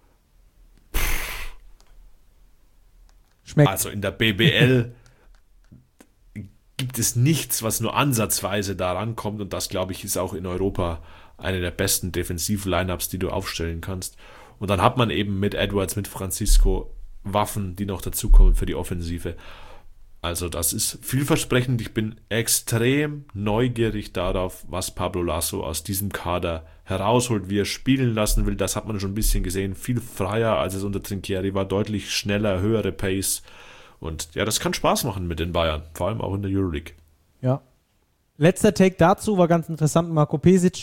Schmeckt. Also in der BBL... gibt es nichts, was nur ansatzweise da rankommt, und das, glaube ich, ist auch in Europa eine der besten Defensiv-Lineups, die du aufstellen kannst. Und dann hat man eben mit Edwards, mit Francisco Waffen, die noch dazukommen für die Offensive. Also das ist vielversprechend. Ich bin extrem neugierig darauf, was Pablo Laso aus diesem Kader herausholt, wie er spielen lassen will. Das hat man schon ein bisschen gesehen. Viel freier, als es unter Trinchieri war, deutlich schneller, höhere Pace. Und ja, das kann Spaß machen mit den Bayern, vor allem auch in der Euroleague. Ja. Letzter Take dazu war ganz interessant. Marko Pesic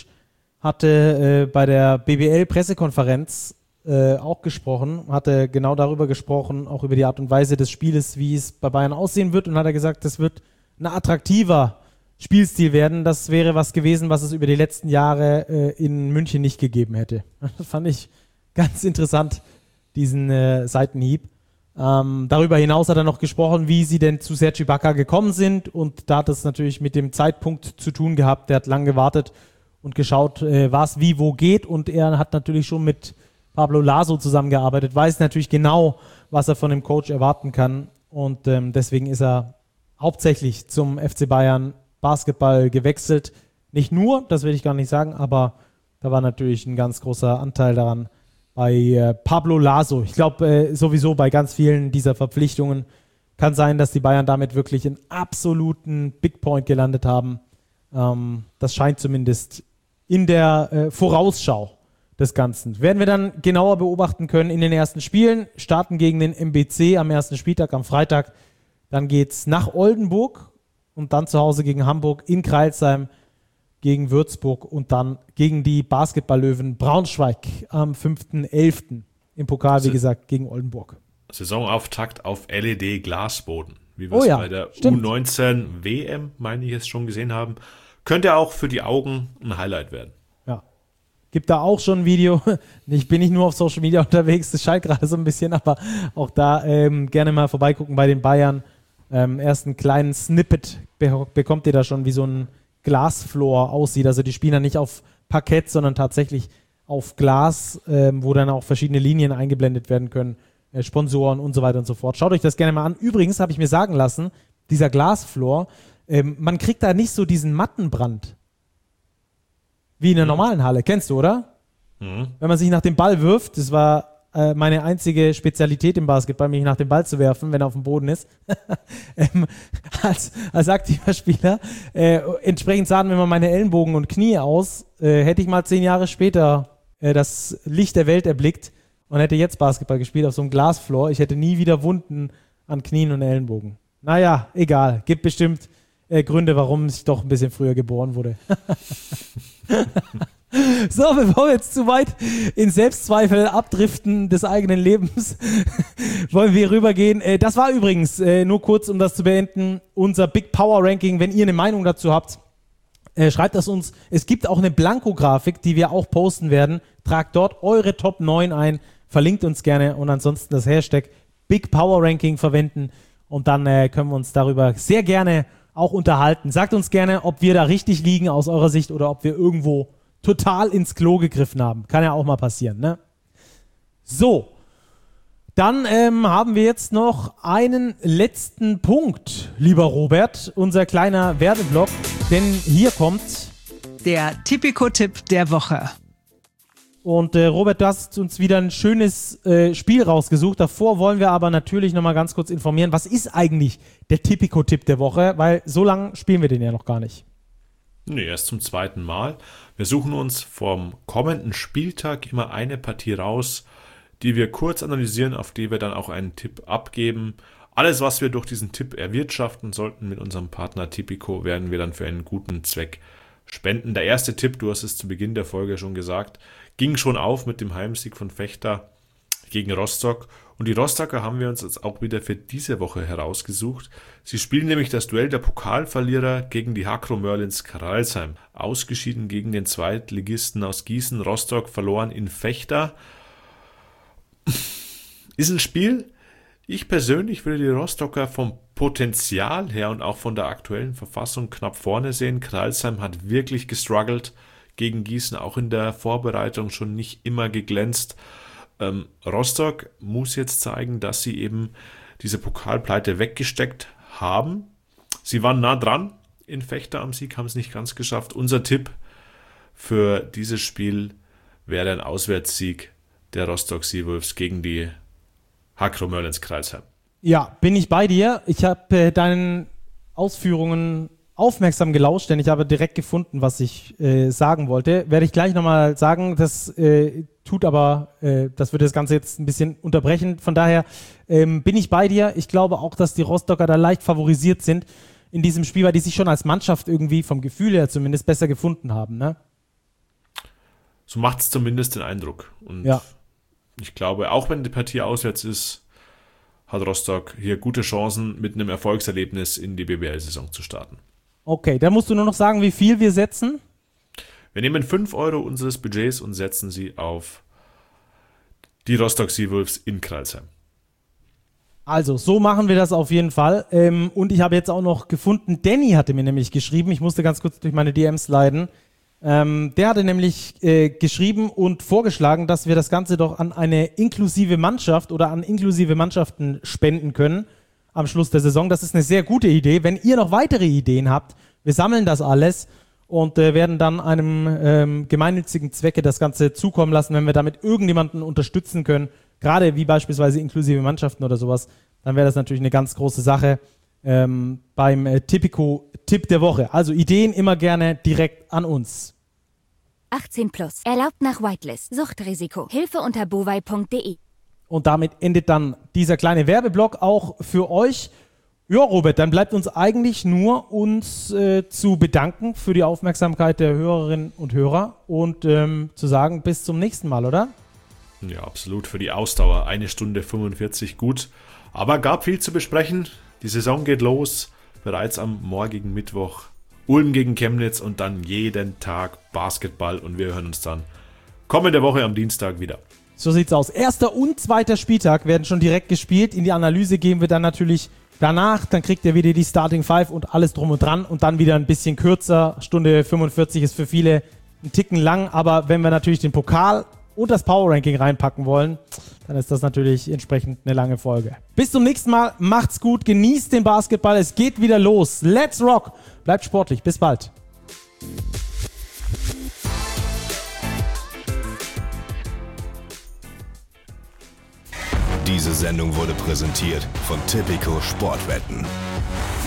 hatte bei der BBL-Pressekonferenz auch gesprochen, hatte genau darüber gesprochen, auch über die Art und Weise des Spieles, wie es bei Bayern aussehen wird, und hat er gesagt, das wird ein attraktiver Spielstil werden. Das wäre was gewesen, was es über die letzten Jahre in München nicht gegeben hätte. Das fand ich ganz interessant, diesen Seitenhieb. Darüber hinaus hat er noch gesprochen, wie sie denn zu Serge Ibaka gekommen sind, und da hat es natürlich mit dem Zeitpunkt zu tun gehabt. Der hat lange gewartet und geschaut, was wie wo geht, und er hat natürlich schon mit Pablo Laso zusammengearbeitet, weiß natürlich genau, was er von dem Coach erwarten kann, und deswegen ist er hauptsächlich zum FC Bayern Basketball gewechselt. Nicht nur, das will ich gar nicht sagen, aber da war natürlich ein ganz großer Anteil daran, bei Pablo Laso. Ich glaube, sowieso bei ganz vielen dieser Verpflichtungen kann sein, dass die Bayern damit wirklich einen absoluten Big Point gelandet haben. Das scheint zumindest in der Vorausschau des Ganzen. Werden wir dann genauer beobachten können in den ersten Spielen. Starten gegen den MBC am ersten Spieltag, am Freitag. Dann geht's nach Oldenburg und dann zu Hause gegen Hamburg, in Crailsheim gegen Würzburg und dann gegen die Basketballlöwen Braunschweig am 5.11. im Pokal, wie gesagt, gegen Oldenburg. Saisonauftakt auf LED-Glasboden, wie wir es bei der U19-WM, meine ich, es schon gesehen haben. Könnte auch für die Augen ein Highlight werden. Ja. Gibt da auch schon ein Video. Ich bin nicht nur auf Social Media unterwegs, das scheint gerade so ein bisschen, aber auch da gerne mal vorbeigucken bei den Bayern. Erst einen kleinen Snippet bekommt ihr da schon, wie so ein Glasfloor aussieht. Also die spielen dann nicht auf Parkett, sondern tatsächlich auf Glas, wo dann auch verschiedene Linien eingeblendet werden können, Sponsoren und so weiter und so fort. Schaut euch das gerne mal an. Übrigens habe ich mir sagen lassen, dieser Glasfloor, man kriegt da nicht so diesen Mattenbrand wie in der normalen Halle. Kennst du, oder? Mhm. Wenn man sich nach dem Ball wirft, das war meine einzige Spezialität im Basketball, mich nach dem Ball zu werfen, wenn er auf dem Boden ist. Als aktiver Spieler. Entsprechend sahen mir meine Ellenbogen und Knie aus. Hätte ich mal 10 Jahre später das Licht der Welt erblickt und hätte jetzt Basketball gespielt auf so einem Glasfloor, ich hätte nie wieder Wunden an Knien und Ellenbogen. Naja, egal. Gibt bestimmt Gründe, warum ich doch ein bisschen früher geboren wurde. So, bevor wir jetzt zu weit in Selbstzweifel abdriften des eigenen Lebens, wollen wir rübergehen. Das war übrigens, nur kurz, um das zu beenden, unser Big Power Ranking. Wenn ihr eine Meinung dazu habt, schreibt das uns. Es gibt auch eine Blanko-Grafik, die wir auch posten werden. Tragt dort eure Top 9 ein, verlinkt uns gerne und ansonsten das Hashtag Big Power Ranking verwenden und dann können wir uns darüber sehr gerne auch unterhalten. Sagt uns gerne, ob wir da richtig liegen aus eurer Sicht oder ob wir irgendwo total ins Klo gegriffen haben. Kann ja auch mal passieren, ne? So, dann haben wir jetzt noch einen letzten Punkt, lieber Robert, unser kleiner Werbeblock, denn hier kommt der Tipico-Tipp der Woche. Und Robert, du hast uns wieder ein schönes Spiel rausgesucht. Davor wollen wir aber natürlich nochmal ganz kurz informieren, was ist eigentlich der Tipico-Tipp der Woche? Weil so lange spielen wir den ja noch gar nicht. Nee, erst zum 2. Mal. Wir suchen uns vom kommenden Spieltag immer eine Partie raus, die wir kurz analysieren, auf die wir dann auch einen Tipp abgeben. Alles, was wir durch diesen Tipp erwirtschaften sollten mit unserem Partner Tipico, werden wir dann für einen guten Zweck spenden. Der erste Tipp, du hast es zu Beginn der Folge schon gesagt, ging schon auf mit dem Heimsieg von Vechta gegen Rostock. Und die Rostocker haben wir uns jetzt auch wieder für diese Woche herausgesucht. Sie spielen nämlich das Duell der Pokalverlierer gegen die Hakro Merlins Kralsheim. Ausgeschieden gegen den Zweitligisten aus Gießen. Rostock verloren in Vechta. Ist ein Spiel. Ich persönlich würde die Rostocker vom Potenzial her und auch von der aktuellen Verfassung knapp vorne sehen. Kralsheim hat wirklich gestruggelt gegen Gießen, auch in der Vorbereitung schon nicht immer geglänzt. Rostock muss jetzt zeigen, dass sie eben diese Pokalpleite weggesteckt haben. Sie waren nah dran in Vechta am Sieg, haben es nicht ganz geschafft. Unser Tipp für dieses Spiel wäre ein Auswärtssieg der Rostock Seawolves gegen die Hakro Merlins Kralsheim. Ja, bin ich bei dir. Ich habe deinen Ausführungen aufmerksam gelauscht, denn ich habe direkt gefunden, was ich sagen wollte. Werde ich gleich nochmal sagen, das tut aber, das würde das Ganze jetzt ein bisschen unterbrechen. Von daher bin ich bei dir. Ich glaube auch, dass die Rostocker da leicht favorisiert sind in diesem Spiel, weil die sich schon als Mannschaft irgendwie vom Gefühl her zumindest besser gefunden haben, ne? So macht es zumindest den Eindruck. Und ja. Ich glaube, auch wenn die Partie auswärts ist, hat Rostock hier gute Chancen, mit einem Erfolgserlebnis in die BBL-Saison zu starten. Okay, dann musst du nur noch sagen, wie viel wir setzen. Wir nehmen 5 Euro unseres Budgets und setzen sie auf die Rostock Seawolves in Kralsheim. Also, so machen wir das auf jeden Fall. Und ich habe jetzt auch noch gefunden, Danny hatte mir nämlich geschrieben, ich musste ganz kurz durch meine DMs leiten. Der hatte nämlich geschrieben und vorgeschlagen, dass wir das Ganze doch an eine inklusive Mannschaft oder an inklusive Mannschaften spenden können am Schluss der Saison. Das ist eine sehr gute Idee. Wenn ihr noch weitere Ideen habt, wir sammeln das alles und werden dann einem gemeinnützigen Zwecke das Ganze zukommen lassen, wenn wir damit irgendjemanden unterstützen können, gerade wie beispielsweise inklusive Mannschaften oder sowas, dann wäre das natürlich eine ganz große Sache beim Tipico-Tipp der Woche. Also Ideen immer gerne direkt an uns. 18 plus. Erlaubt nach Whitelist. Suchtrisiko. Hilfe unter bovai.de. Und damit endet dann dieser kleine Werbeblock auch für euch. Ja, Robert, dann bleibt uns eigentlich nur uns zu bedanken für die Aufmerksamkeit der Hörerinnen und Hörer und zu sagen, bis zum nächsten Mal, oder? Ja, absolut. Für die Ausdauer 1 Stunde 45 gut. Aber gab viel zu besprechen. Die Saison geht los. Bereits am morgigen Mittwoch. Ulm gegen Chemnitz und dann jeden Tag Basketball. Und wir hören uns dann kommende Woche am Dienstag wieder. So sieht's aus. 1. und 2. Spieltag werden schon direkt gespielt. In die Analyse gehen wir dann natürlich danach. Dann kriegt ihr wieder die Starting Five und alles drum und dran. Und dann wieder ein bisschen kürzer. Stunde 45 ist für viele ein Ticken lang. Aber wenn wir natürlich den Pokal und das Power Ranking reinpacken wollen, dann ist das natürlich entsprechend eine lange Folge. Bis zum nächsten Mal. Macht's gut. Genießt den Basketball. Es geht wieder los. Let's rock. Bleibt sportlich. Bis bald. Diese Sendung wurde präsentiert von Tipico Sportwetten.